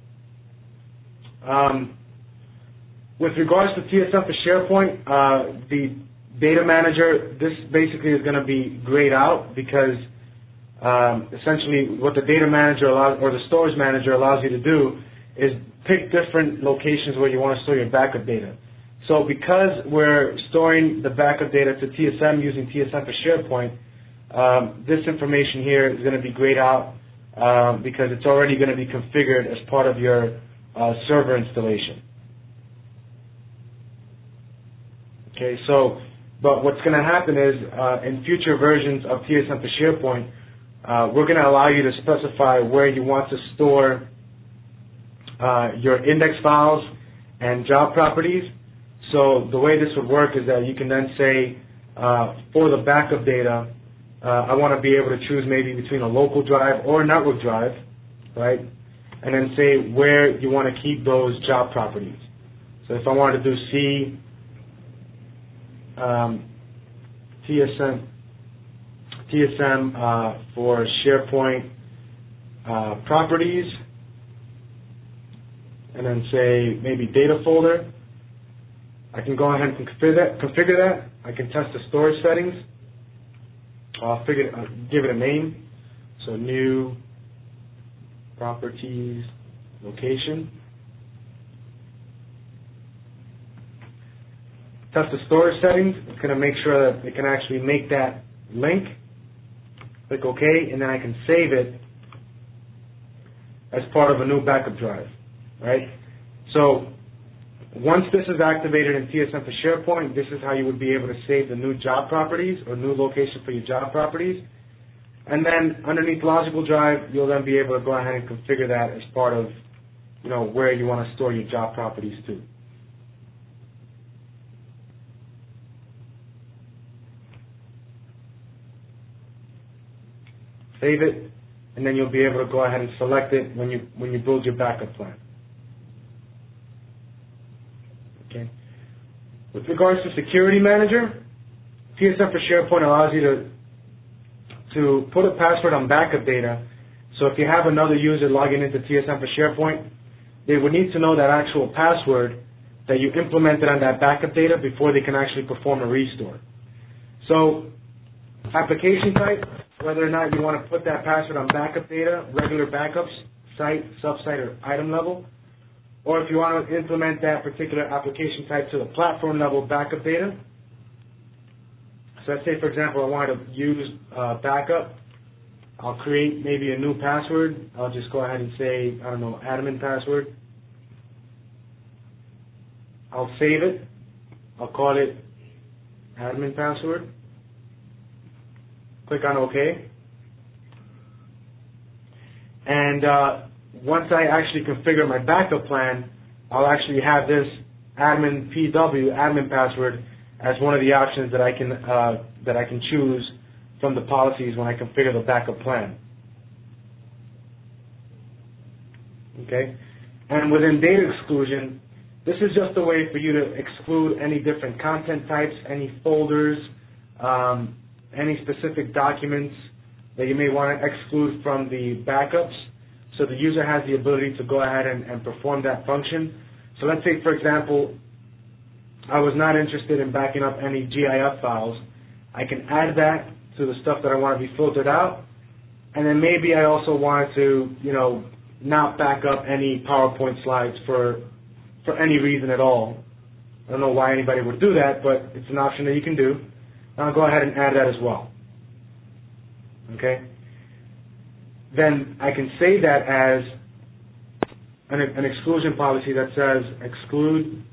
Um, with regards to T S M for SharePoint, uh, the data manager, this basically is going to be grayed out because um, essentially what the data manager allows, or the storage manager allows you to do is pick different locations where you want to store your backup data. So because we're storing the backup data to T S M using T S M for SharePoint, um, this information here is going to be grayed out Um, because it's already going to be configured as part of your uh, server installation. Okay, so, but what's going to happen is uh, in future versions of T S M for SharePoint, uh, we're going to allow you to specify where you want to store uh, your index files and job properties. So the way this would work is that you can then say, uh, for the backup data, uh, I want to be able to choose maybe between a local drive or a network drive, right? And then say where you want to keep those job properties. So if I wanted to do C, um, T S M, T S M uh, for SharePoint uh, properties, and then say maybe data folder, I can go ahead and configure that. Configure that. I can test the storage settings. I'll figure, uh, give it a name. So new properties location. Test the storage settings. It's going to make sure that it can actually make that link. Click OK, and then I can save it as part of a new backup drive, right? So once this is activated in T S M for SharePoint, this is how you would be able to save the new job properties or new location for your job properties. And then underneath Logical Drive, you'll then be able to go ahead and configure that as part of, you know, where you want to store your job properties to. Save it, and then you'll be able to go ahead and select it when you when you build your backup plan. Okay. With regards to Security Manager, T S M for SharePoint allows you to to put a password on backup data. So if you have another user logging into T S M for SharePoint, they would need to know that actual password that you implemented on that backup data before they can actually perform a restore. So application type, whether or not you want to put that password on backup data, regular backups, site, sub-site, or item level, or if you want to implement that particular application type to the platform level backup data. So let's say, for example, I want to use uh, backup. I'll create maybe a new password. I'll just go ahead and say, I don't know, admin password. I'll save it. I'll call it admin password. Click on OK. And uh, once I actually configure my backup plan, I'll actually have this admin P W, admin password, as one of the options that I can uh, that I can choose from the policies when I configure the backup plan. Okay, and within data exclusion, this is just a way for you to exclude any different content types, any folders, um, any specific documents that you may want to exclude from the backups. So the user has the ability to go ahead and, and perform that function. So let's say, for example, I was not interested in backing up any G I F files. I can add that to the stuff that I want to be filtered out. And then maybe I also wanted to, you know, not back up any PowerPoint slides for for any reason at all. I don't know why anybody would do that, but it's an option that you can do. And I'll go ahead and add that as well. Okay? Then I can say that as an, an exclusion policy that says exclude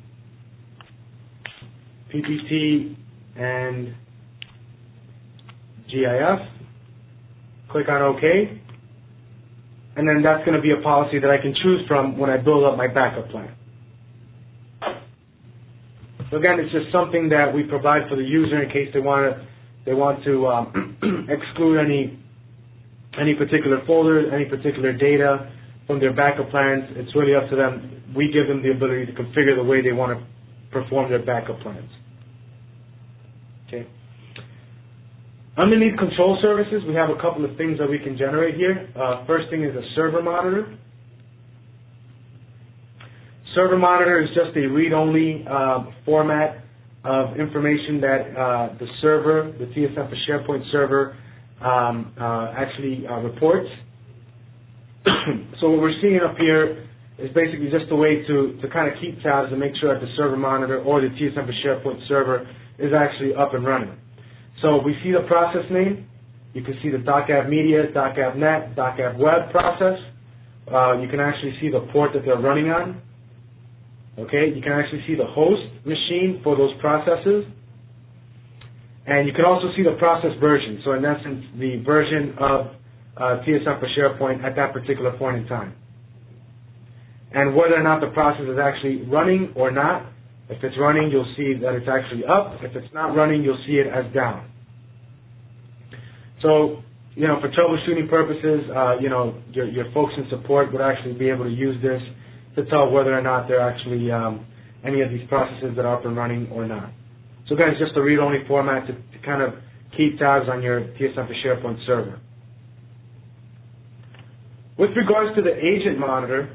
P P T and G I F. Click on OK. And then that's going to be a policy that I can choose from when I build up my backup plan. So again, it's just something that we provide for the user in case they want to they want to um, exclude any any particular folders, any particular data from their backup plans. It's really up to them. We give them the ability to configure the way they want to perform their backup plans. Okay. Underneath control services, we have a couple of things that we can generate here. Uh, first thing is a server monitor. Server monitor is just a read-only uh, format of information that uh, the server, the T S M for SharePoint server, um, uh, actually uh, reports. So what we're seeing up here is basically just a way to, to kind of keep tabs and make sure that the server monitor or the T S M for SharePoint server is actually up and running. So we see the process name. You can see the DocApp Media, DocApp Net, DocApp Web process. Uh, you can actually see the port that they're running on. Okay, you can actually see the host machine for those processes. And you can also see the process version. So in essence, the version of uh, T S M for SharePoint at that particular point in time. and whether or not the process is actually running or not. If it's running, you'll see that it's actually up. If it's not running, you'll see it as down. So, you know, for troubleshooting purposes, uh, you know, your, your folks in support would actually be able to use this to tell whether or not they're actually um, any of these processes that are up and running or not. So again, it's just a read-only format to, to kind of keep tabs on your T S M for SharePoint server. With regards to the agent monitor,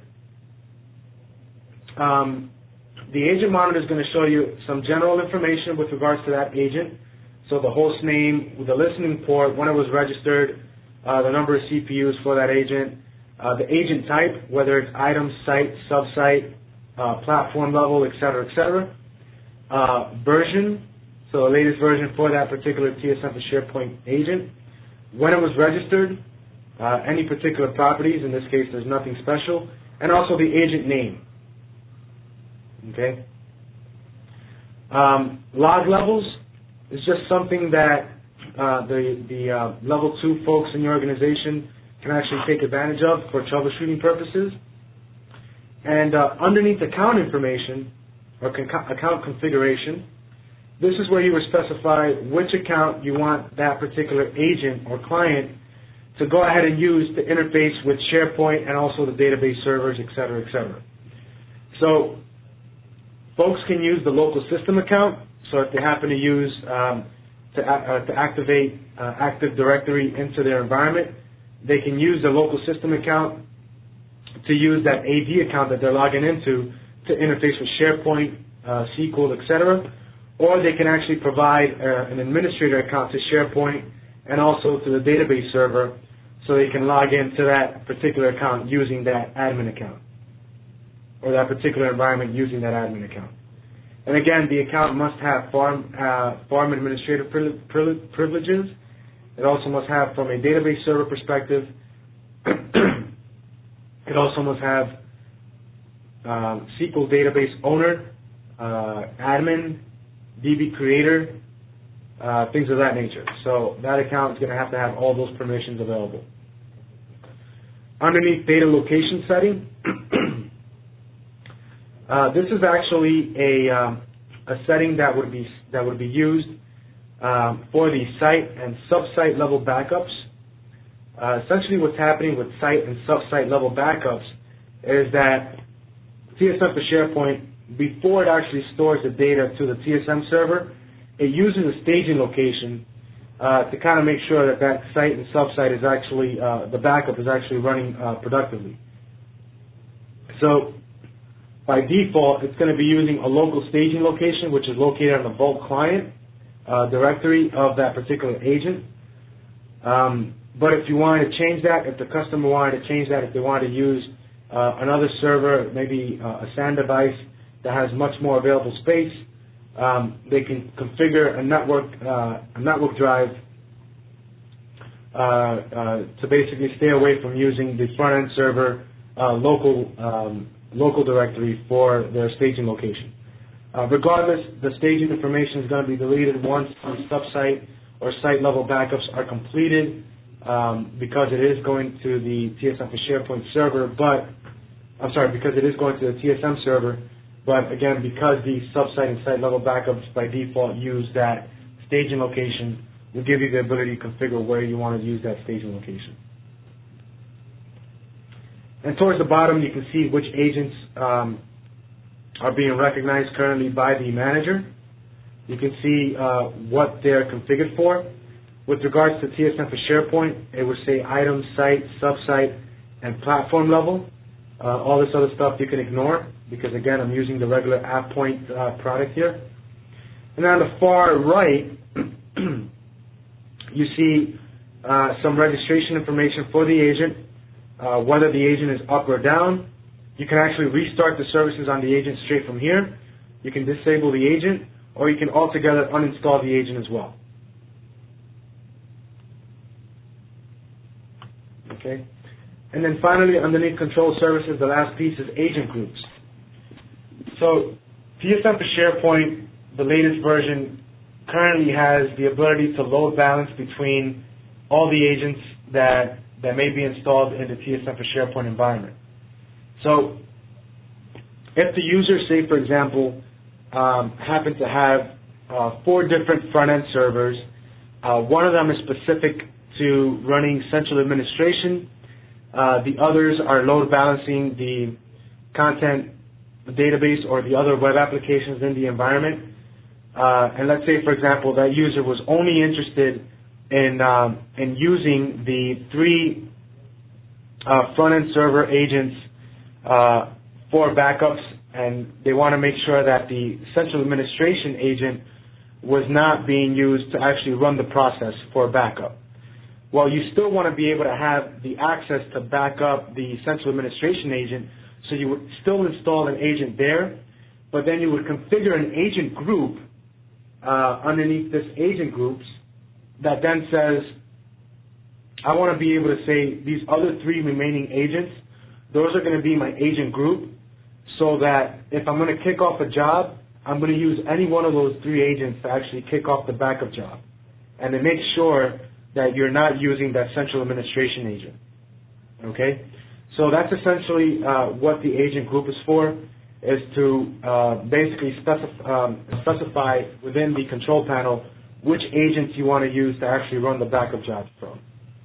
um, the agent monitor is going to show you some general information with regards to that agent. So the host name, the listening port, when it was registered, uh, the number of C P Us for that agent, uh, the agent type, whether it's item, site, sub-site, uh, platform level, et cetera, et cetera. Uh, version, so the latest version for that particular T S M for SharePoint agent. When it was registered, uh, any particular properties, in this case there's nothing special, and also the agent name. Okay. Um, log levels is just something that uh, the the uh, level two folks in your organization can actually take advantage of for troubleshooting purposes. And uh, underneath account information or con- account configuration, this is where you would specify which account you want that particular agent or client to go ahead and use to interface with SharePoint and also the database servers, et cetera, et cetera. So folks can use the local system account. So if they happen to use um, to, uh, to activate uh, Active Directory into their environment, they can use the local system account to use that A D account that they're logging into to interface with SharePoint, uh, S Q L, et cetera. Or they can actually provide uh, an administrator account to SharePoint and also to the database server so they can log into that particular account using that admin account, or that particular environment using that admin account. And again, the account must have farm, uh, farm administrative privileges. It also must have, from a database server perspective, it also must have um, S Q L database owner, uh, admin, D B creator, uh, things of that nature. So that account is going to have to have all those permissions available. Underneath data location setting, uh, this is actually a, um, a setting that would be that would be used um, for the site and sub-site level backups. Uh, essentially, what's happening with site and sub-site level backups is that T S M for SharePoint, before it actually stores the data to the T S M server, it uses a staging location uh, to kind of make sure that that site and sub-site is actually, uh, the backup is actually running uh, productively. So by default, it's going to be using a local staging location, which is located on the Vault client uh, directory of that particular agent. Um, but if you wanted to change that, if the customer wanted to change that, if they wanted to use uh, another server, maybe uh, a SAN device that has much more available space, um, they can configure a network uh, a network drive uh, uh, to basically stay away from using the front end server uh, local um, local directory for their staging location. Uh, regardless, the staging information is going to be deleted once the sub-site or site level backups are completed, um, because it is going to the T S M for SharePoint server, but I'm sorry, because it is going to the T S M server. But again, because the sub-site and site level backups by default use that staging location, will give you the ability to configure where you want to use that staging location. And towards the bottom, you can see which agents um, are being recognized currently by the manager. You can see uh, what they're configured for. With regards to T S M for SharePoint, it would say item, site, sub-site, and platform level. Uh, all this other stuff you can ignore, because again, I'm using the regular AppPoint uh, product here. And on the far right, you see uh, some registration information for the agent, uh, whether the agent is up or down. You can actually restart the services on the agent straight from here. You can disable the agent, or you can altogether uninstall the agent as well. Okay. And then finally, underneath control services, the last piece is agent groups. So T S M for SharePoint, the latest version, currently has the ability to load balance between all the agents that, that may be installed in the T S M for SharePoint environment. So if the user, say for example, um, happened to have uh, four different front-end servers, uh, one of them is specific to running central administration, uh, the others are load balancing the content database or the other web applications in the environment. Uh, and let's say, for example, that user was only interested in um, in using the three uh, front-end server agents uh, for backups, and they want to make sure that the central administration agent was not being used to actually run the process for backup. Well, you still want to be able to have the access to back up the central administration agent, so you would still install an agent there, but then you would configure an agent group uh, underneath this agent groups that then says, I want to be able to say these other three remaining agents, those are going to be my agent group, so that if I'm going to kick off a job, I'm going to use any one of those three agents to actually kick off the backup job. And it makes sure that you're not using that central administration agent. Okay? So that's essentially uh, what the agent group is for, is to uh, basically specif- um, specify within the control panel which agents you want to use to actually run the backup jobs from.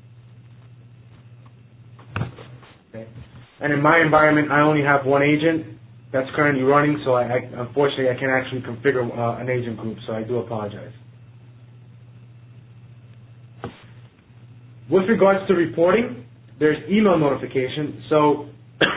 Okay. And in my environment, I only have one agent that's currently running, so I, I unfortunately I can't actually configure uh, an agent group, so I do apologize. With regards to reporting, there's email notification. So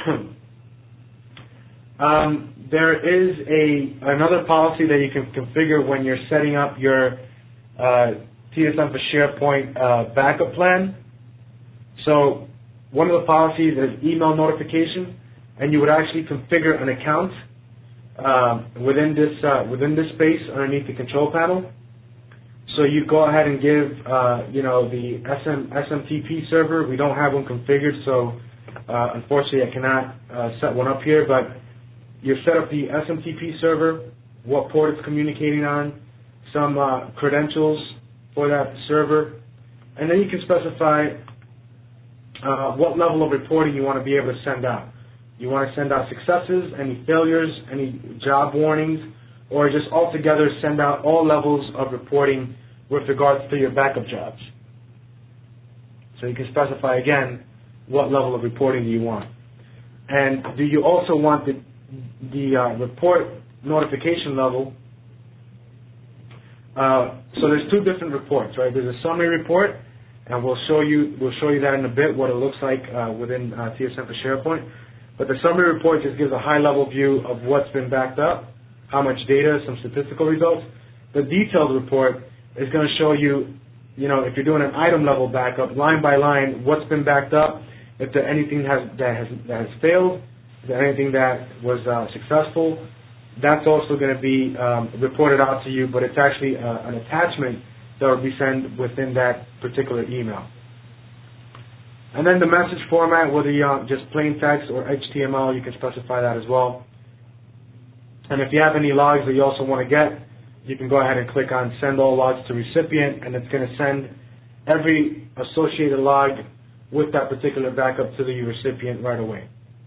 um, there is a another policy that you can configure when you're setting up your uh, T S M for SharePoint uh, backup plan. So one of the policies is email notification, and you would actually configure an account uh, within this uh, within this space underneath the control panel. So you go ahead and give, uh, you know, the S M T P server. We don't have one configured, so uh, unfortunately I cannot uh, set one up here. But you set up the S M T P server, what port it's communicating on, some uh, credentials for that server, and then you can specify uh, what level of reporting you want to be able to send out. You want to send out successes, any failures, any job warnings, or just altogether send out all levels of reporting with regards to your backup jobs. So you can specify again what level of reporting do you want. And do you also want the, the uh, report notification level? Uh, so there's two different reports, right? There's a summary report, and we'll show you we'll show you that in a bit, what it looks like uh, within uh, T S M for SharePoint. But the summary report just gives a high-level view of what's been backed up, how much data, some statistical results. The detailed report is going to show you, you know, if you're doing an item level backup, line by line, what's been backed up, if there anything has, that has that has failed, if there anything that was uh, successful. That's also going to be um, reported out to you, but it's actually uh, an attachment that will be sent within that particular email. And then the message format, whether you uh, just plain text or H T M L, you can specify that as well. And if you have any logs that you also want to get, you can go ahead and click on Send All Logs to Recipient, and it's going to send every associated log with that particular backup to the recipient right away.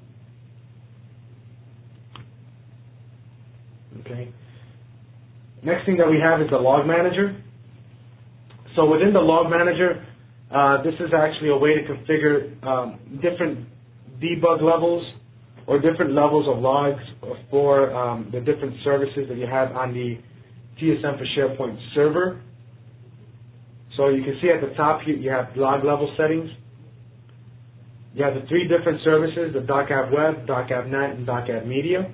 Okay. Next thing that we have is the Log Manager. So within the Log Manager, uh, this is actually a way to configure um, different debug levels or different levels of logs for um, the different services that you have on the T S M for SharePoint server. So you can see at the top here you have log level settings. You have the three different services, the DocApp Web, DocApp Net, and DocApp Media.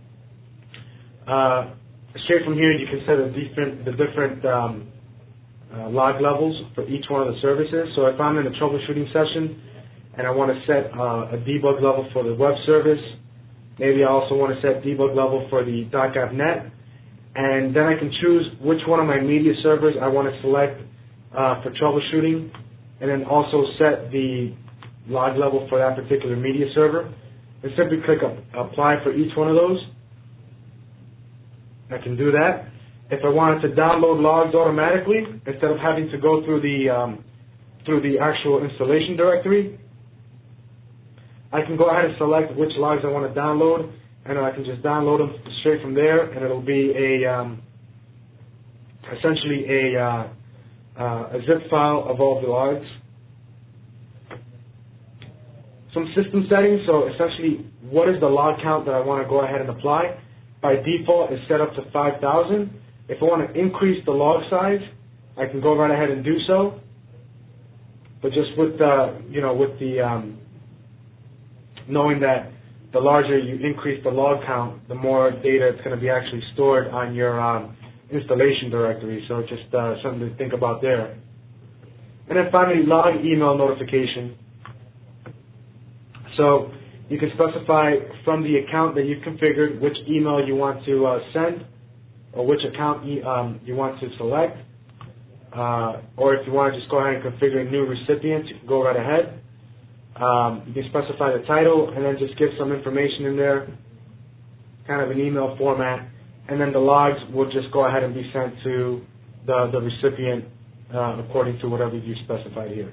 Uh, straight from here you can set the different, the different um, uh, log levels for each one of the services. So if I'm in a troubleshooting session and I want to set uh, a debug level for the web service, maybe I also want to set debug level for the DocApp Net, and then I can choose which one of my media servers I want to select uh, for troubleshooting, and then also set the log level for that particular media server. And simply click Apply for each one of those. I can do that. If I wanted to download logs automatically, instead of having to go through the um, through the actual installation directory, I can go ahead and select which logs I want to download, and I can just download them straight from there, and it'll be a um, essentially a, uh, uh, a zip file of all the logs. Some system settings, so essentially what is the log count that I want to go ahead and apply. By default, it's set up to five thousand. If I want to increase the log size, I can go right ahead and do so. But just with the, you know, with the um, knowing that the larger you increase the log count, the more data it's going to be actually stored on your um, installation directory. So just uh, something to think about there. And then finally, log email notification. So you can specify from the account that you've configured which email you want to uh, send, or which account you, um, you want to select. Uh, or if you want to just go ahead and configure a new recipient, you can go right ahead. Um, you can specify the title and then just give some information in there, kind of an email format, and then the logs will just go ahead and be sent to the, the recipient uh, according to whatever you specified here.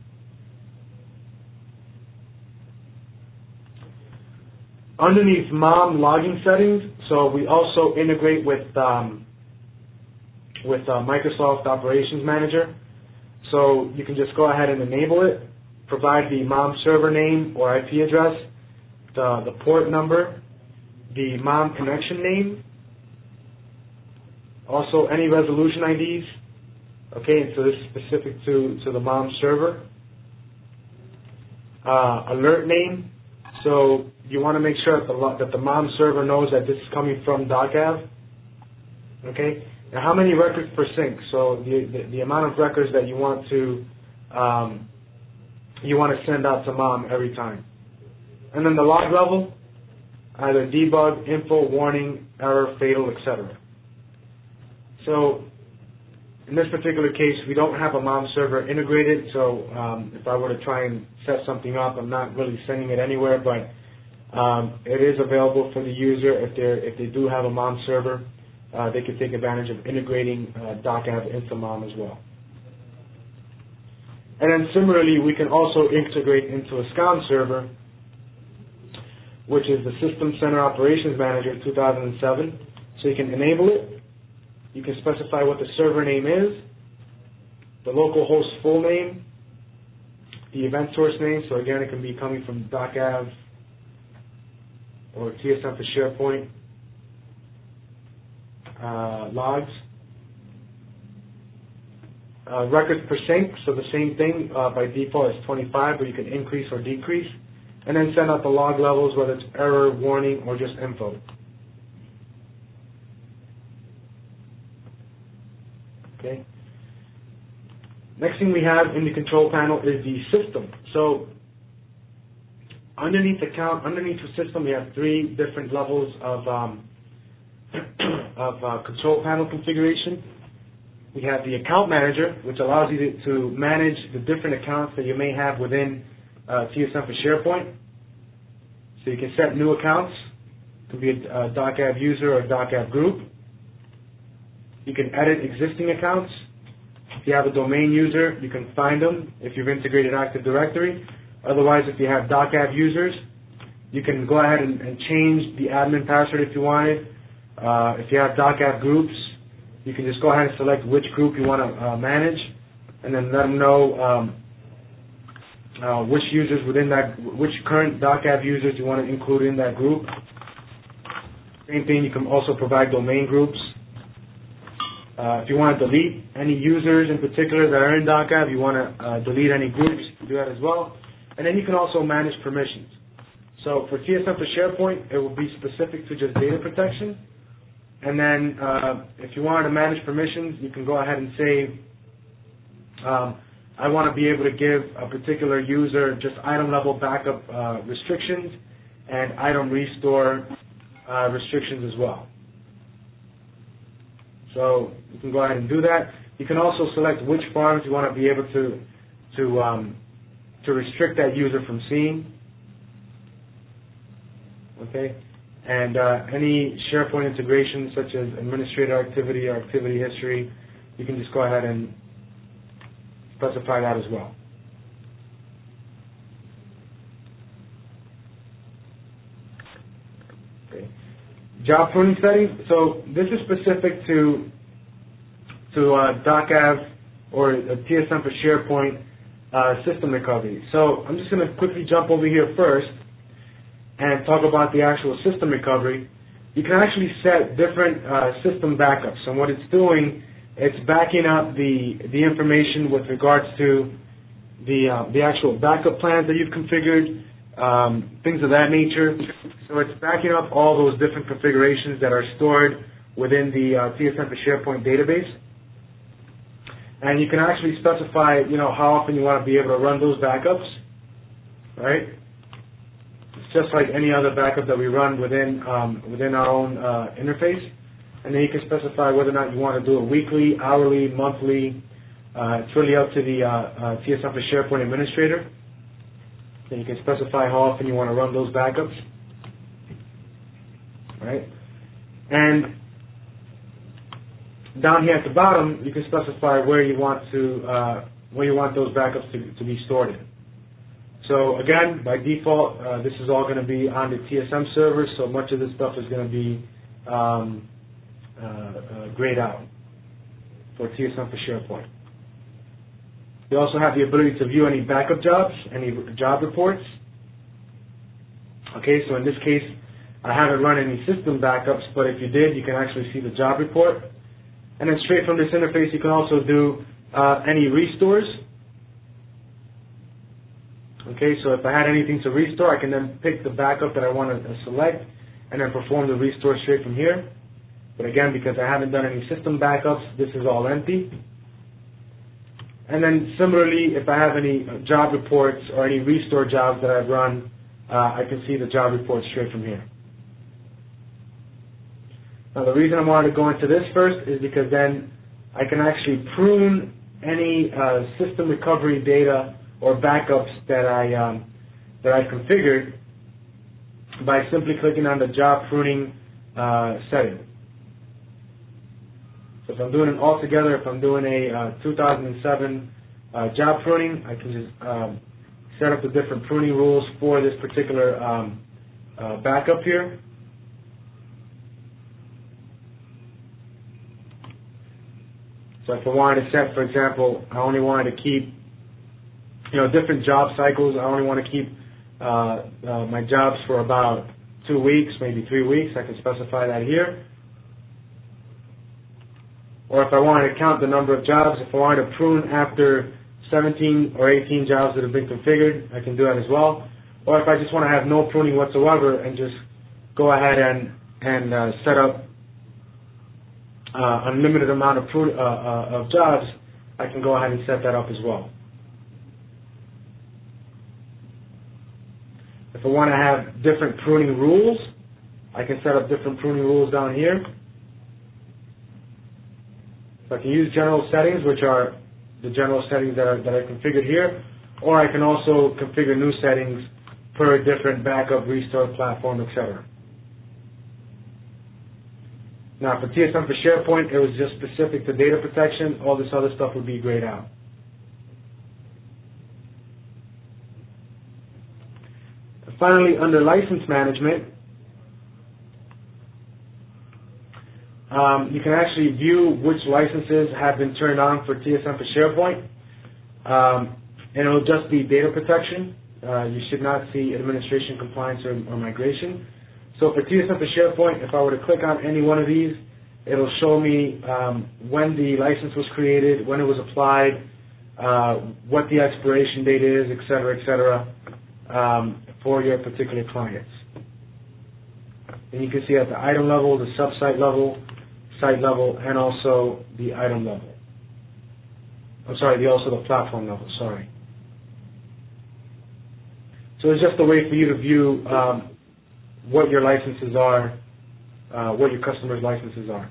Underneath MOM logging settings, so we also integrate with um, with uh, Microsoft Operations Manager. So you can just go ahead and enable it, provide the MOM server name or I P address, the, the port number, the MOM connection name, also any resolution I Ds, okay, so this is specific to, to the MOM server. Uh, alert name, so you want to make sure that the, that the MOM server knows that this is coming from DocAv, okay? Now, how many records per sync? So the, the, the amount of records that you want to um, you want to send out to MOM every time. And then the log level, either debug, info, warning, error, fatal, et cetera. So in this particular case, we don't have a MOM server integrated, so um, if I were to try and set something up, I'm not really sending it anywhere, but um, it is available for the user if they if they do have a MOM server. Uh, they can take advantage of integrating uh, DocAv into MOM as well. And then similarly, we can also integrate into a SCOM server, which is the System Center Operations Manager two thousand seven. So you can enable it. You can specify what the server name is, the local host full name, the event source name. So again, it can be coming from DocAv or T S M for SharePoint. Uh, logs, uh, records per sync, so the same thing, uh, by default is twenty-five, but you can increase or decrease, and then send out the log levels, whether it's error, warning, or just info. Okay. Next thing we have in the control panel is the system. So underneath the count, underneath the system, we have three different levels of um, of uh, control panel configuration. We have the account manager, which allows you to, to manage the different accounts that you may have within uh, T S M for SharePoint. So you can set new accounts. It could be a, a DocAv user or a DocAv group. You can edit existing accounts. If you have a domain user, you can find them if you've integrated Active Directory. Otherwise, if you have DocAv users, you can go ahead and, and change the admin password if you wanted. Uh, if you have DocAv groups, you can just go ahead and select which group you want to uh, manage, and then let them know um, uh, which users within that, which current DocAv users you want to include in that group. Same thing, you can also provide domain groups. Uh, if you want to delete any users in particular that are in DocAv, you want to uh, delete any groups, you can do that as well. And then you can also manage permissions. So for T S M for SharePoint, it will be specific to just data protection. And then uh, if you wanted to manage permissions, you can go ahead and say, um, I want to be able to give a particular user just item level backup uh, restrictions and item restore uh, restrictions as well. So you can go ahead and do that. You can also select which farms you want to be able to to um, to restrict that user from seeing. Okay. And uh, any SharePoint integration, such as administrator activity or activity history, you can just go ahead and specify that as well. Okay. Job pruning settings. So this is specific to to uh, DocAv or a T S M for SharePoint uh, system recovery. So I'm just going to quickly jump over here first and talk about the actual system recovery. You can actually set different uh, system backups, and what it's doing, it's backing up the the information with regards to the uh, the actual backup plans that you've configured, um, things of that nature. So it's backing up all those different configurations that are stored within the uh, T S M for SharePoint database. And you can actually specify, you know, how often you want to be able to run those backups, right? It's just like any other backup that we run within um, within our own uh, interface. And then you can specify whether or not you want to do it weekly, hourly, monthly. Uh, it's really up to the uh, uh, T S M for SharePoint administrator. Then you can specify how often you want to run those backups, right? And down here at the bottom, you can specify where you want to uh, where you want those backups to, to be stored in. So again, by default, uh, this is all going to be on the T S M server. So much of this stuff is going to be um, uh, uh, grayed out for T S M for SharePoint. You also have the ability to view any backup jobs, any job reports. Okay, so in this case, I haven't run any system backups, but if you did, you can actually see the job report. And then straight from this interface, you can also do uh, any restores. Okay, so if I had anything to restore, I can then pick the backup that I want to select and then perform the restore straight from here. But again, because I haven't done any system backups, this is all empty. And then similarly, if I have any job reports or any restore jobs that I've run, uh, I can see the job report straight from here. Now, the reason I wanted to go into this first is because then I can actually prune any uh, system recovery data or backups that I um, that I've configured by simply clicking on the job pruning uh, setting. So if I'm doing it all together, if I'm doing a uh, two thousand seven uh, job pruning, I can just um, set up the different pruning rules for this particular um, uh, backup here. So if I wanted to set, for example, I only wanted to keep, you know, different job cycles. I only want to keep uh, uh, my jobs for about two weeks, maybe three weeks. I can specify that here. Or if I wanted to count the number of jobs, if I wanted to prune after seventeen or eighteen jobs that have been configured, I can do that as well. Or if I just want to have no pruning whatsoever and just go ahead and, and uh, set up Uh, unlimited amount of, prune, uh, uh, of jobs, I can go ahead and set that up as well. If I want to have different pruning rules, I can set up different pruning rules down here. So I can use general settings, which are the general settings that are that are configured here, or I can also configure new settings per different backup, restore, platform, et cetera. Now, for T S M for SharePoint, it was just specific to data protection. All this other stuff would be grayed out. And finally, under license management, um, you can actually view which licenses have been turned on for T S M for SharePoint, um, and it will just be data protection. Uh, you should not see administration, compliance, or, or migration. So for T S M for SharePoint, if I were to click on any one of these, it'll show me um, when the license was created, when it was applied, uh, what the expiration date is, et cetera, et cetera, um, for your particular clients. And you can see at the item level, the sub-site level, site level, and also the item level. I'm sorry, the, also the platform level, sorry. So it's just a way for you to view um, what your licenses are, uh, what your customers' licenses are.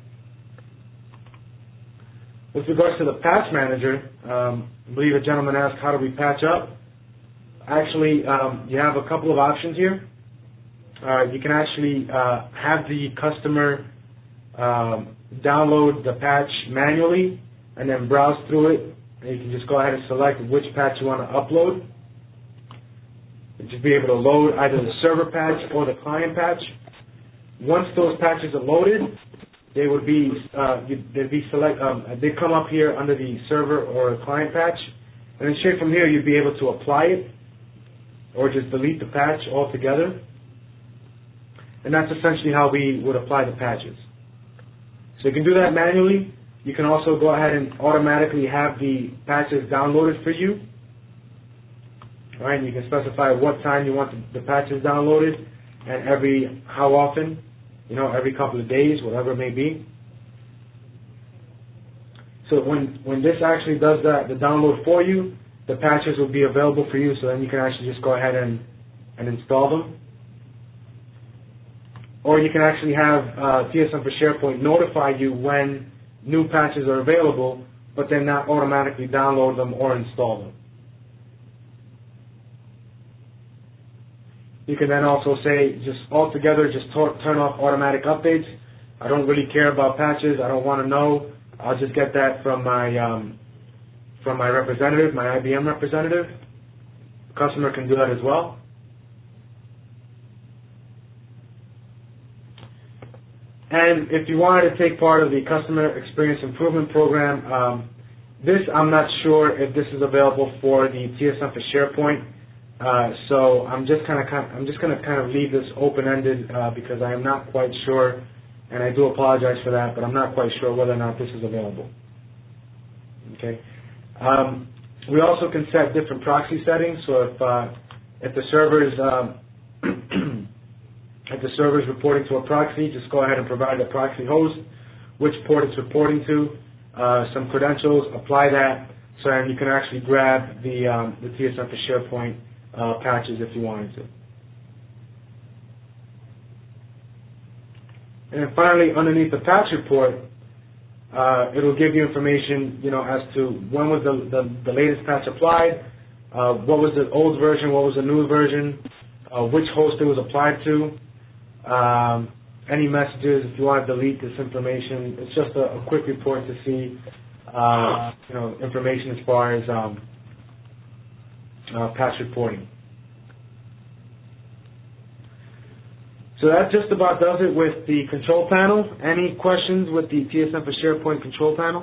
With regards to the patch manager, um, I believe a gentleman asked, how do we patch up? Actually, um, you have a couple of options here. Uh, you can actually uh, have the customer um, download the patch manually and then browse through it. And you can just go ahead and select which patch you want to upload. You'll just be able to load either the server patch or the client patch. once those patches are loaded, they would be uh, they'd be select um, they come up here under the server or client patch, and then straight from here you'd be able to apply it or just delete the patch altogether. And that's essentially how we would apply the patches. So you can do that manually. You can also go ahead and automatically have the patches downloaded for you. All right, and you can specify what time you want the, the patches downloaded and every how often, you know, every couple of days, whatever it may be. So when when this actually does that, the download for you, the patches will be available for you. So then you can actually just go ahead and and install them. Or you can actually have uh, T S M for SharePoint notify you when new patches are available, but then not automatically download them or install them. You can then also say, just altogether, just t- turn off automatic updates. I don't really care about patches. I don't want to know. I'll just get that from my um, from my representative, my I B M representative. The customer can do that as well. And if you wanted to take part of the Customer Experience Improvement Program, um, this I'm not sure if this is available for the T S M for SharePoint. Uh, so I'm just kind of I'm just going to kind of leave this open-ended uh, because I am not quite sure, and I do apologize for that, but I'm not quite sure whether or not this is available. Okay. Um, we also can set different proxy settings. So if uh, if the server is um, If the server is reporting to a proxy, just go ahead and provide the proxy host, which port it's reporting to, uh, some credentials, apply that, so then you can actually grab the, um, the T S M for SharePoint uh, patches if you wanted to. And then finally, underneath the patch report, uh, it'll give you information, you know, as to when was the, the, the latest patch applied, uh, what was the old version, what was the new version, uh, which host it was applied to, Um, any messages, if you want to delete this information. It's just a, a quick report to see, uh, you know, information as far as um, uh, patch reporting. So that just about does it with the control panel. Any questions with the T S M for SharePoint control panel?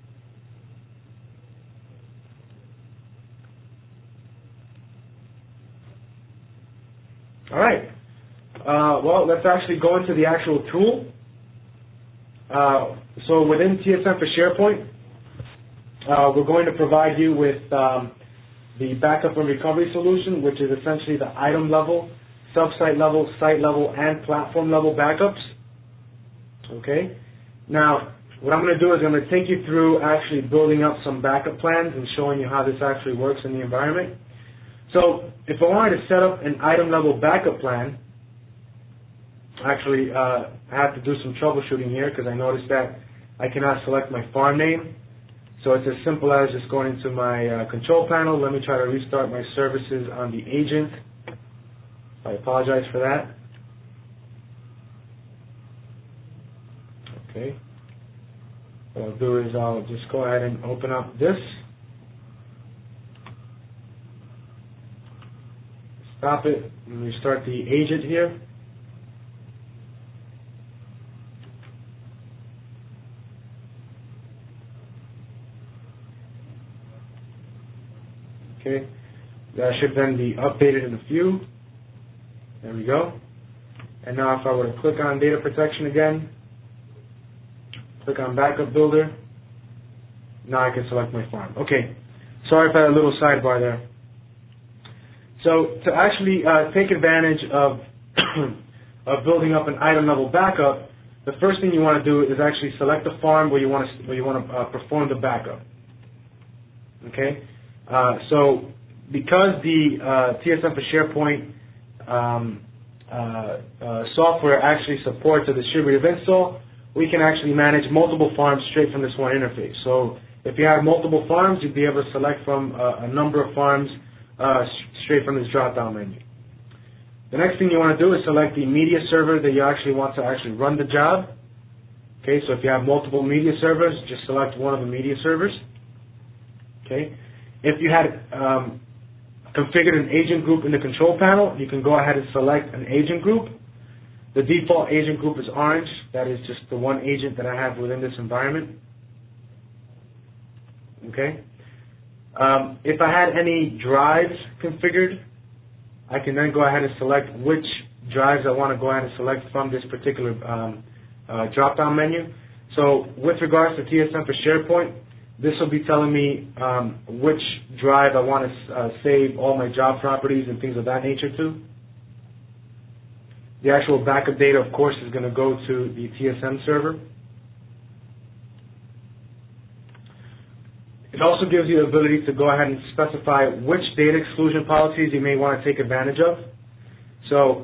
All right. Uh, well, let's actually go into the actual tool. Uh, so within T S M for SharePoint, uh, we're going to provide you with um, the backup and recovery solution, which is essentially the item level, sub-site level, site level, and platform level backups. Okay. Now, what I'm going to do is I'm going to take you through actually building up some backup plans and showing you how this actually works in the environment. So if I wanted to set up an item level backup plan, Actually, uh, I have to do some troubleshooting here because I noticed that I cannot select my farm name. So it's as simple as just going into my uh, control panel. Let me try to restart my services on the agent. I apologize for that. Okay. What I'll do is I'll just go ahead and open up this. Stop it and restart the agent here. Okay, that should then be updated in a few. There we go. And now if I were to click on data protection again, click on backup builder, now I can select my farm. Okay, sorry if I had a little sidebar there. So to actually uh, take advantage of, of building up an item level backup, the first thing you want to do is actually select the farm where you want to, where you want to uh, perform the backup. Okay. Uh, so because the uh, T S M for SharePoint um, uh, uh, software actually supports a distributive install, we can actually manage multiple farms straight from this one interface. So if you have multiple farms, you'd be able to select from uh, a number of farms uh, straight from this drop-down menu. The next thing you want to do is select the media server that you actually want to actually run the job. Okay, so if you have multiple media servers, just select one of the media servers. Okay. If you had um, configured an agent group in the control panel, you can go ahead and select an agent group. The default agent group is orange. That is just the one agent that I have within this environment. Okay. Um, if I had any drives configured, I can then go ahead and select which drives I want to go ahead and select from this particular um, uh, drop-down menu. So with regards to T S M for SharePoint, this will be telling me um, which drive I want to uh, save all my job properties and things of that nature to. The actual backup data, of course, is going to go to the T S M server. It also gives you the ability to go ahead and specify which data exclusion policies you may want to take advantage of. So,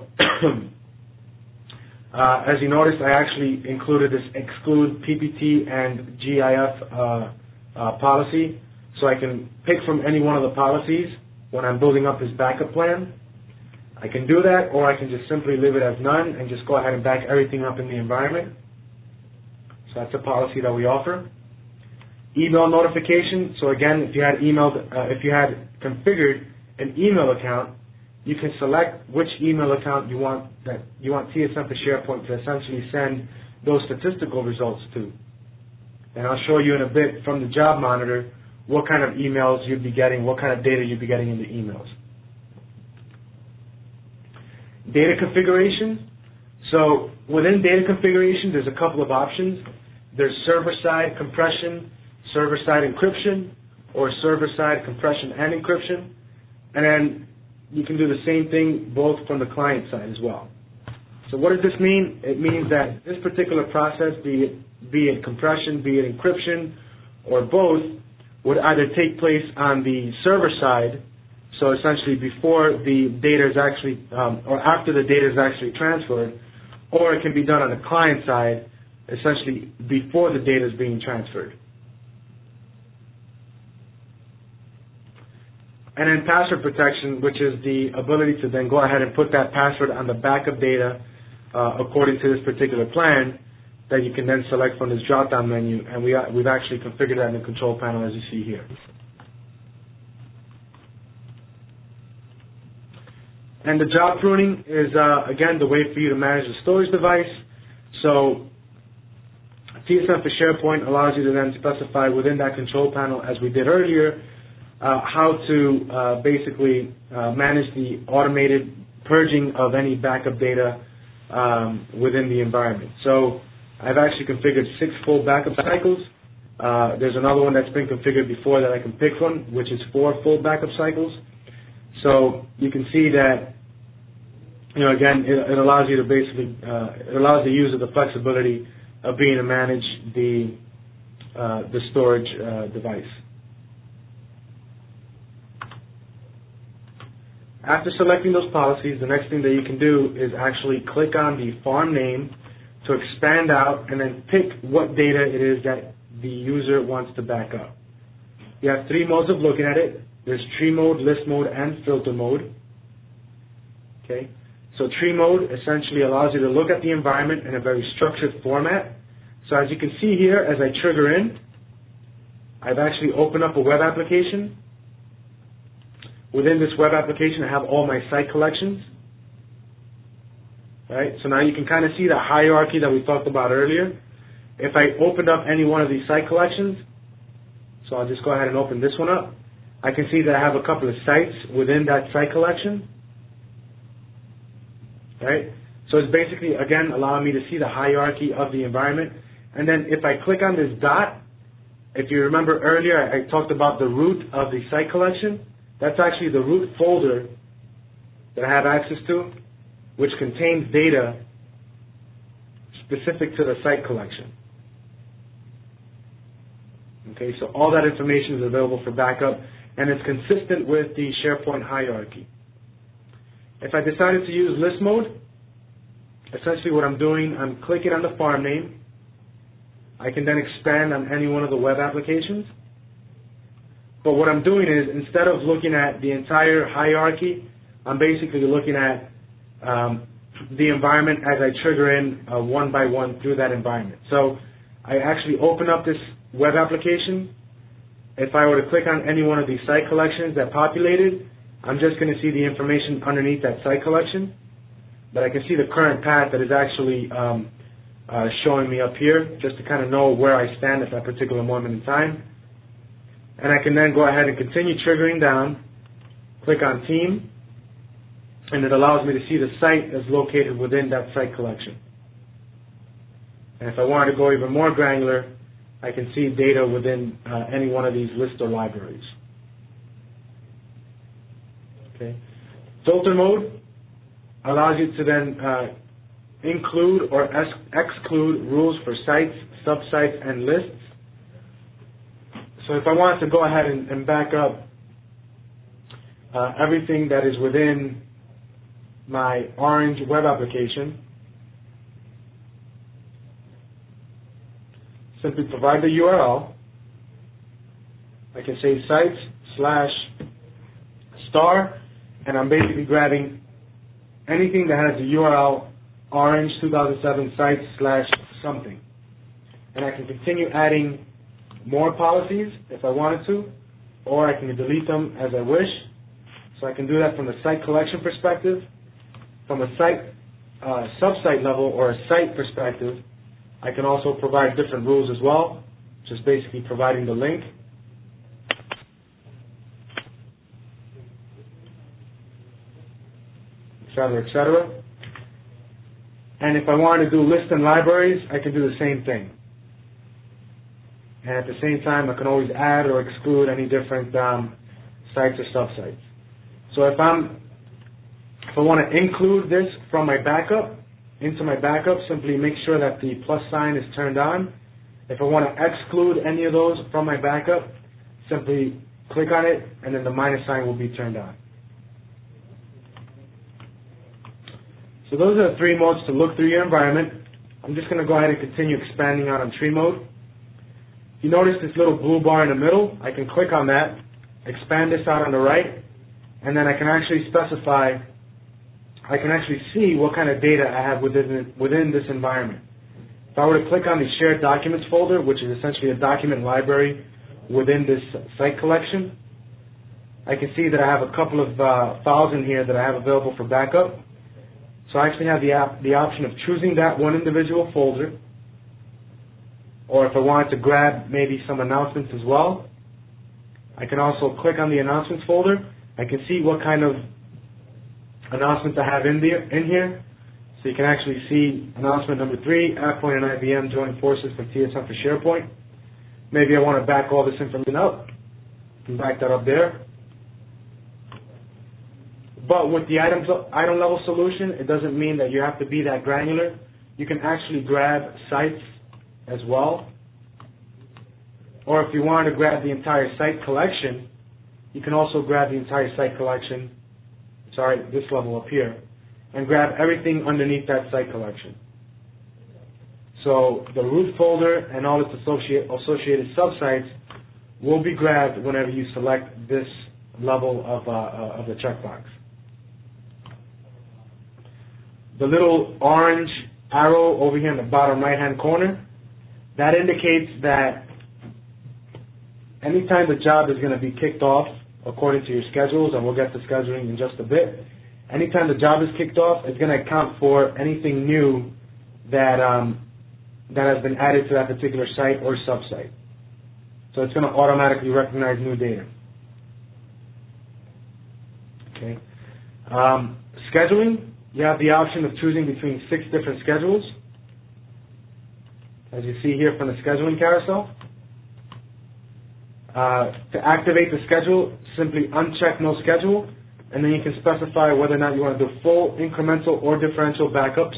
uh, as you noticed, I actually included this exclude P P T and G I F uh, uh, policy, so I can pick from any one of the policies when I'm building up this backup plan. I can do that, or I can just simply leave it as none and just go ahead and back everything up in the environment. So that's a policy that we offer. Email notification. So again, if you had emailed, uh, if you had configured an email account, you can select which email account you want that you want T S M for SharePoint to essentially send those statistical results to. And I'll show you in a bit from the job monitor what kind of emails you'd be getting, what kind of data you'd be getting in the emails. Data configuration. So within data configuration, there's a couple of options. There's server-side compression, server-side encryption, or server-side compression and encryption. And then you can do the same thing both from the client side as well. So what does this mean? It means that this particular process, be it, be it compression, be it encryption, or both, would either take place on the server side, so essentially before the data is actually, um, or after the data is actually transferred, or it can be done on the client side, essentially before the data is being transferred. And then password protection, which is the ability to then go ahead and put that password on the backup data uh, according to this particular plan that you can then select from this drop-down menu, and we, we've actually configured that in the control panel as you see here. And the job pruning is, uh, again, the way for you to manage the storage device. So T S M for SharePoint allows you to then specify within that control panel, as we did earlier, uh, how to uh, basically uh, manage the automated purging of any backup data um, within the environment. So I've actually configured six full backup cycles. Uh, there's another one that's been configured before that I can pick from, which is four full backup cycles. So you can see that, you know, again, it, it allows you to basically, uh, it allows the user the flexibility of being to manage the uh, the storage uh, device. After selecting those policies, the next thing that you can do is actually click on the farm name to expand out and then pick what data it is that the user wants to back up. You have three modes of looking at it. There's tree mode, list mode, and filter mode. Okay? So tree mode essentially allows you to look at the environment in a very structured format. So as you can see here, as I trigger in, I've actually opened up a web application. Within this web application, I have all my site collections. Right? So now you can kind of see the hierarchy that we talked about earlier. If I opened up any one of these site collections, so I'll just go ahead and open this one up, I can see that I have a couple of sites within that site collection. Right? So it's basically, again, allowing me to see the hierarchy of the environment. And then if I click on this dot, if you remember earlier, I talked about the root of the site collection. That's actually the root folder that I have access to, which contains data specific to the site collection. Okay, so all that information is available for backup, and it's consistent with the SharePoint hierarchy. If I decided to use list mode, essentially what I'm doing, I'm clicking on the farm name. I can then expand on any one of the web applications. But what I'm doing is, instead of looking at the entire hierarchy, I'm basically looking at um, the environment as I trigger in uh, one by one through that environment. So I actually open up this web application. If I were to click on any one of these site collections that populated, I'm just going to see the information underneath that site collection. but I can see the current path that is actually um, uh, showing me up here, just to kind of know where I stand at that particular moment in time. And I can then go ahead and continue triggering down, click on Team, and it allows me to see the site that's located within that site collection. And if I wanted to go even more granular, I can see data within uh, any one of these lists or libraries. Okay. Filter mode allows you to then uh, include or ex- exclude rules for sites, subsites, and lists. So if I wanted to go ahead and, and back up uh, everything that is within my Orange web application, simply provide the U R L. I can say sites slash star, and I'm basically grabbing anything that has the U R L Orange two thousand seven sites slash something. And I can continue adding more policies if I wanted to, or I can delete them as I wish. So I can do that from the site collection perspective. From a site uh, sub-site level or a site perspective, I can also provide different rules as well, just basically providing the link. Et cetera, et cetera. And if I wanted to do lists and libraries, I can do the same thing. And at the same time, I can always add or exclude any different um, sites or subsites. So if I'm, if I want to include this from my backup into my backup, simply make sure that the plus sign is turned on. If I want to exclude any of those from my backup, simply click on it, and then the minus sign will be turned on. So those are the three modes to look through your environment. I'm just going to go ahead and continue expanding out on tree mode. You notice this little blue bar in the middle. I can click on that, expand this out on the right, and then I can actually specify, I can actually see what kind of data I have within, within this environment. If I were to click on the Shared Documents folder, which is essentially a document library within this site collection, I can see that I have a couple of uh, files in here that I have available for backup. So I actually have the, app, the option of choosing that one individual folder, or if I wanted to grab maybe some announcements as well, I can also click on the announcements folder. I can see what kind of announcements I have in there in here. So you can actually see announcement number three, AvePoint and I B M join forces for T S M for SharePoint. Maybe I want to back all this information up. I can back that up there. But with the items, item level solution, it doesn't mean that you have to be that granular. You can actually grab sites as well. Or if you want to grab the entire site collection, you can also grab the entire site collection, sorry, this level up here, and grab everything underneath that site collection. So the root folder and all its associate, associated subsites will be grabbed whenever you select this level of, uh, uh, of the checkbox. The little orange arrow over here in the bottom right-hand corner, that indicates that anytime the job is going to be kicked off according to your schedules, and we'll get to scheduling in just a bit, anytime the job is kicked off, it's going to account for anything new that um, that has been added to that particular site or subsite. So it's going to automatically recognize new data. Okay. Um, scheduling, you have the option of choosing between six different schedules, as you see here from the scheduling carousel. Uh, to activate the schedule, simply uncheck no schedule, and then you can specify whether or not you want to do full, incremental, or differential backups.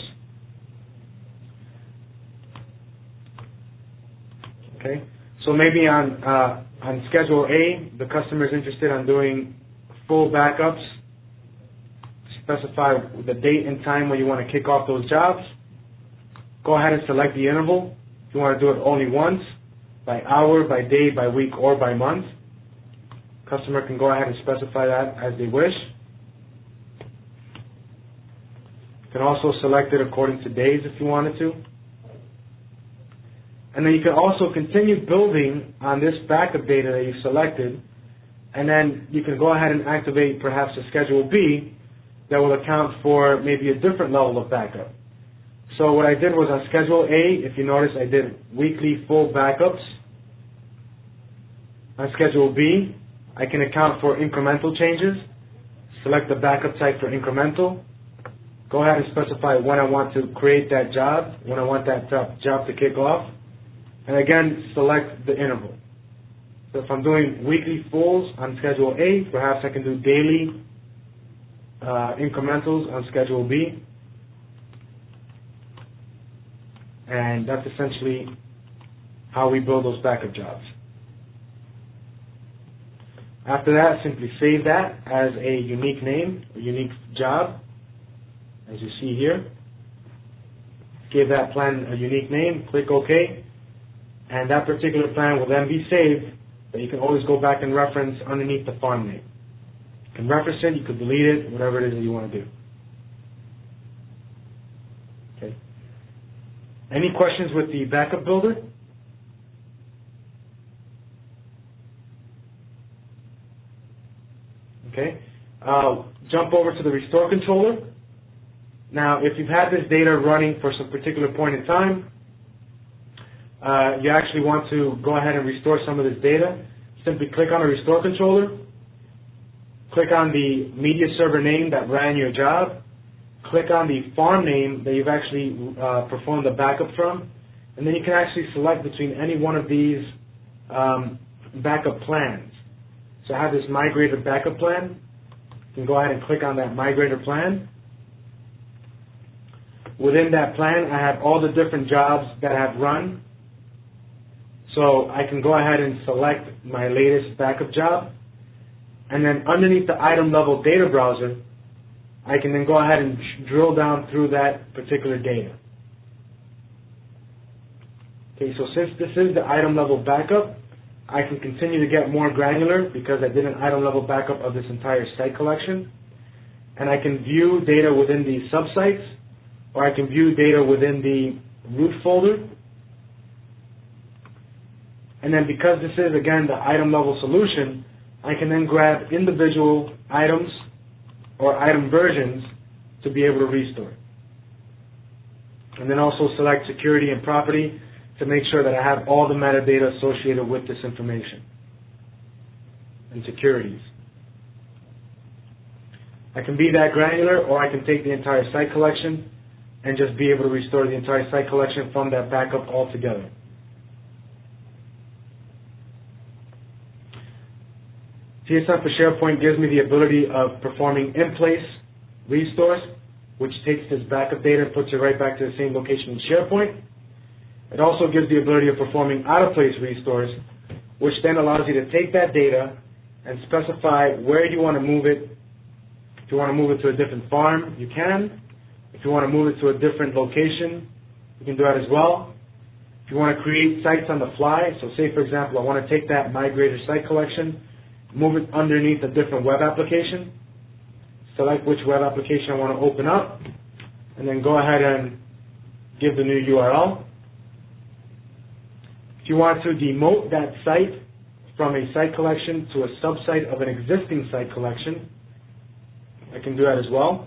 Okay, so maybe on uh, on schedule A, the customer is interested in doing full backups. Specify the date and time when you want to kick off those jobs. Go ahead and select the interval. If you want to do it only once, by hour, by day, by week, or by month, customer can go ahead and specify that as they wish. You can also select it according to days if you wanted to. And then you can also continue building on this backup data that you've selected, and then you can go ahead and activate perhaps a Schedule B, that will account for maybe a different level of backup. So what I did was on Schedule A, if you notice, I did weekly full backups. On Schedule B, I can account for incremental changes. Select the backup type for incremental. Go ahead and specify when I want to create that job, when I want that job to kick off. And again, select the interval. So if I'm doing weekly fulls on Schedule A, perhaps I can do daily uh, incrementals on Schedule B. And that's essentially how we build those backup jobs. After that, simply save that as a unique name, a unique job, as you see here. Give that plan a unique name, click OK, and that particular plan will then be saved, but you can always go back and reference underneath the farm name. You can reference it, you can delete it, whatever it is that you want to do. Okay. Any questions with the backup builder? Okay. Uh, jump over to the restore controller. Now, if you've had this data running for some particular point in time, uh, you actually want to go ahead and restore some of this data. Simply click on the restore controller. Click on the media server name that ran your job. Click on the farm name that you've actually uh, performed the backup from. And then you can actually select between any one of these um, backup plans. So I have this migrator backup plan. You can go ahead and click on that migrator plan. Within that plan, I have all the different jobs that I have run. So I can go ahead and select my latest backup job. And then underneath the item level data browser, I can then go ahead and drill down through that particular data. Okay, so since this is the item level backup, I can continue to get more granular because I did an item level backup of this entire site collection. And I can view data within the subsites, or I can view data within the root folder. And then because this is, again, the item level solution, I can then grab individual items or item versions to be able to restore. And then also select security and property to make sure that I have all the metadata associated with this information and securities. I can be that granular, or I can take the entire site collection and just be able to restore the entire site collection from that backup altogether. T S M for SharePoint gives me the ability of performing in-place restores, which takes this backup data and puts it right back to the same location in SharePoint. It also gives the ability of performing out-of-place restores, which then allows you to take that data and specify where you want to move it. If you want to move it to a different farm, you can. If you want to move it to a different location, you can do that as well. If you want to create sites on the fly, so say, for example, I want to take that migrator site collection, move it underneath a different web application, select which web application I want to open up, and then go ahead and give the new U R L. If you want to demote that site from a site collection to a subsite of an existing site collection, I can do that as well.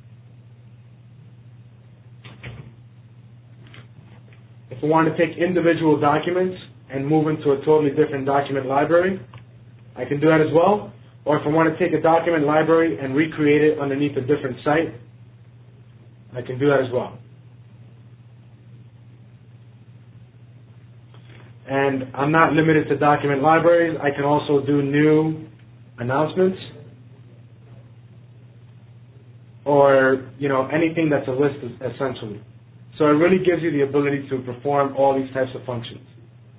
If I want to take individual documents and move into a totally different document library, I can do that as well. Or if I want to take a document library and recreate it underneath a different site, I can do that as well. And I'm not limited to document libraries. I can also do new announcements or, you know, anything that's a list essentially. So it really gives you the ability to perform all these types of functions.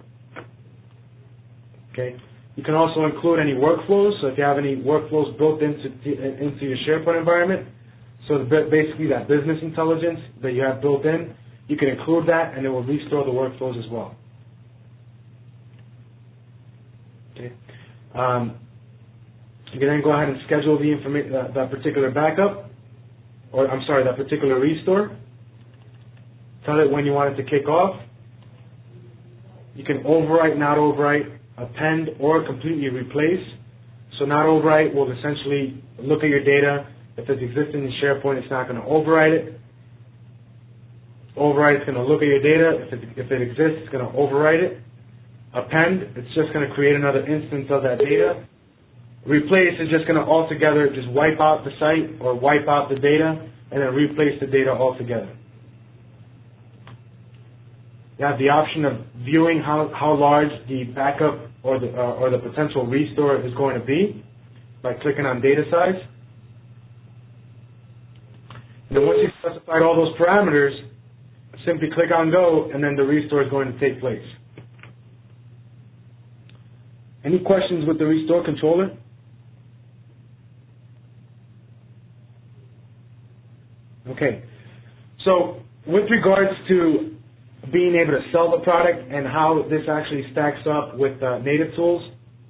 Okay. You can also include any workflows. So if you have any workflows built into into your SharePoint environment, so basically that business intelligence that you have built in, you can include that, and it will restore the workflows as well. Okay. Um, you can then go ahead and schedule the informa- that, that particular backup, or I'm sorry, that particular restore. Tell it when you want it to kick off. You can overwrite, not overwrite, append, or completely replace. So not overwrite will essentially look at your data, If it's existing in SharePoint, it's not going to overwrite it. Overwrite is going to look at your data. If it, if it exists, it's going to overwrite it. Append, it's just going to create another instance of that data. Replace is just going to altogether just wipe out the site or wipe out the data and then replace the data altogether. You have the option of viewing how, how large the backup or the, uh, or the potential restore is going to be by clicking on data size. And then once you've specified all those parameters, simply click on go and then the restore is going to take place. Any questions with the restore controller? Okay. So with regards to being able to sell the product and how this actually stacks up with uh, native tools,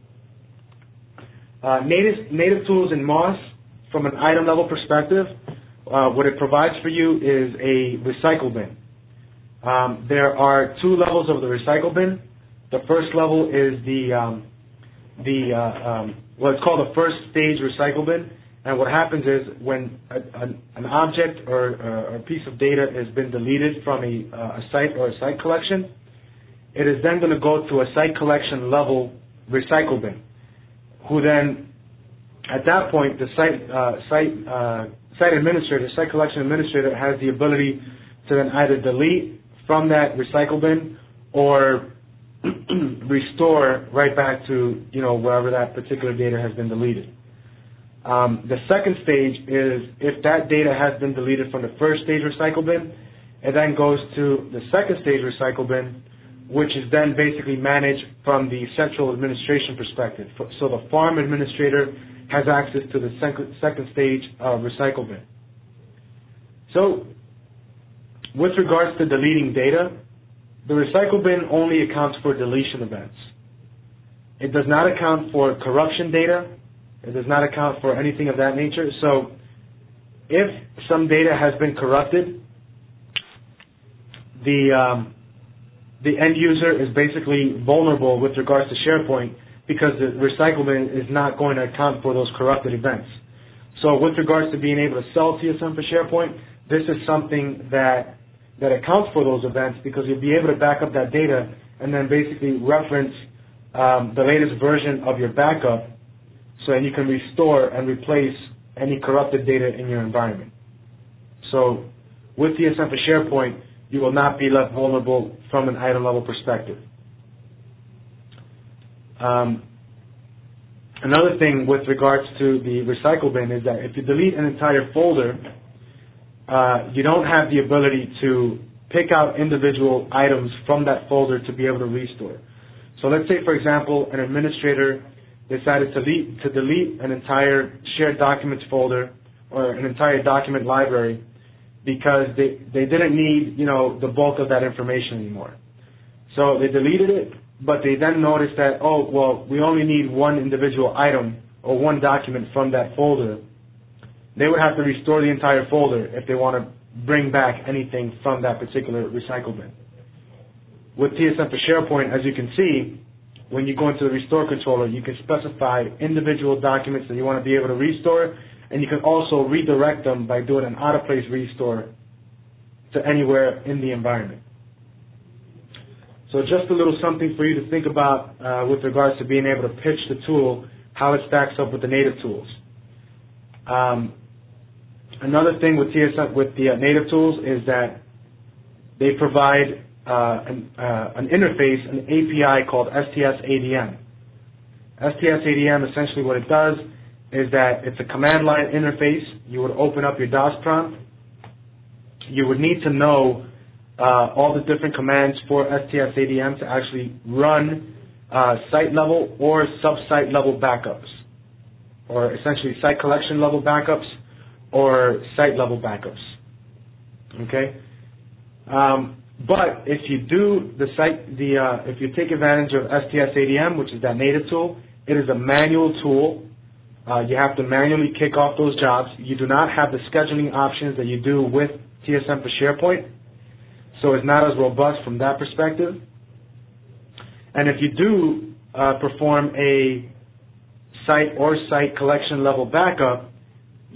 uh, native, native tools in Moz, from an item level perspective, uh, what it provides for you is a recycle bin. Um, there are two levels of the recycle bin. The first level is the um, the uh, um, well, it's called the first stage recycle bin. And what happens is when a, a, an object or a piece of data has been deleted from a, uh, a site or a site collection, it is then going to go to a site collection level recycle bin, who then, at that point, the site uh, site uh, site administrator, site collection administrator, has the ability to then either delete from that recycle bin or restore right back to, you know, wherever that particular data has been deleted. Um, the second stage is if that data has been deleted from the first stage recycle bin, it then goes to the second stage recycle bin, which is then basically managed from the central administration perspective. So the farm administrator has access to the second, second stage uh, recycle bin. So with regards to deleting data, the recycle bin only accounts for deletion events. It does not account for corruption data. It does not account for anything of that nature. So if some data has been corrupted, the um, the end user is basically vulnerable with regards to SharePoint because the recycle bin is not going to account for those corrupted events. So with regards to being able to sell T S M for SharePoint, this is something that that accounts for those events because you'll be able to back up that data and then basically reference um, the latest version of your backup so that you can restore and replace any corrupted data in your environment. So with T S M for SharePoint, you will not be left vulnerable from an item level perspective. Um, another thing with regards to the recycle bin is that if you delete an entire folder, uh, you don't have the ability to pick out individual items from that folder to be able to restore. So let's say, for example, an administrator decided to delete, to delete an entire shared documents folder or an entire document library because they, they didn't need, you know, the bulk of that information anymore. So they deleted it, but they then noticed that, oh, well, we only need one individual item or one document from that folder. They would have to restore the entire folder if they want to bring back anything from that particular recycle bin. With T S M for SharePoint, as you can see, when you go into the restore controller, you can specify individual documents that you want to be able to restore, and you can also redirect them by doing an out-of-place restore to anywhere in the environment. So just a little something for you to think about uh, with regards to being able to pitch the tool, how it stacks up with the native tools. Um, another thing with T S M, with the uh, native tools is that they provide uh, an, uh, an interface, an A P I called S T S A D M. S T S A D M, essentially what it does is that it's a command line interface. You would open up your DOS prompt. You would need to know uh, all the different commands for S T S A D M to actually run uh, site level or sub-site level backups, or essentially site collection level backups or site level backups. Okay, um, but if you do the site, the uh, if you take advantage of S T S A D M, which is that native tool, it is a manual tool. Uh, you have to manually kick off those jobs. You do not have the scheduling options that you do with T S M for SharePoint, so it's not as robust from that perspective. And if you do uh, perform a site or site collection level backup,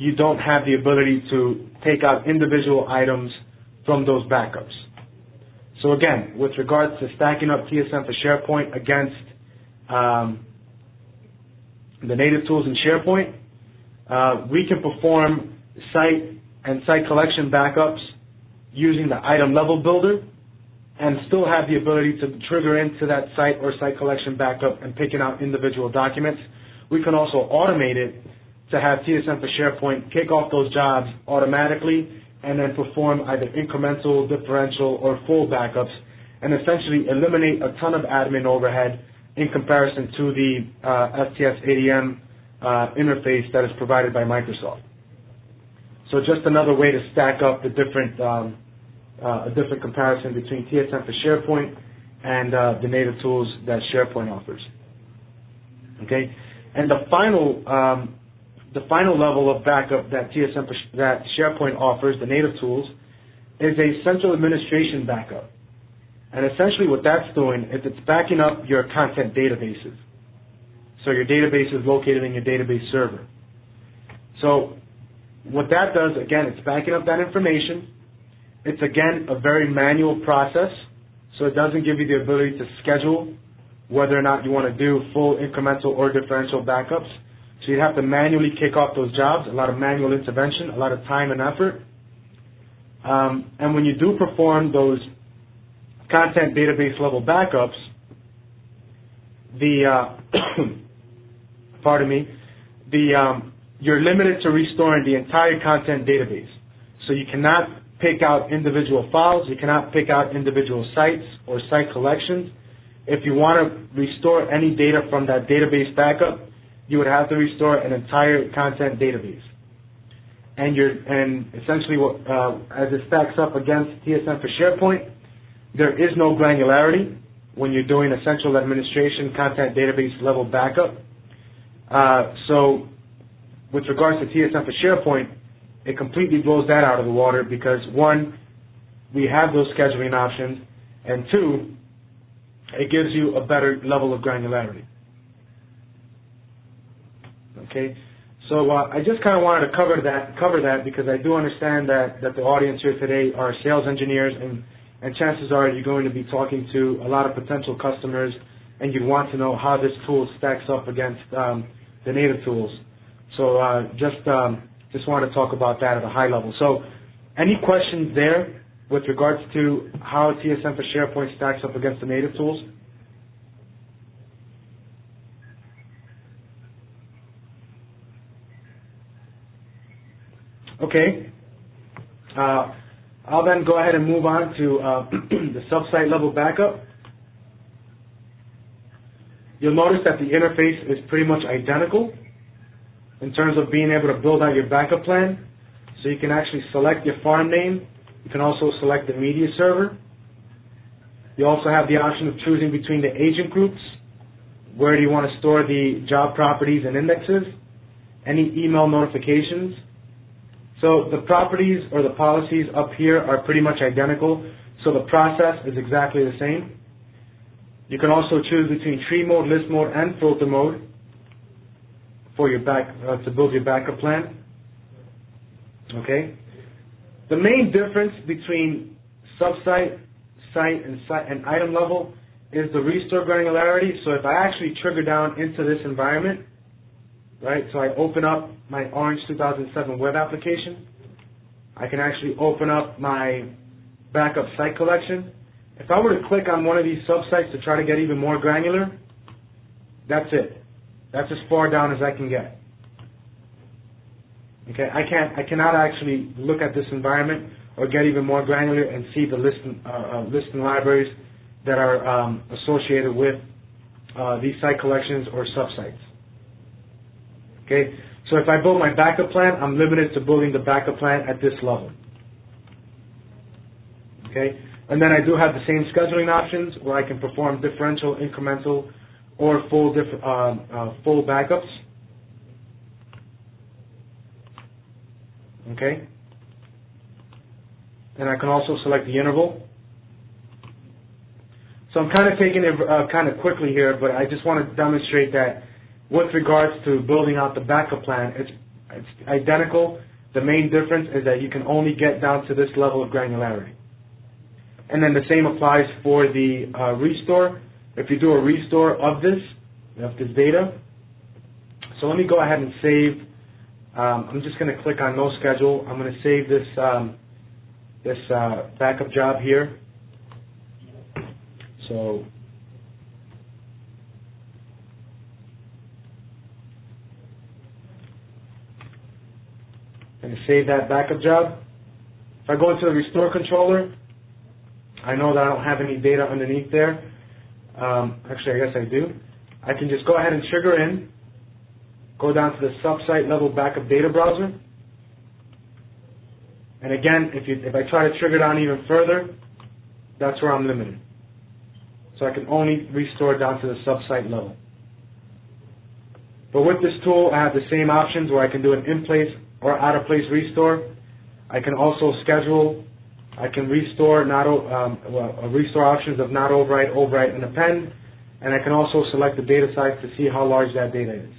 you don't have the ability to take out individual items from those backups. So again, with regards to stacking up T S M for SharePoint against um, the native tools in SharePoint, uh, we can perform site and site collection backups using the item level builder and still have the ability to trigger into that site or site collection backup and picking out individual documents. We can also automate it to have T S M for SharePoint kick off those jobs automatically and then perform either incremental, differential, or full backups and essentially eliminate a ton of admin overhead in comparison to the uh, S T S A D M uh, interface that is provided by Microsoft. So just another way to stack up the different, um, uh, a different comparison between T S M for SharePoint and uh, the native tools that SharePoint offers. Okay, and the final, um, the final level of backup that T S M for, that SharePoint offers, the native tools, is a central administration backup. And essentially what that's doing is it's backing up your content databases. So your database is located in your database server. So what that does, again, it's backing up that information. It's, again, a very manual process, so it doesn't give you the ability to schedule whether or not you want to do full incremental or differential backups. So you have to manually kick off those jobs, a lot of manual intervention, a lot of time and effort. Um, and when you do perform those content database level backups, the, uh, pardon me, the, um, you're limited to restoring the entire content database. So you cannot pick out individual files, you cannot pick out individual sites or site collections. If you want to restore any data from that database backup, you would have to restore an entire content database. And you're, and essentially what, uh, as it stacks up against T S M for SharePoint, there is no granularity when you're doing a central administration content database level backup. Uh, so with regards to T S M for SharePoint, it completely blows that out of the water because, one, we have those scheduling options, and two, it gives you a better level of granularity. Okay, so uh, I just kind of wanted to cover that, cover that because I do understand that, that the audience here today are sales engineers, and, and chances are you're going to be talking to a lot of potential customers, and you want to know how this tool stacks up against um, the native tools. So uh, just um, just want to talk about that at a high level. So any questions there with regards to how T S M for SharePoint stacks up against the native tools? Okay. Uh, I'll then go ahead and move on to uh, the sub-site level backup. You'll notice that the interface is pretty much identical in terms of being able to build out your backup plan. So you can actually select your farm name. You can also select the media server. You also have the option of choosing between the agent groups. Where do you want to store the job properties and indexes? Any email notifications. So the properties or the policies up here are pretty much identical. So the process is exactly the same. You can also choose between tree mode, list mode, and filter mode for your back uh, to build your backup plan. Okay. The main difference between sub-site, site, and site and item level is the restore granularity. So if I actually trigger down into this environment, right? So I open up my Orange two thousand seven web application. I can actually open up my backup site collection. If I were to click on one of these sub-sites to try to get even more granular, that's it. That's as far down as I can get. Okay, I can't, I cannot actually look at this environment or get even more granular and see the list, uh, uh, list and libraries that are um, associated with uh, these site collections or sub-sites. Okay, so if I build my backup plan, I'm limited to building the backup plan at this level. Okay, and then I do have the same scheduling options where I can perform differential, incremental, or full diff uh, uh, full backups. Okay, and I can also select the interval. So I'm kind of taking it uh, kind of quickly here, but I just want to demonstrate that with regards to building out the backup plan, it's It's identical. The main difference is that you can only get down to this level of granularity. And then the same applies for the uh, restore. If you do a restore of this, of this data, so let me go ahead and save. Um, I'm just going to click on no schedule. I'm going to save this um, this uh, backup job here. So I'm going to save that backup job. If I go into the restore controller, I know that I don't have any data underneath there. Um, actually, I guess I do. I can just go ahead and trigger in, go down to the sub-site level backup data browser. And again, if, you, if I try to trigger down even further, that's where I'm limited. So I can only restore down to the sub-site level. But with this tool, I have the same options where I can do an in-place or out-of-place restore. I can also schedule. I can restore not um, well, restore options of not overwrite, overwrite, and append. And I can also select the data size to see how large that data is.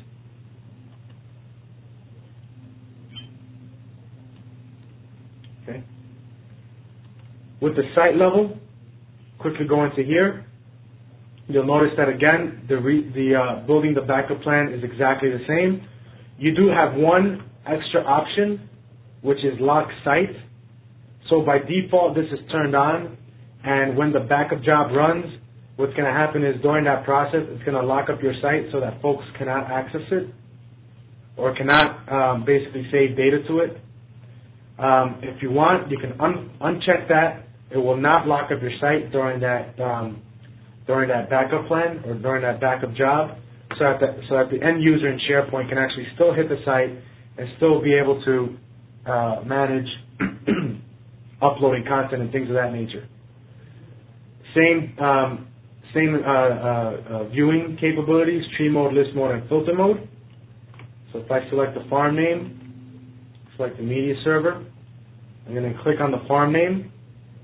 Okay. With the site level, quickly go into here. You'll notice that again, the, re, the uh, building the backup plan is exactly the same. You do have one extra option, which is lock site. So by default, this is turned on, and when the backup job runs, what's going to happen is during that process, it's going to lock up your site so that folks cannot access it or cannot um, basically save data to it. Um, if you want, you can un uncheck that. It will not lock up your site during that um, during that backup plan or during that backup job, so that the, so that the end user in SharePoint can actually still hit the site and still be able to uh, manage uploading content and things of that nature. Same um, same uh, uh, uh, viewing capabilities: tree mode, list mode, and filter mode. So if I select the farm name, select the media server, I'm going to click on the farm name,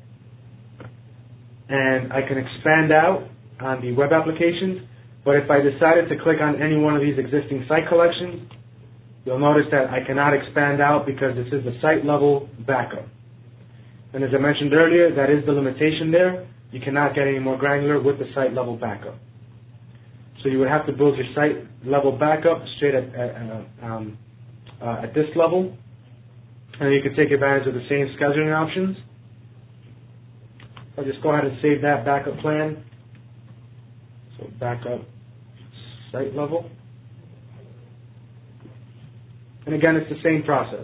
and I can expand out on the web applications. But if I decided to click on any one of these existing site collections, you'll notice that I cannot expand out because this is the site level backup. And as I mentioned earlier, that is the limitation there. You cannot get any more granular with the site level backup. So you would have to build your site level backup straight at, at, uh, um, uh, at this level. And you can take advantage of the same scheduling options. I'll just go ahead and save that backup plan. So backup site level. And again, it's the same process.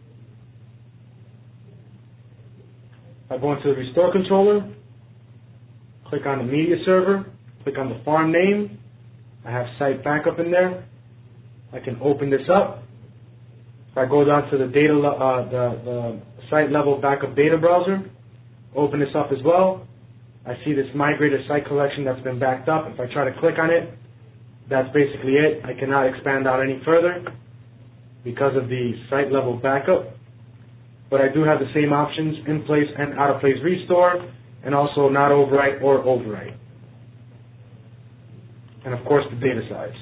I go into the restore controller, click on the media server, click on the farm name. I have site backup in there. I can open this up. If I go down to the data, uh, the, the site level backup data browser, open this up as well. I see this migrated site collection that's been backed up. If I try to click on it, that's basically it. I cannot expand out any further because of the site level backup. But I do have the same options: in place and out of place restore, and also not overwrite or overwrite. And of course the data size.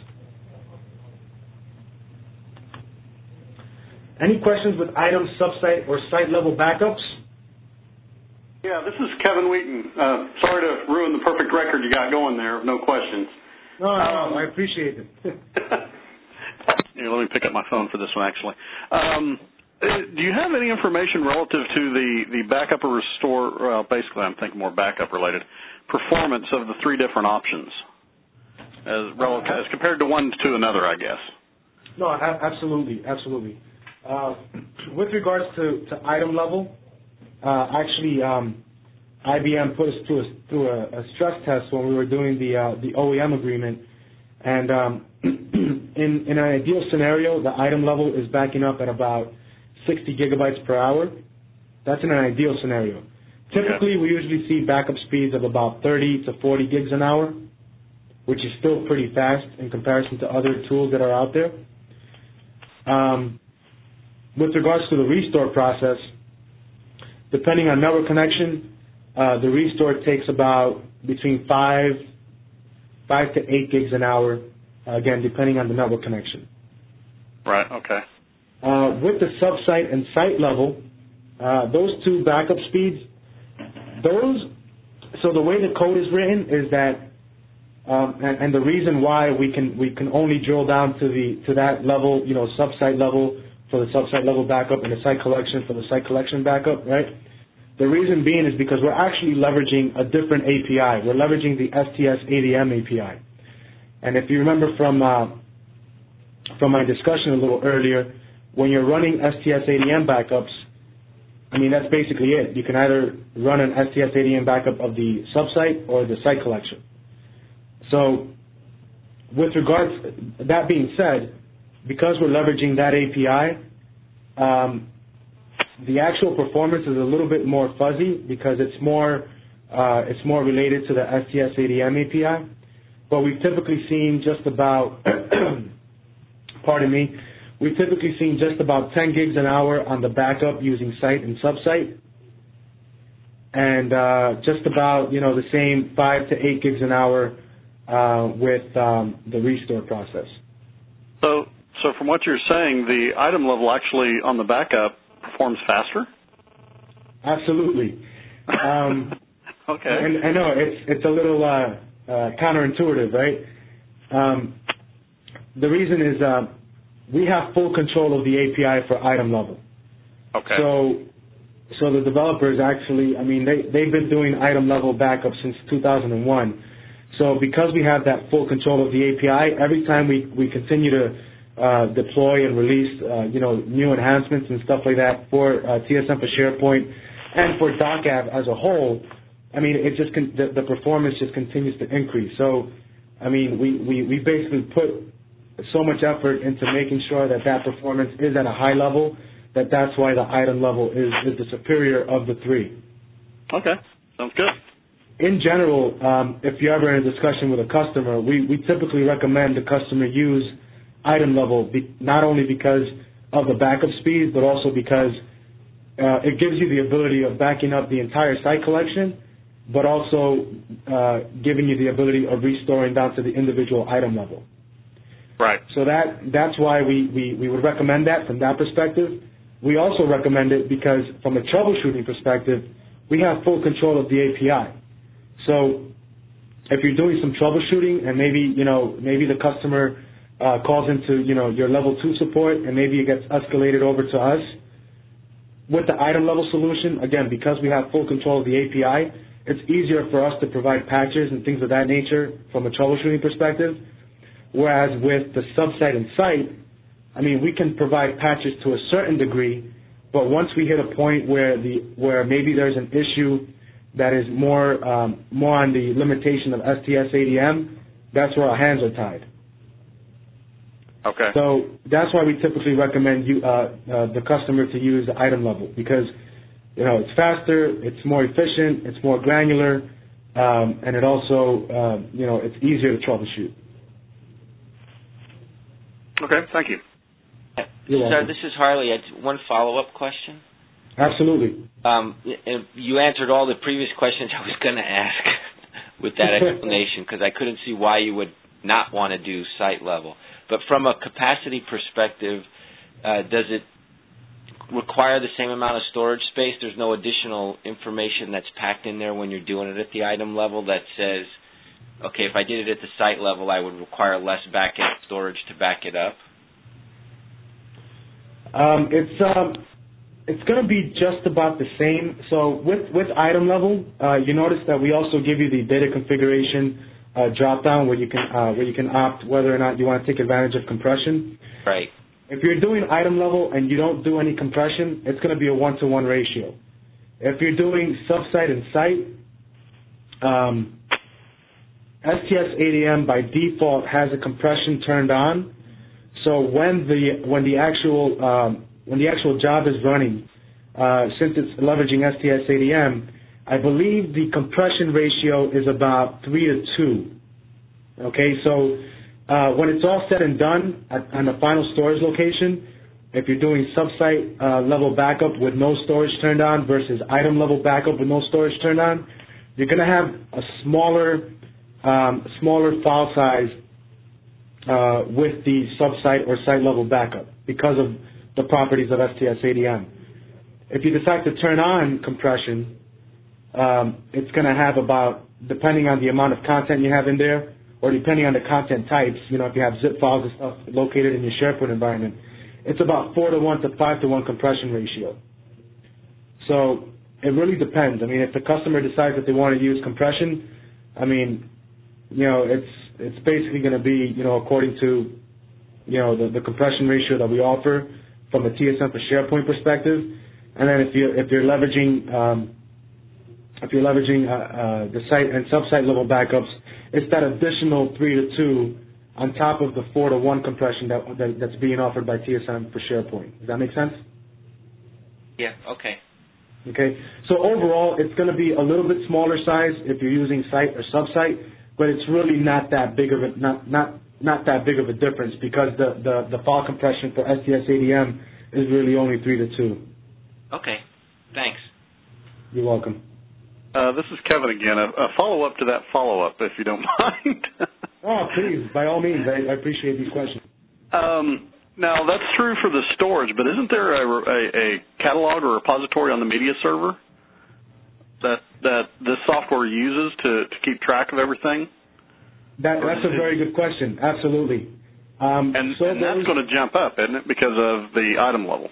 Any questions with item, subsite, or site level backups? Yeah, this is Kevin Wheaton. Uh, sorry to ruin the perfect record you got going there. No questions. No, no, um, I appreciate it. Here, let me pick up my phone for this one, actually. Um, do you have any information relative to the, the backup or restore, well, basically I'm thinking more backup related, performance of the three different options as, relative, as compared to one to another, I guess? No, a- absolutely, absolutely. Uh, with regards to, to item level, uh, actually um, I B M put us through, a, through a, a stress test when we were doing the, uh, the O E M agreement, and um, in, in an ideal scenario, the item level is backing up at about sixty gigabytes per hour. That's in an ideal scenario. Typically, we usually see backup speeds of about thirty to forty gigs an hour, which is still pretty fast in comparison to other tools that are out there. Um, with regards to the restore process, depending on network connection, uh, the restore takes about between five, five to eight gigs an hour, uh, again, depending on the network connection. Right, okay. Um, with the sub-site and site level, uh, those two backup speeds, those, so the way the code is written is that, um, and, and the reason why we can we can only drill down to the to that level, you know, sub-site level for the sub-site level backup and the site collection for the site collection backup, right? The reason being is because we're actually leveraging a different A P I. We're leveraging the S T S A D M A P I. And if you remember from uh, from my discussion a little earlier, when you're running S T S A D M backups, I mean, that's basically it. You can either run an S T S A D M backup of the subsite or the site collection. So with regards, that being said, because we're leveraging that A P I, um, the actual performance is a little bit more fuzzy because it's more uh, it's more related to the S T S A D M A P I. But we've typically seen just about, pardon me, we've typically seen just about ten gigs an hour on the backup using site and subsite, and uh, just about you know the same five to eight gigs an hour uh, with um, the restore process. So, so from what you're saying, the item level actually on the backup performs faster? Absolutely. Um, okay. And I know it's it's a little uh, uh, counterintuitive, right? Um, the reason is uh, we have full control of the A P I for item level. Okay. So, so the developers actually, I mean, they they've been doing item level backup since two thousand one. So because we have that full control of the A P I, every time we we continue to Uh, deploy and release, uh, you know, new enhancements and stuff like that for uh, T S M for SharePoint and for DocAv as a whole. I mean, it just con- the, the performance just continues to increase. So, I mean, we, we, we basically put so much effort into making sure that that performance is at a high level, that that's why the item level is, is the superior of the three. Okay, sounds good. In general, um, if you're ever in a discussion with a customer, we, we typically recommend the customer use item level, be, not only because of the backup speed, but also because uh, it gives you the ability of backing up the entire site collection, but also uh, giving you the ability of restoring down to the individual item level. Right. So that that's why we, we, we would recommend that from that perspective. We also recommend it because from a troubleshooting perspective, we have full control of the A P I. So if you're doing some troubleshooting and maybe, you know, maybe the customer Uh, calls into, you know, your level two support, and maybe it gets escalated over to us. With the item level solution, again, because we have full control of the A P I, it's easier for us to provide patches and things of that nature from a troubleshooting perspective. Whereas with the subsite and site, I mean, we can provide patches to a certain degree, but once we hit a point where the where maybe there's an issue that is more um, more on the limitation of S T S A D M, that's where our hands are tied. Okay. So that's why we typically recommend you, uh, uh, the customer to use the item level because, you know, it's faster, it's more efficient, it's more granular, um, and it also, uh, you know, it's easier to troubleshoot. Okay, thank you. You're Sir, welcome. this is Harley. I had one follow-up question. Absolutely. Um, and you answered all the previous questions I was going to ask with that explanation because I couldn't see why you would not want to do site level. But from a capacity perspective, uh, does it require the same amount of storage space? There's no additional information that's packed in there when you're doing it at the item level that says, okay, if I did it at the site level, I would require less back-end storage to back it up? Um, it's um, it's going to be just about the same. So with, with item level, uh, you notice that we also give you the data configuration Uh, drop down where you can uh, where you can opt whether or not you want to take advantage of compression. Right. If you're doing item level and you don't do any compression, it's going to be a one to one ratio. If you're doing subsite and site, um, S T S A D M by default has a compression turned on. So when the when the actual um, when the actual job is running, uh, since it's leveraging S T S A D M, I believe the compression ratio is about three to two. Okay, so uh, when it's all said and done at, on the final storage location, if you're doing subsite uh, level backup with no storage turned on versus item level backup with no storage turned on, you're going to have a smaller, um, smaller file size uh, with the subsite or site level backup because of the properties of S T S A D M. If you decide to turn on compression, um, it's going to have about, depending on the amount of content you have in there, or depending on the content types, you know, if you have zip files and stuff located in your SharePoint environment, it's about four to one to five to one compression ratio. So it really depends. I mean, if the customer decides that they want to use compression, I mean, you know, it's it's basically going to be, you know, according to, you know, the, the compression ratio that we offer from a T S M for SharePoint perspective. And then if you if you're leveraging um, if you're leveraging uh, uh, the site and sub-site level backups, it's that additional three to two on top of the four to one compression that, that that's being offered by T S M for SharePoint. Does that make sense? Yeah. Okay. Okay. So overall, it's going to be a little bit smaller size if you're using site or sub-site, but it's really not that big of a not not not that big of a difference because the the, the file compression for S T S A D M is really only three to two. Okay. Thanks. You're welcome. Uh, this is Kevin again. A, a follow-up to that follow-up, if you don't mind. Oh, please, by all means. I, I appreciate these questions. Um, now, that's true for the storage, but isn't there a, a, a catalog or repository on the media server that that this software uses to, to keep track of everything? That, that's a very good question. Absolutely. Um, and so and that's going to jump up, isn't it, because of the item level?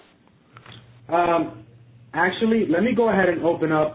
Um, actually, let me go ahead and open up.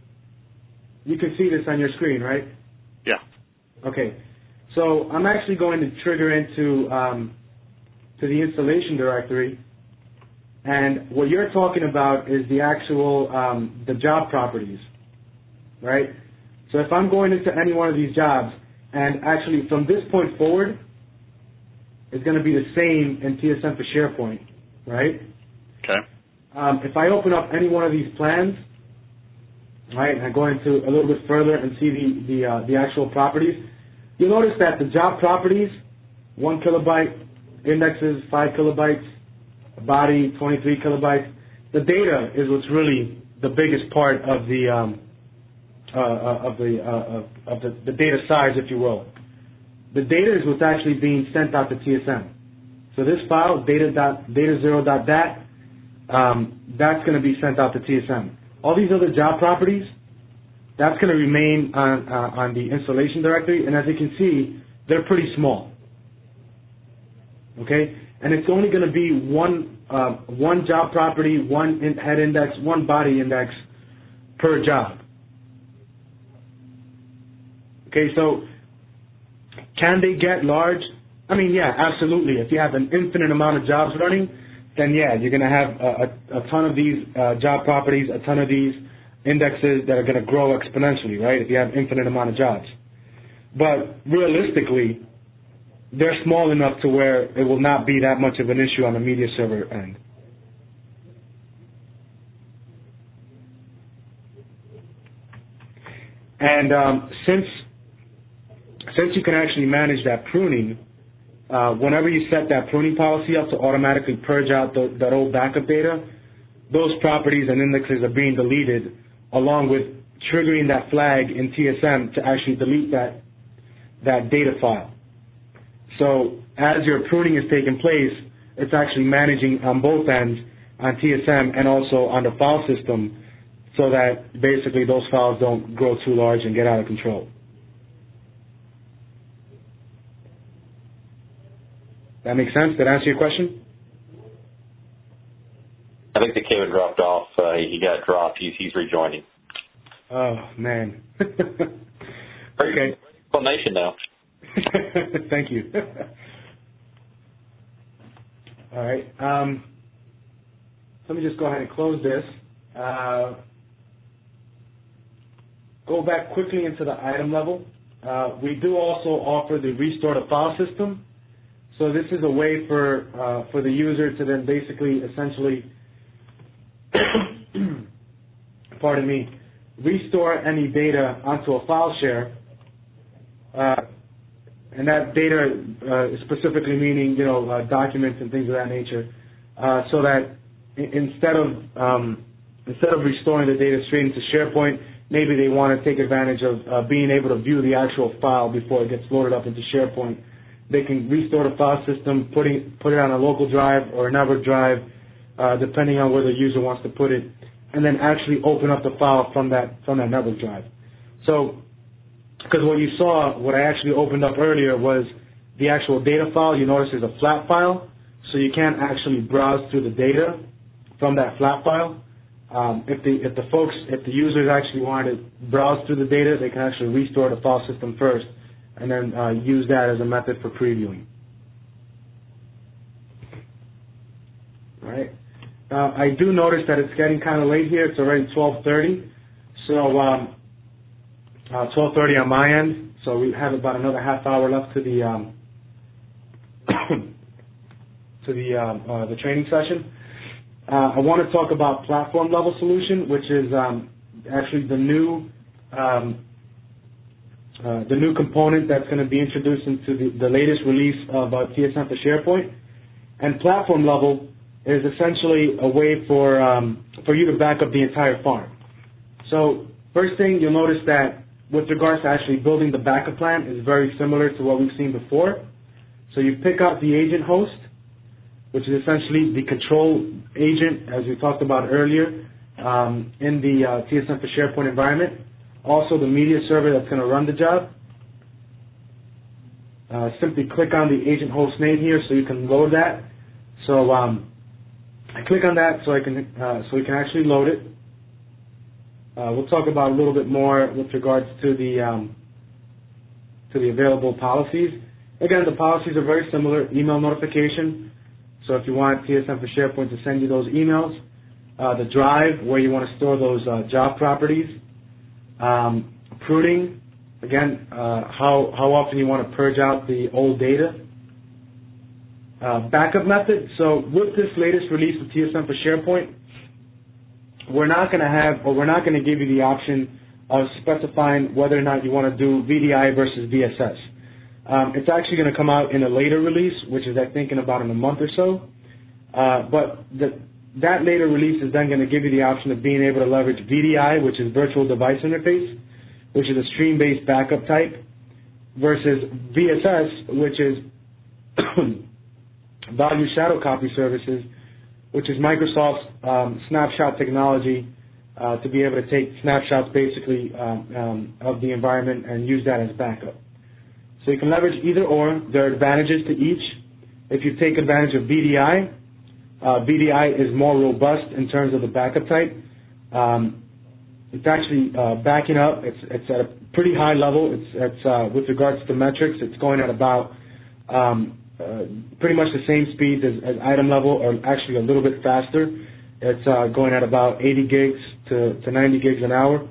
You can see this on your screen, right? Yeah. Okay. So I'm actually going to trigger into um, to the installation directory, and what you're talking about is the actual um, the job properties, right? So if I'm going into any one of these jobs, and actually from this point forward, it's going to be the same in T S M for SharePoint, right? Okay. Um, if I open up any one of these plans, right, and I go into a little bit further and see the the, uh, the actual properties, you'll notice that the job properties, one kilobyte, indexes five kilobytes, body twenty-three kilobytes. The data is what's really the biggest part of the um, uh, of the uh, of, of the, the data size, if you will. The data is what's actually being sent out to T S M. So this file, data dot data zero dot dat, um, that's going to be sent out to T S M. All these other job properties, that's going to remain on uh, on the installation directory, and as you can see, they're pretty small. Okay, and it's only going to be one uh, one job property, one in head index, one body index per job. Okay, so can they get large? I mean, yeah, absolutely. If you have an infinite amount of jobs running, then yeah, you're going to have a, a, a ton of these uh, job properties, a ton of these indexes that are going to grow exponentially, right, if you have infinite amount of jobs. But realistically, they're small enough to where it will not be that much of an issue on the media server end. And um, since since you can actually manage that pruning, uh, whenever you set that pruning policy up to automatically purge out the, that old backup data, those properties and indexes are being deleted, along with triggering that flag in T S M to actually delete that that data file. So as your pruning is taking place, it's actually managing on both ends, on T S M and also on the file system, so that basically those files don't grow too large and get out of control. That makes sense? Did I answer your question? I think that Kevin dropped off. Uh, he got dropped. He's, he's rejoining. Oh, man. Okay. Explanation now. Thank you. All right. Um, let me just go ahead and close this. Uh, go back quickly into the item level. Uh, we do also offer the restore to file system. So this is a way for uh, for the user to then basically, essentially, pardon me, restore any data onto a file share, uh, and that data uh, is specifically meaning, you know, uh, documents and things of that nature, uh, so that I- instead of um, instead of restoring the data straight into SharePoint, maybe they want to take advantage of uh, being able to view the actual file before it gets loaded up into SharePoint. They can restore the file system, putting put it on a local drive or a network drive, uh, depending on where the user wants to put it, and then actually open up the file from that from that network drive. So, because what you saw, what I actually opened up earlier was the actual data file. You notice there's a flat file, so you can't actually browse through the data from that flat file. Um, if the if the folks if the users actually want to browse through the data, they can actually restore the file system first, and then uh, use that as a method for previewing. All right. Uh, I do notice that it's getting kind of late here. It's already twelve thirty, so um, uh, twelve thirty on my end. So we have about another half hour left to the um, to the um, uh, the training session. Uh, I want to talk about platform level solution, which is um, actually the new um, uh, the new component that's going to be introduced into the, the latest release of uh, T S M for SharePoint. And platform level is essentially a way for um, for you to back up the entire farm. So first thing, you'll notice that with regards to actually building the backup plan is very similar to what we've seen before. So you pick out the agent host, which is essentially the control agent, as we talked about earlier, um, in the uh, T S M for SharePoint environment. Also the media server that's going to run the job. Uh, simply click on the agent host name here so you can load that. So um, I click on that so I can uh, so we can actually load it. Uh, we'll talk about a little bit more with regards to the um, to the available policies. Again, the policies are very similar. Email notification. So if you want T S M for SharePoint to send you those emails, uh, the drive where you want to store those uh, job properties, um, pruning. Again, uh, how how often you want to purge out the old data. Uh, backup method. So with this latest release of T S M for SharePoint, we're not going to have, or we're not going to give you the option of specifying whether or not you want to do V D I versus V S S. Um, it's actually going to come out in a later release, which is I think in about in a month or so. Uh, but the, that later release is then going to give you the option of being able to leverage V D I, which is Virtual Device Interface, which is a stream-based backup type, versus V S S, which is Value Shadow Copy Services, which is Microsoft's um, snapshot technology uh, to be able to take snapshots basically um, um, of the environment and use that as backup. So you can leverage either or. There are advantages to each. If you take advantage of V D I, uh, V D I is more robust in terms of the backup type. Um, it's actually uh, backing up. It's, it's at a pretty high level. It's, it's uh, with regards to metrics, it's going at about um, uh, pretty much the same speed as, as item level, or actually a little bit faster. It's uh, going at about eighty gigs to, to ninety gigs an hour.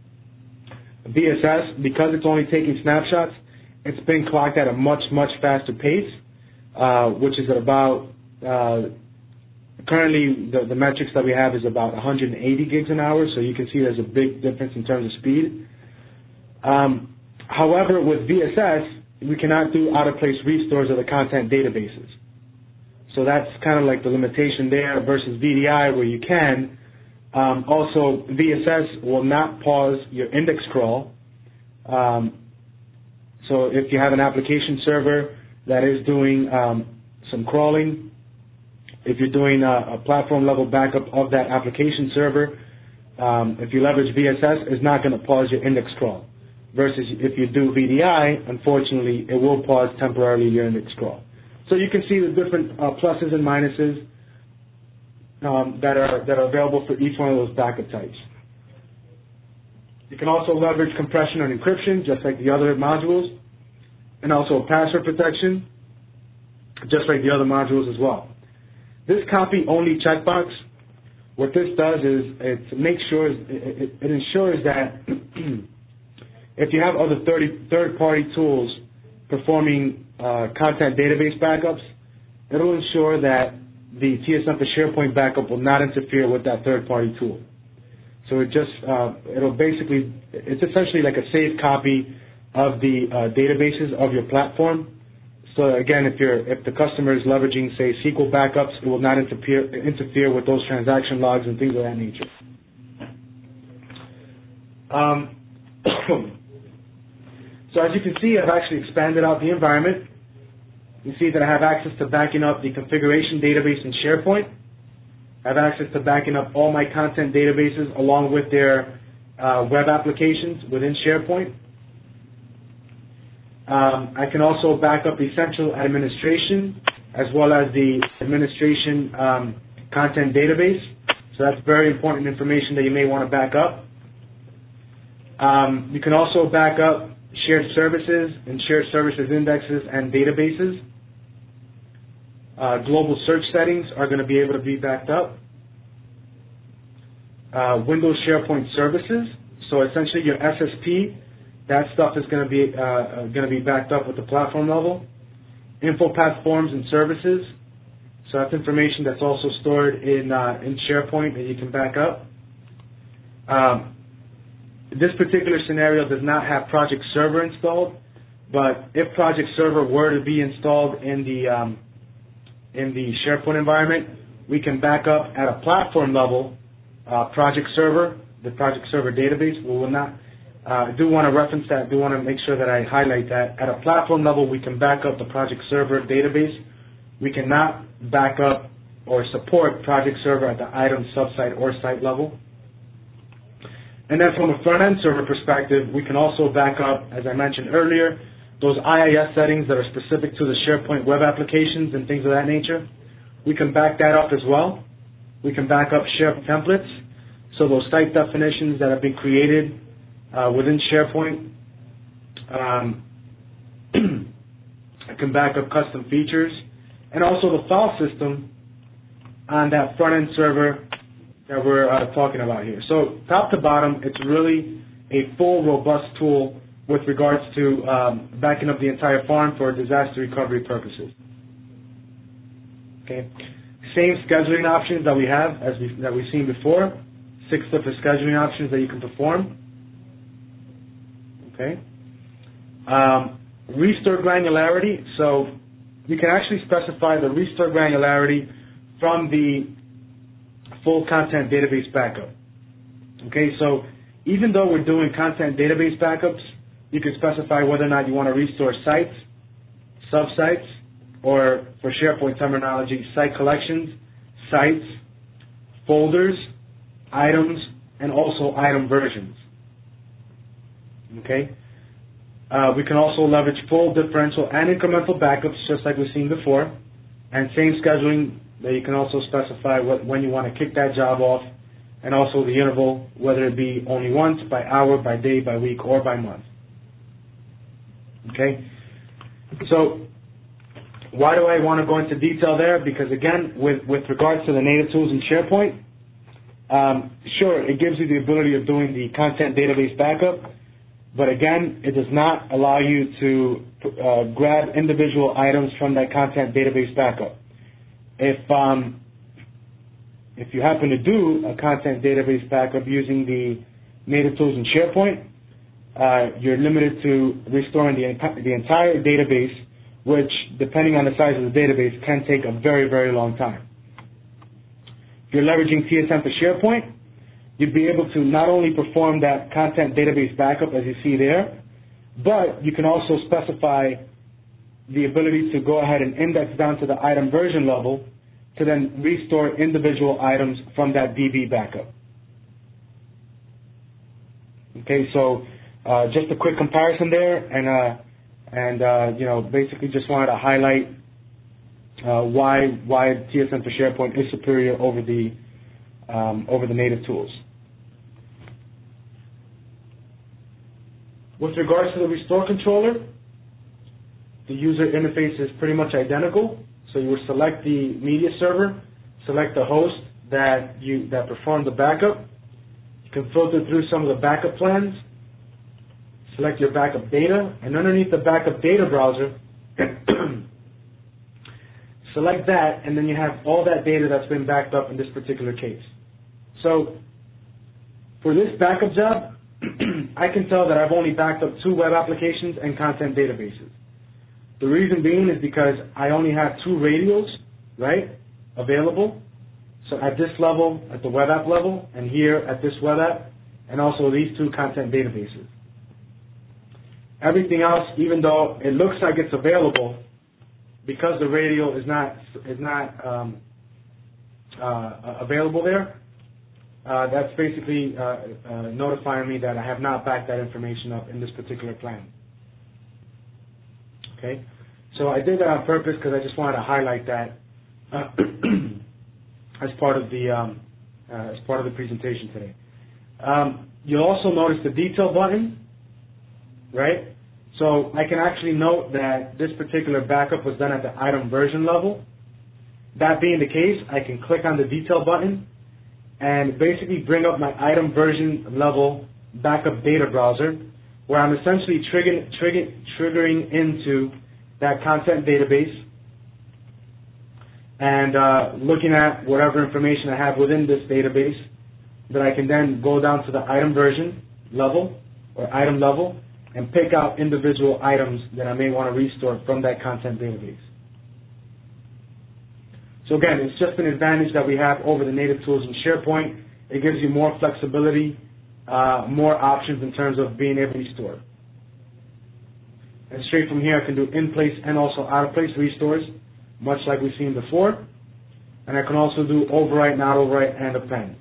V S S, because it's only taking snapshots, it's been clocked at a much, much faster pace, uh, which is at about, uh, currently the, the metrics that we have is about one hundred eighty gigs an hour, so you can see there's a big difference in terms of speed. Um, however, with V S S, we cannot do out-of-place restores of the content databases. So that's kind of like the limitation there versus V D I where you can. Um, also, V S S will not pause your index crawl. Um, So if you have an application server that is doing um, some crawling, if you're doing a, a platform level backup of that application server, um, if you leverage V S S, it's not going to pause your index crawl. Versus if you do V D I, unfortunately, it will pause temporarily your index crawl. So you can see the different uh, pluses and minuses um, that are that are available for each one of those backup types. You can also leverage compression and encryption, just like the other modules, and also password protection, just like the other modules as well. This copy-only checkbox, what this does is it makes sure it, it, it ensures that if you have other third-party tools performing uh, content database backups, it'll ensure that the T S M for SharePoint backup will not interfere with that third-party tool. So it just, uh, it'll basically, it's essentially like a saved copy of the uh, databases of your platform. So again, if you're, if the customer is leveraging, say, S Q L backups, it will not interfere, interfere with those transaction logs and things of that nature. Um, so as you can see, I've actually expanded out the environment. You see that I have access to backing up the configuration database in SharePoint. I have access to backing up all my content databases along with their uh, web applications within SharePoint. Um, I can also back up essential administration as well as the administration um, content database. So that's very important information that you may want to back up. Um, you can also back up shared services and shared services indexes and databases. Uh, global search settings are going to be able to be backed up. Uh, Windows SharePoint services. So essentially your S S P, that stuff is going to be uh, going to be backed up with the platform level. InfoPath forms and services. So that's information that's also stored in uh, in SharePoint that you can back up. Um, this particular scenario does not have Project Server installed, but if Project Server were to be installed in the um, in the SharePoint environment, we can back up at a platform level uh, Project Server, the Project Server database. We will not. Uh, I do want to reference that. I do want to make sure that I highlight that. At a platform level, we can back up the Project Server database. We cannot back up or support Project Server at the item, subsite, or site level. And then from a front-end server perspective, we can also back up, as I mentioned earlier, those I I S settings that are specific to the SharePoint web applications and things of that nature. We can back that up as well. We can back up SharePoint templates. So those site definitions that have been created uh, within SharePoint. Um, I can back up custom features. And also the file system on that front-end server that we're uh, talking about here. So top to bottom, it's really a full, robust tool with regards to um, backing up the entire farm for disaster recovery purposes. Okay. Same scheduling options that we have as we, that we've seen before. Six different scheduling options that you can perform. Okay. Um, restore granularity. So you can actually specify the restore granularity from the full content database backup. Okay, so even though we're doing content database backups, you can specify whether or not you want to restore sites, subsites, or for SharePoint terminology, site collections, sites, folders, items, and also item versions. Okay. Uh, we can also leverage full differential and incremental backups, just like we've seen before, and same scheduling that you can also specify what, when you want to kick that job off, and also the interval, whether it be only once, by hour, by day, by week, or by month. Okay? So why do I want to go into detail there? Because again, with, with regards to the native tools in SharePoint, um, sure, it gives you the ability of doing the content database backup, but again, it does not allow you to uh, grab individual items from that content database backup. If um, if you happen to do a content database backup using the native tools in SharePoint, uh, you're limited to restoring the, the entire database, which, depending on the size of the database, can take a very, very long time. If you're leveraging T S M for SharePoint, you'd be able to not only perform that content database backup as you see there, but you can also specify the ability to go ahead and index down to the item version level to then restore individual items from that D B backup. Okay, so uh, just a quick comparison there, and uh, and uh, you know, basically just wanted to highlight uh, why why T S M for SharePoint is superior over the um, over the native tools. With regards to the restore controller, the user interface is pretty much identical. So you would select the media server, select the host that you that performed the backup. You can filter through some of the backup plans, select your backup data, and underneath the backup data browser, select that, and then you have all that data that's been backed up in this particular case. So for this backup job, I can tell that I've only backed up two web applications and content databases. The reason being is because I only have two radios, right, available. So at this level, at the web app level, and here at this web app, and also these two content databases. Everything else, even though it looks like it's available, because the radio is not is not um, uh, available there, uh, that's basically uh, uh, notifying me that I have not backed that information up in this particular plan. Okay, so I did that on purpose because I just wanted to highlight that uh, as part of the um, uh, as part of the presentation today. Um, you'll also notice the detail button, right? So I can actually note that this particular backup was done at the item version level. That being the case, I can click on the detail button and basically bring up my item version level backup data browser, where I'm essentially triggering, trigger, triggering into that content database and uh, looking at whatever information I have within this database that I can then go down to the item version level or item level and pick out individual items that I may want to restore from that content database. So again, it's just an advantage that we have over the native tools in SharePoint. It gives you more flexibility, uh, more options in terms of being able to restore. And straight from here, I can do in-place and also out-of-place restores, much like we've seen before. And I can also do overwrite, not overwrite, and append.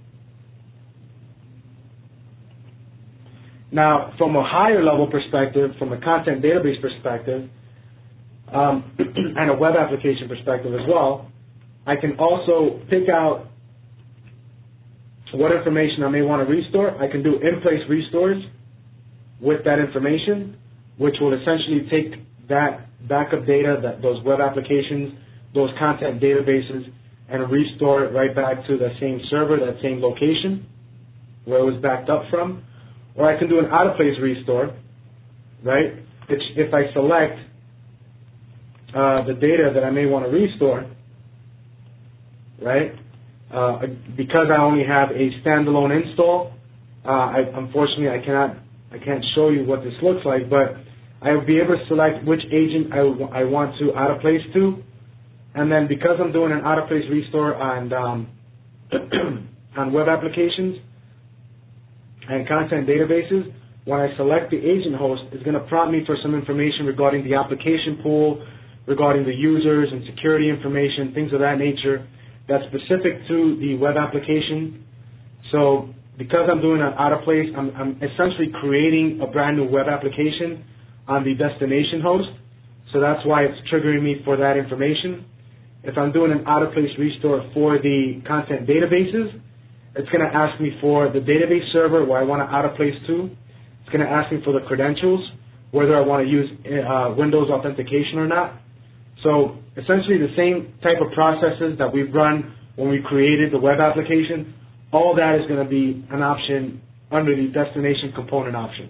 Now, from a higher level perspective, from a content database perspective, um, and a web application perspective as well, I can also pick out what information I may want to restore. I can do in-place restores with that information, which will essentially take that backup data, that those web applications, those content databases, and restore it right back to the same server, that same location where it was backed up from. Or I can do an out-of-place restore, right? Which, if I select uh, the data that I may want to restore, right? Uh, because I only have a standalone install, uh, I, unfortunately I cannot, I can't show you what this looks like, but I will be able to select which agent I, I want to out-of-place to, and then because I'm doing an out-of-place restore on um, on web applications and content databases, when I select the agent host, it's going to prompt me for some information regarding the application pool, regarding the users and security information, things of that nature that's specific to the web application. So because I'm doing an out-of-place, I'm, I'm essentially creating a brand new web application on the destination host. So that's why it's triggering me for that information. If I'm doing an out-of-place restore for the content databases, it's going to ask me for the database server where I want to out-of-place to. It's going to ask me for the credentials, whether I want to use uh, Windows authentication or not. So essentially the same type of processes that we've run when we created the web application, all that is going to be an option under the destination component options.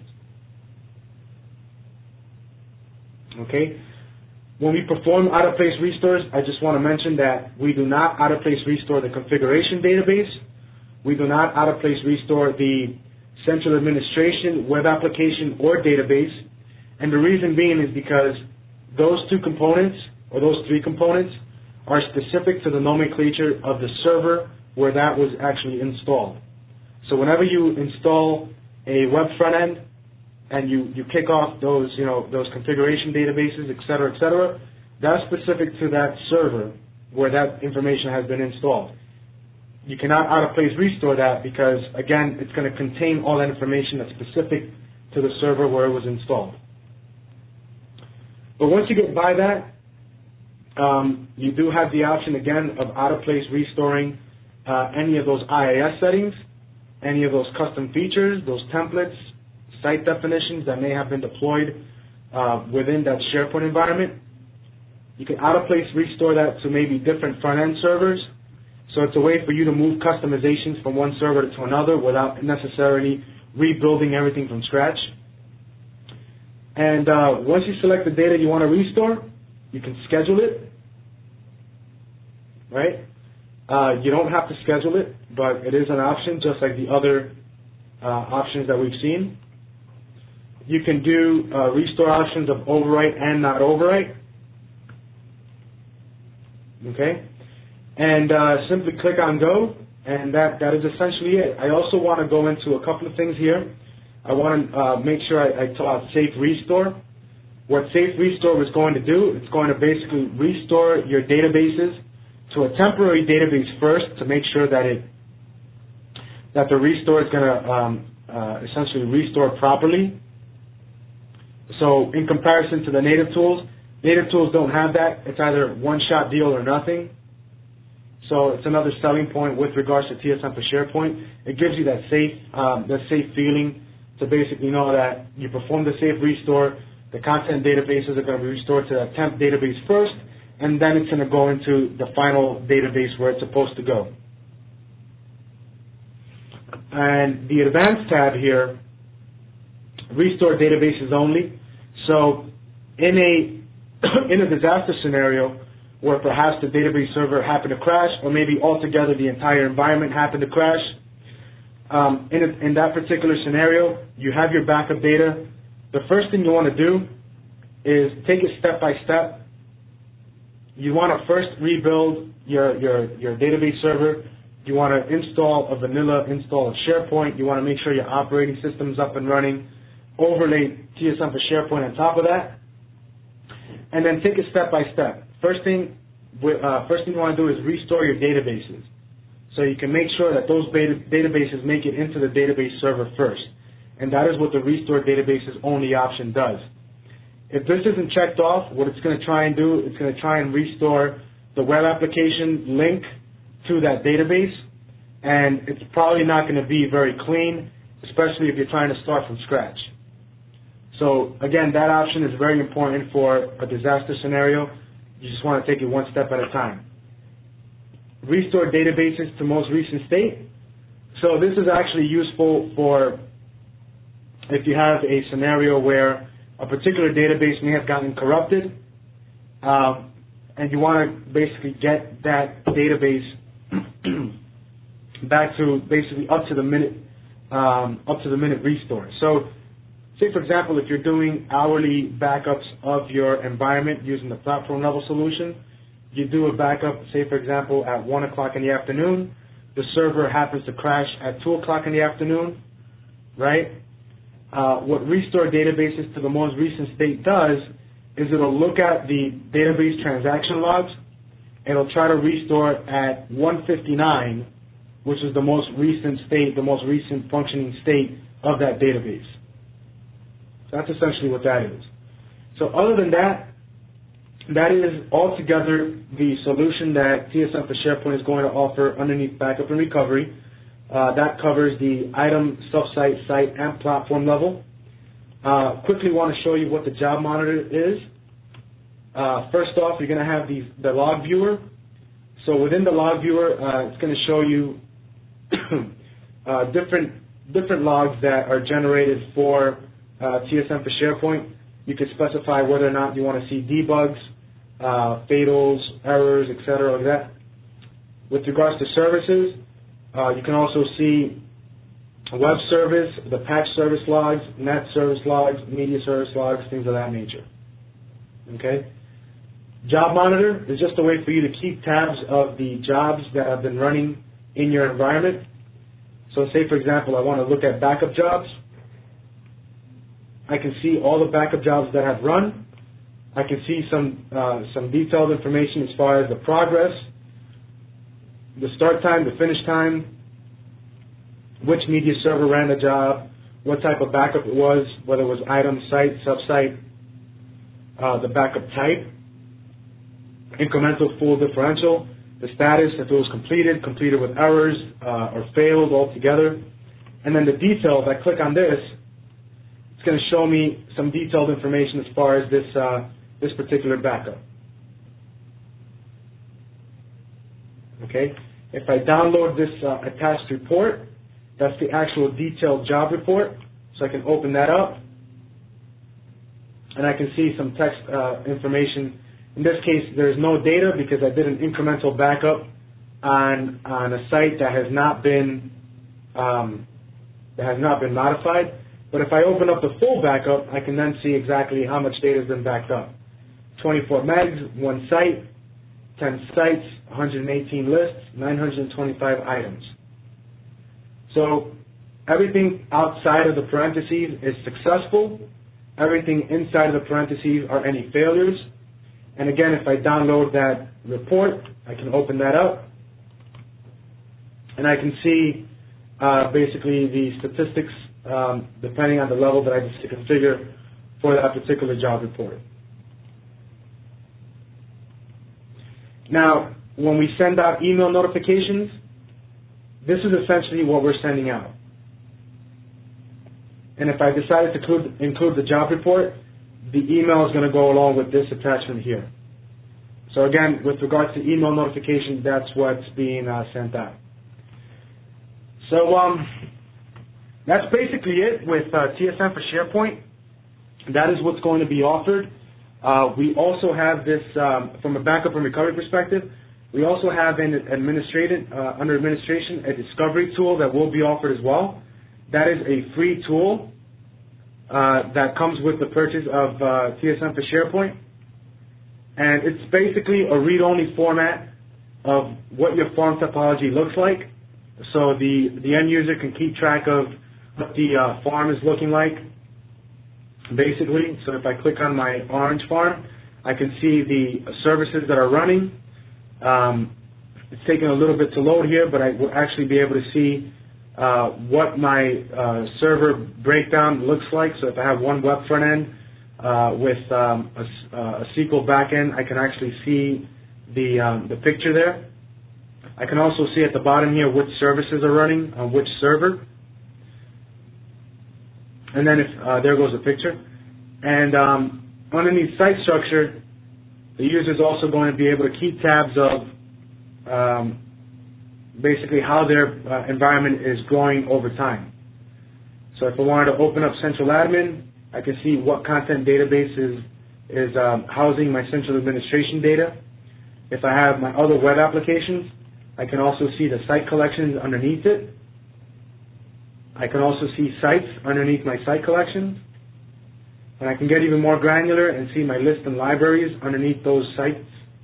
Okay? When we perform out-of-place restores, I just want to mention that we do not out-of-place restore the configuration database. We do not out-of-place restore the central administration, web application, or database. And the reason being is because those two components, or those three components, are specific to the nomenclature of the server where that was actually installed. So whenever you install a web front end and you, you kick off those, you know, those configuration databases, et cetera, et cetera, that's specific to that server where that information has been installed. You cannot out-of-place restore that because, again, it's going to contain all that information that's specific to the server where it was installed. But once you get by that, um, you do have the option, again, of out-of-place restoring uh, any of those I I S settings, any of those custom features, those templates, site definitions that may have been deployed uh, within that SharePoint environment. You can out-of-place restore that to maybe different front-end servers. So it's a way for you to move customizations from one server to another without necessarily rebuilding everything from scratch. And uh, once you select the data you want to restore, you can schedule it, right? Uh, you don't have to schedule it, but it is an option just like the other uh, options that we've seen. You can do uh, restore options of overwrite and not overwrite. Okay? And uh, simply click on go, and that, that is essentially it. I also want to go into a couple of things here. I want to uh, make sure I, I talk about Safe Restore. What Safe Restore is going to do, it's going to basically restore your databases to a temporary database first to make sure that it that the restore is going to um, uh, essentially restore properly. So in comparison to the native tools, native tools don't have that. It's either one-shot deal or nothing. So it's another selling point with regards to T S M for SharePoint. It gives you that safe, um, that safe feeling to basically know that you perform the safe restore, the content databases are going to be restored to the temp database first, and then it's going to go into the final database where it's supposed to go. And the advanced tab here, restore databases only. So in a in a disaster scenario where perhaps the database server happened to crash, or maybe altogether the entire environment happened to crash, um, in, a, in that particular scenario, you have your backup data. The first thing you want to do is take it step by step. You want to first rebuild your, your, your database server. You want to install a vanilla install of SharePoint. You want to make sure your operating system is up and running. Overlay T S M for SharePoint on top of that. And then take it step by step. First thing, uh, first thing you want to do is restore your databases. So you can make sure that those beta databases make it into the database server first. And that is what the restore databases only option does. If this isn't checked off, what it's going to try and do, it's going to try and restore the web application link to that database, and it's probably not going to be very clean, especially if you're trying to start from scratch. So again, that option is very important for a disaster scenario. You just want to take it one step at a time. Restore databases to most recent state. So this is actually useful for if you have a scenario where a particular database may have gotten corrupted, um, and you want to basically get that database back to basically up to the minute, um, up to the minute restore. So, say for example, if you're doing hourly backups of your environment using the platform level solution, you do a backup, say for example, at one o'clock in the afternoon. The server happens to crash at two o'clock in the afternoon, right? Uh, what restore databases to the most recent state does is it'll look at the database transaction logs, and it'll try to restore at one fifty-nine, which is the most recent state, the most recent functioning state of that database. That's essentially what that is. So other than that, that is altogether the solution that T S M for SharePoint is going to offer underneath backup and recovery. Uh, that covers the item, sub-site, site, and platform level. Uh, quickly want to show you what the job monitor is. Uh, first off, you're going to have the, the log viewer. So within the log viewer, uh, it's going to show you uh, different different logs that are generated for uh, T S M for SharePoint. You could specify whether or not you want to see debugs, uh, fatals, errors, et cetera, like that. With regards to services, uh, you can also see web service, the patch service logs, net service logs, media service logs, things of that nature. Okay? Job Monitor is just a way for you to keep tabs of the jobs that have been running in your environment. So say, for example, I want to look at backup jobs. I can see all the backup jobs that have run. I can see some uh, some detailed information as far as the progress, the start time, the finish time, which media server ran the job, what type of backup it was, whether it was item, site, sub-site, uh, the backup type, incremental, full, differential, the status, if it was completed, completed with errors, uh, or failed altogether. And then the details, I click on this, it's going to show me some detailed information as far as this, uh, this particular backup. Okay? If I download this uh, attached report, that's the actual detailed job report. So I can open that up, and I can see some text uh, information. In this case, there's no data because I did an incremental backup on on a site that has not been um, that has not been modified. But if I open up the full backup, I can then see exactly how much data has been backed up. twenty-four megs, one site, ten sites, one hundred eighteen lists, nine hundred twenty-five items. So everything outside of the parentheses is successful. Everything inside of the parentheses are any failures. And again, if I download that report, I can open that up, and I can see uh, basically the statistics um, depending on the level that I just configure for that particular job report. Now, when we send out email notifications, this is essentially what we're sending out. And if I decided to include, include the job report, the email is going to go along with this attachment here. So again, with regards to email notifications, that's what's being uh, sent out. So um, that's basically it with uh, T S M for SharePoint. That is what's going to be offered. Uh, we also have this, um, from a backup and recovery perspective, we also have an administrated, uh, under administration, a discovery tool that will be offered as well. That is a free tool uh, that comes with the purchase of uh, T S M for SharePoint. And it's basically a read-only format of what your farm topology looks like. So the, the end user can keep track of what the uh, farm is looking like, basically. So if I click on my orange farm, I can see the services that are running. Um, it's taking a little bit to load here, but I will actually be able to see uh, what my uh, server breakdown looks like. So if I have one web front end uh, with um, a, uh, a S Q L backend, I can actually see the um, the picture there. I can also see at the bottom here which services are running on which server. And then if uh, there goes the picture. And um, underneath site structure, the user is also going to be able to keep tabs of um, basically how their uh, environment is growing over time. So if I wanted to open up Central Admin, I can see what content database is, is um, housing my central administration data. If I have my other web applications, I can also see the site collections underneath it. I can also see sites underneath my site collections. And I can get even more granular and see my list and libraries underneath those sites.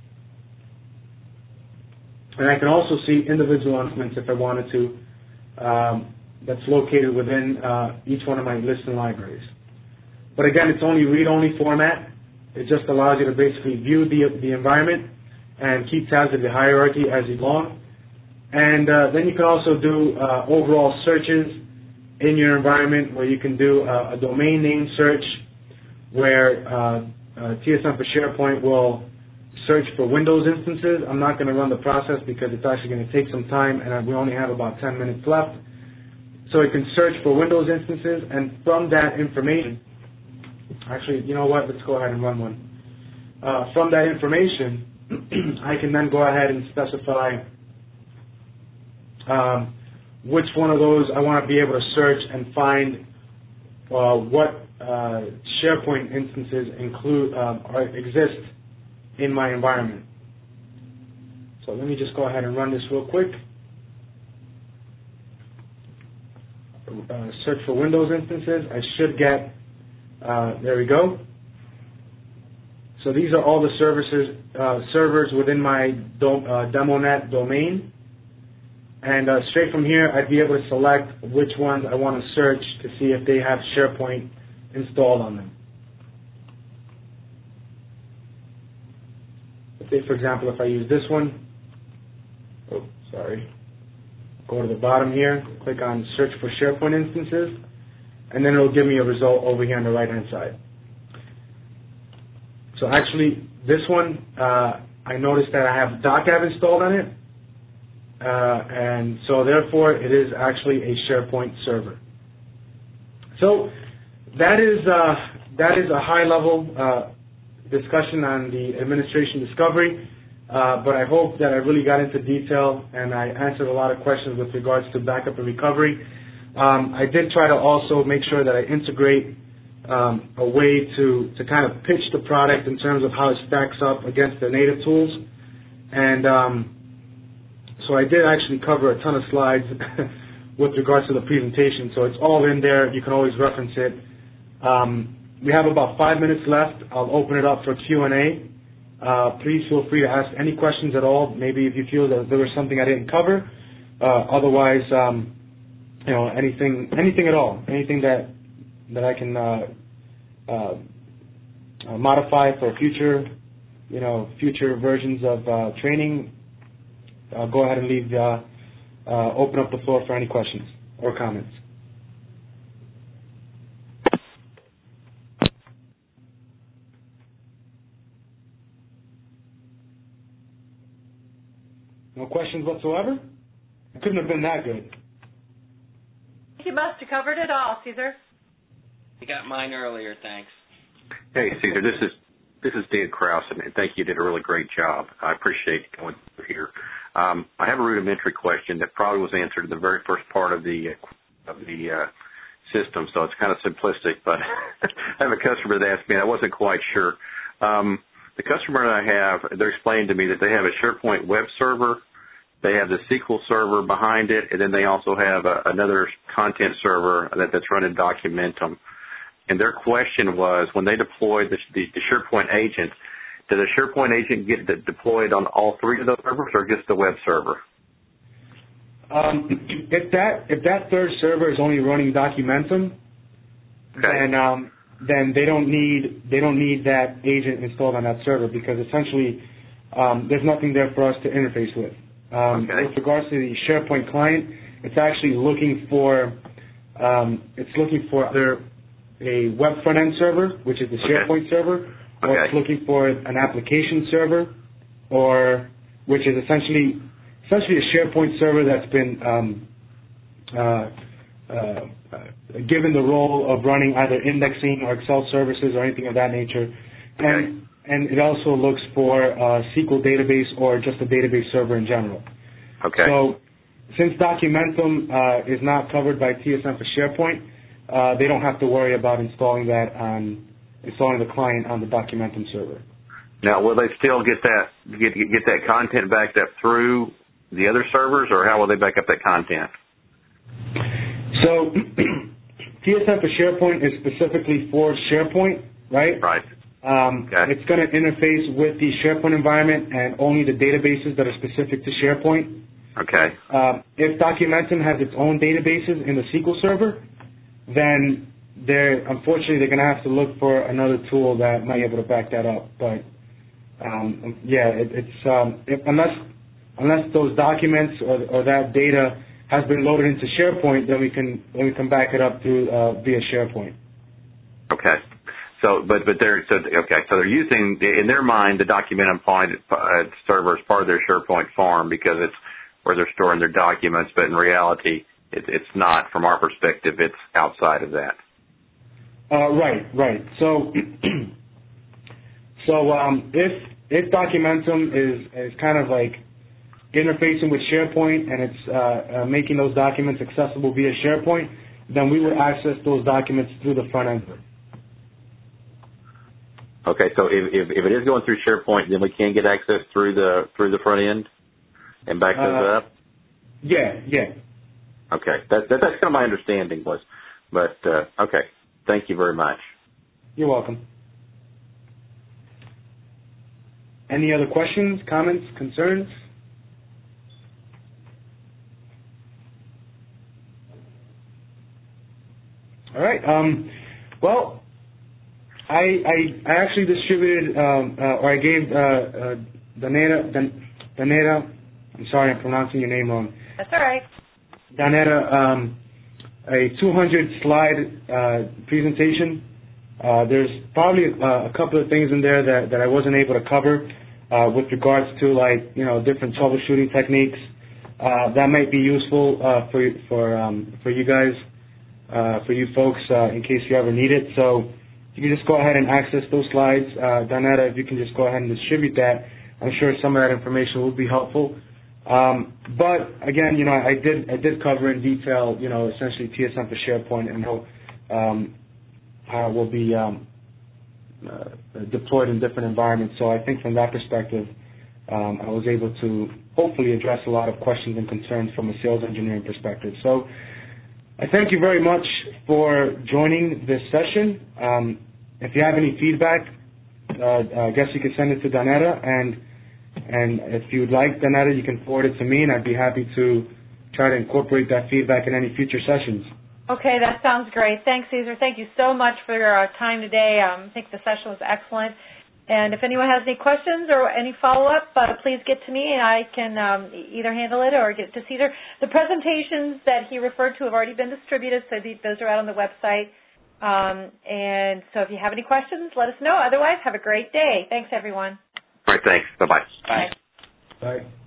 And I can also see individual announcements if I wanted to, um, that's located within uh, each one of my lists and libraries. But again, it's only read-only format. It just allows you to basically view the, the environment and keep tabs of the hierarchy as you go along. And uh, then you can also do uh, overall searches in your environment, where you can do uh, a domain name search, where uh, uh, T S M for SharePoint will search for Windows instances. I'm not going to run the process because it's actually going to take some time, and we only have about ten minutes left. So you can search for Windows instances, and from that information, actually, you know what, let's go ahead and run one. Uh, from that information, I can then go ahead and specify um, which one of those I want to be able to search and find uh, what uh, SharePoint instances include um, or exist in my environment. So let me just go ahead and run this real quick. Uh, search for Windows instances. I should get, uh, there we go. So these are all the services, uh, servers within my dom uh, DemoNet domain. And uh, straight from here, I'd be able to select which ones I want to search to see if they have SharePoint installed on them. Let's say, for example, if I use this one, oh, sorry, go to the bottom here, click on Search for SharePoint Instances, and then it'll give me a result over here on the right-hand side. So actually, this one, uh, I noticed that I have DocAv installed on it. Uh, and so therefore it is actually a SharePoint server. So that is uh, that is a high-level uh, discussion on the administration discovery. Uh, but I hope that I really got into detail and I answered a lot of questions with regards to backup and recovery. Um, I did try to also make sure that I integrate um, a way to to kind of pitch the product in terms of how it stacks up against the native tools. And um, So I did actually cover a ton of slides with regards to the presentation, so it's all in there. You can always reference it. Um, we have about five minutes left. I'll open it up for Q and A. Uh, please feel free to ask any questions at all, maybe if you feel that there was something I didn't cover. Uh, otherwise, um, you know, anything anything at all, anything that, that I can uh, uh, uh, modify for future you know, future versions of uh, training, uh, go ahead and leave, uh, uh, open up the floor for any questions or comments. No questions whatsoever? It couldn't have been that good. You must have covered it all, Caesar. I got mine earlier, thanks. Hey, Caesar, this is this is Dan Krause, and thank you. You did a really great job. I appreciate going through here. Um, I have a rudimentary question that probably was answered in the very first part of the uh, of the uh, system, so it's kind of simplistic. But I have a customer that asked me, and I wasn't quite sure. Um, the customer that I have, they're explaining to me that they have a SharePoint web server. They have the S Q L server behind it, and then they also have a, another content server that, that's running Documentum. And their question was, when they deploy the, the, the SharePoint agent, does the SharePoint agent get de- deployed on all three of those servers, or just the web server? Um, if that if that third server is only running Documentum, okay. then um, then they don't need they don't need that agent installed on that server, because essentially um, there's nothing there for us to interface with. Um, okay. With regards to the SharePoint client, it's actually looking for um, it's looking for either a web front end server, which is the SharePoint okay. server, or okay. it's looking for an application server, or which is essentially essentially a SharePoint server that's been um, uh, uh, given the role of running either indexing or Excel services or anything of that nature, okay. and and it also looks for a S Q L database or just a database server in general. Okay. So since Documentum uh, is not covered by T S M for SharePoint, uh, they don't have to worry about installing that on installing the client on the Documentum server. Now, will they still get that get get that content backed up through the other servers, or how will they back up that content? So T S M for SharePoint is specifically for SharePoint, right? Right. Um, okay. It's going to interface with the SharePoint environment and only the databases that are specific to SharePoint. Okay. Uh, if Documentum has its own databases in the S Q L server, then they're unfortunately they're going to have to look for another tool that might be able to back that up. But um, yeah, it, it's um, if, unless unless those documents or, or that data has been loaded into SharePoint, then we can then we can back it up through uh, via SharePoint. Okay. So, but but they're so okay. So they're using in their mind the Documentum point uh, server as part of their SharePoint farm because it's where they're storing their documents. But in reality, it, it's not. From our perspective, it's outside of that. Uh, right, right. So, so um, if if Documentum is is kind of like interfacing with SharePoint and it's uh, uh, making those documents accessible via SharePoint, then we would access those documents through the front end. Okay, so if, if if it is going through SharePoint, then we can get access through the through the front end and back those uh, up. Yeah, yeah. Okay, that, that that's kind of my understanding was, but uh, okay, thank you very much. You're welcome. Any other questions, comments, concerns? All right. Um, well. I, I I actually distributed um, uh, or I gave uh, uh, Danetta Dan, Danetta. I'm sorry, I'm pronouncing your name wrong. That's all right. Danetta, um, a two hundred slide uh, presentation. Uh, there's probably uh, a couple of things in there that, that I wasn't able to cover uh, with regards to like you know different troubleshooting techniques uh, that might be useful uh, for for um, for you guys uh, for you folks uh, in case you ever need it. So. You can just go ahead and access those slides. Uh, Donetta, if you can just go ahead and distribute that, I'm sure some of that information will be helpful. Um, but again, you know, I did I did cover in detail, you know, essentially T S M for SharePoint and how um, how it will be um, uh, deployed in different environments. So I think from that perspective, um, I was able to hopefully address a lot of questions and concerns from a sales engineering perspective. So. I thank you very much for joining this session. Um, if you have any feedback, uh, I guess you can send it to Donetta, and and if you'd like, Donetta, you can forward it to me, and I'd be happy to try to incorporate that feedback in any future sessions. Okay, that sounds great. Thanks, Caesar. Thank you so much for your uh, time today. Um, I think the session was excellent. And if anyone has any questions or any follow-up, uh, please get to me, and I can um, either handle it or get to Cesar. The presentations that he referred to have already been distributed, so those are out on the website. Um, and so if you have any questions, let us know. Otherwise, have a great day. Thanks, everyone. All right, thanks. Bye-bye. Bye. Bye.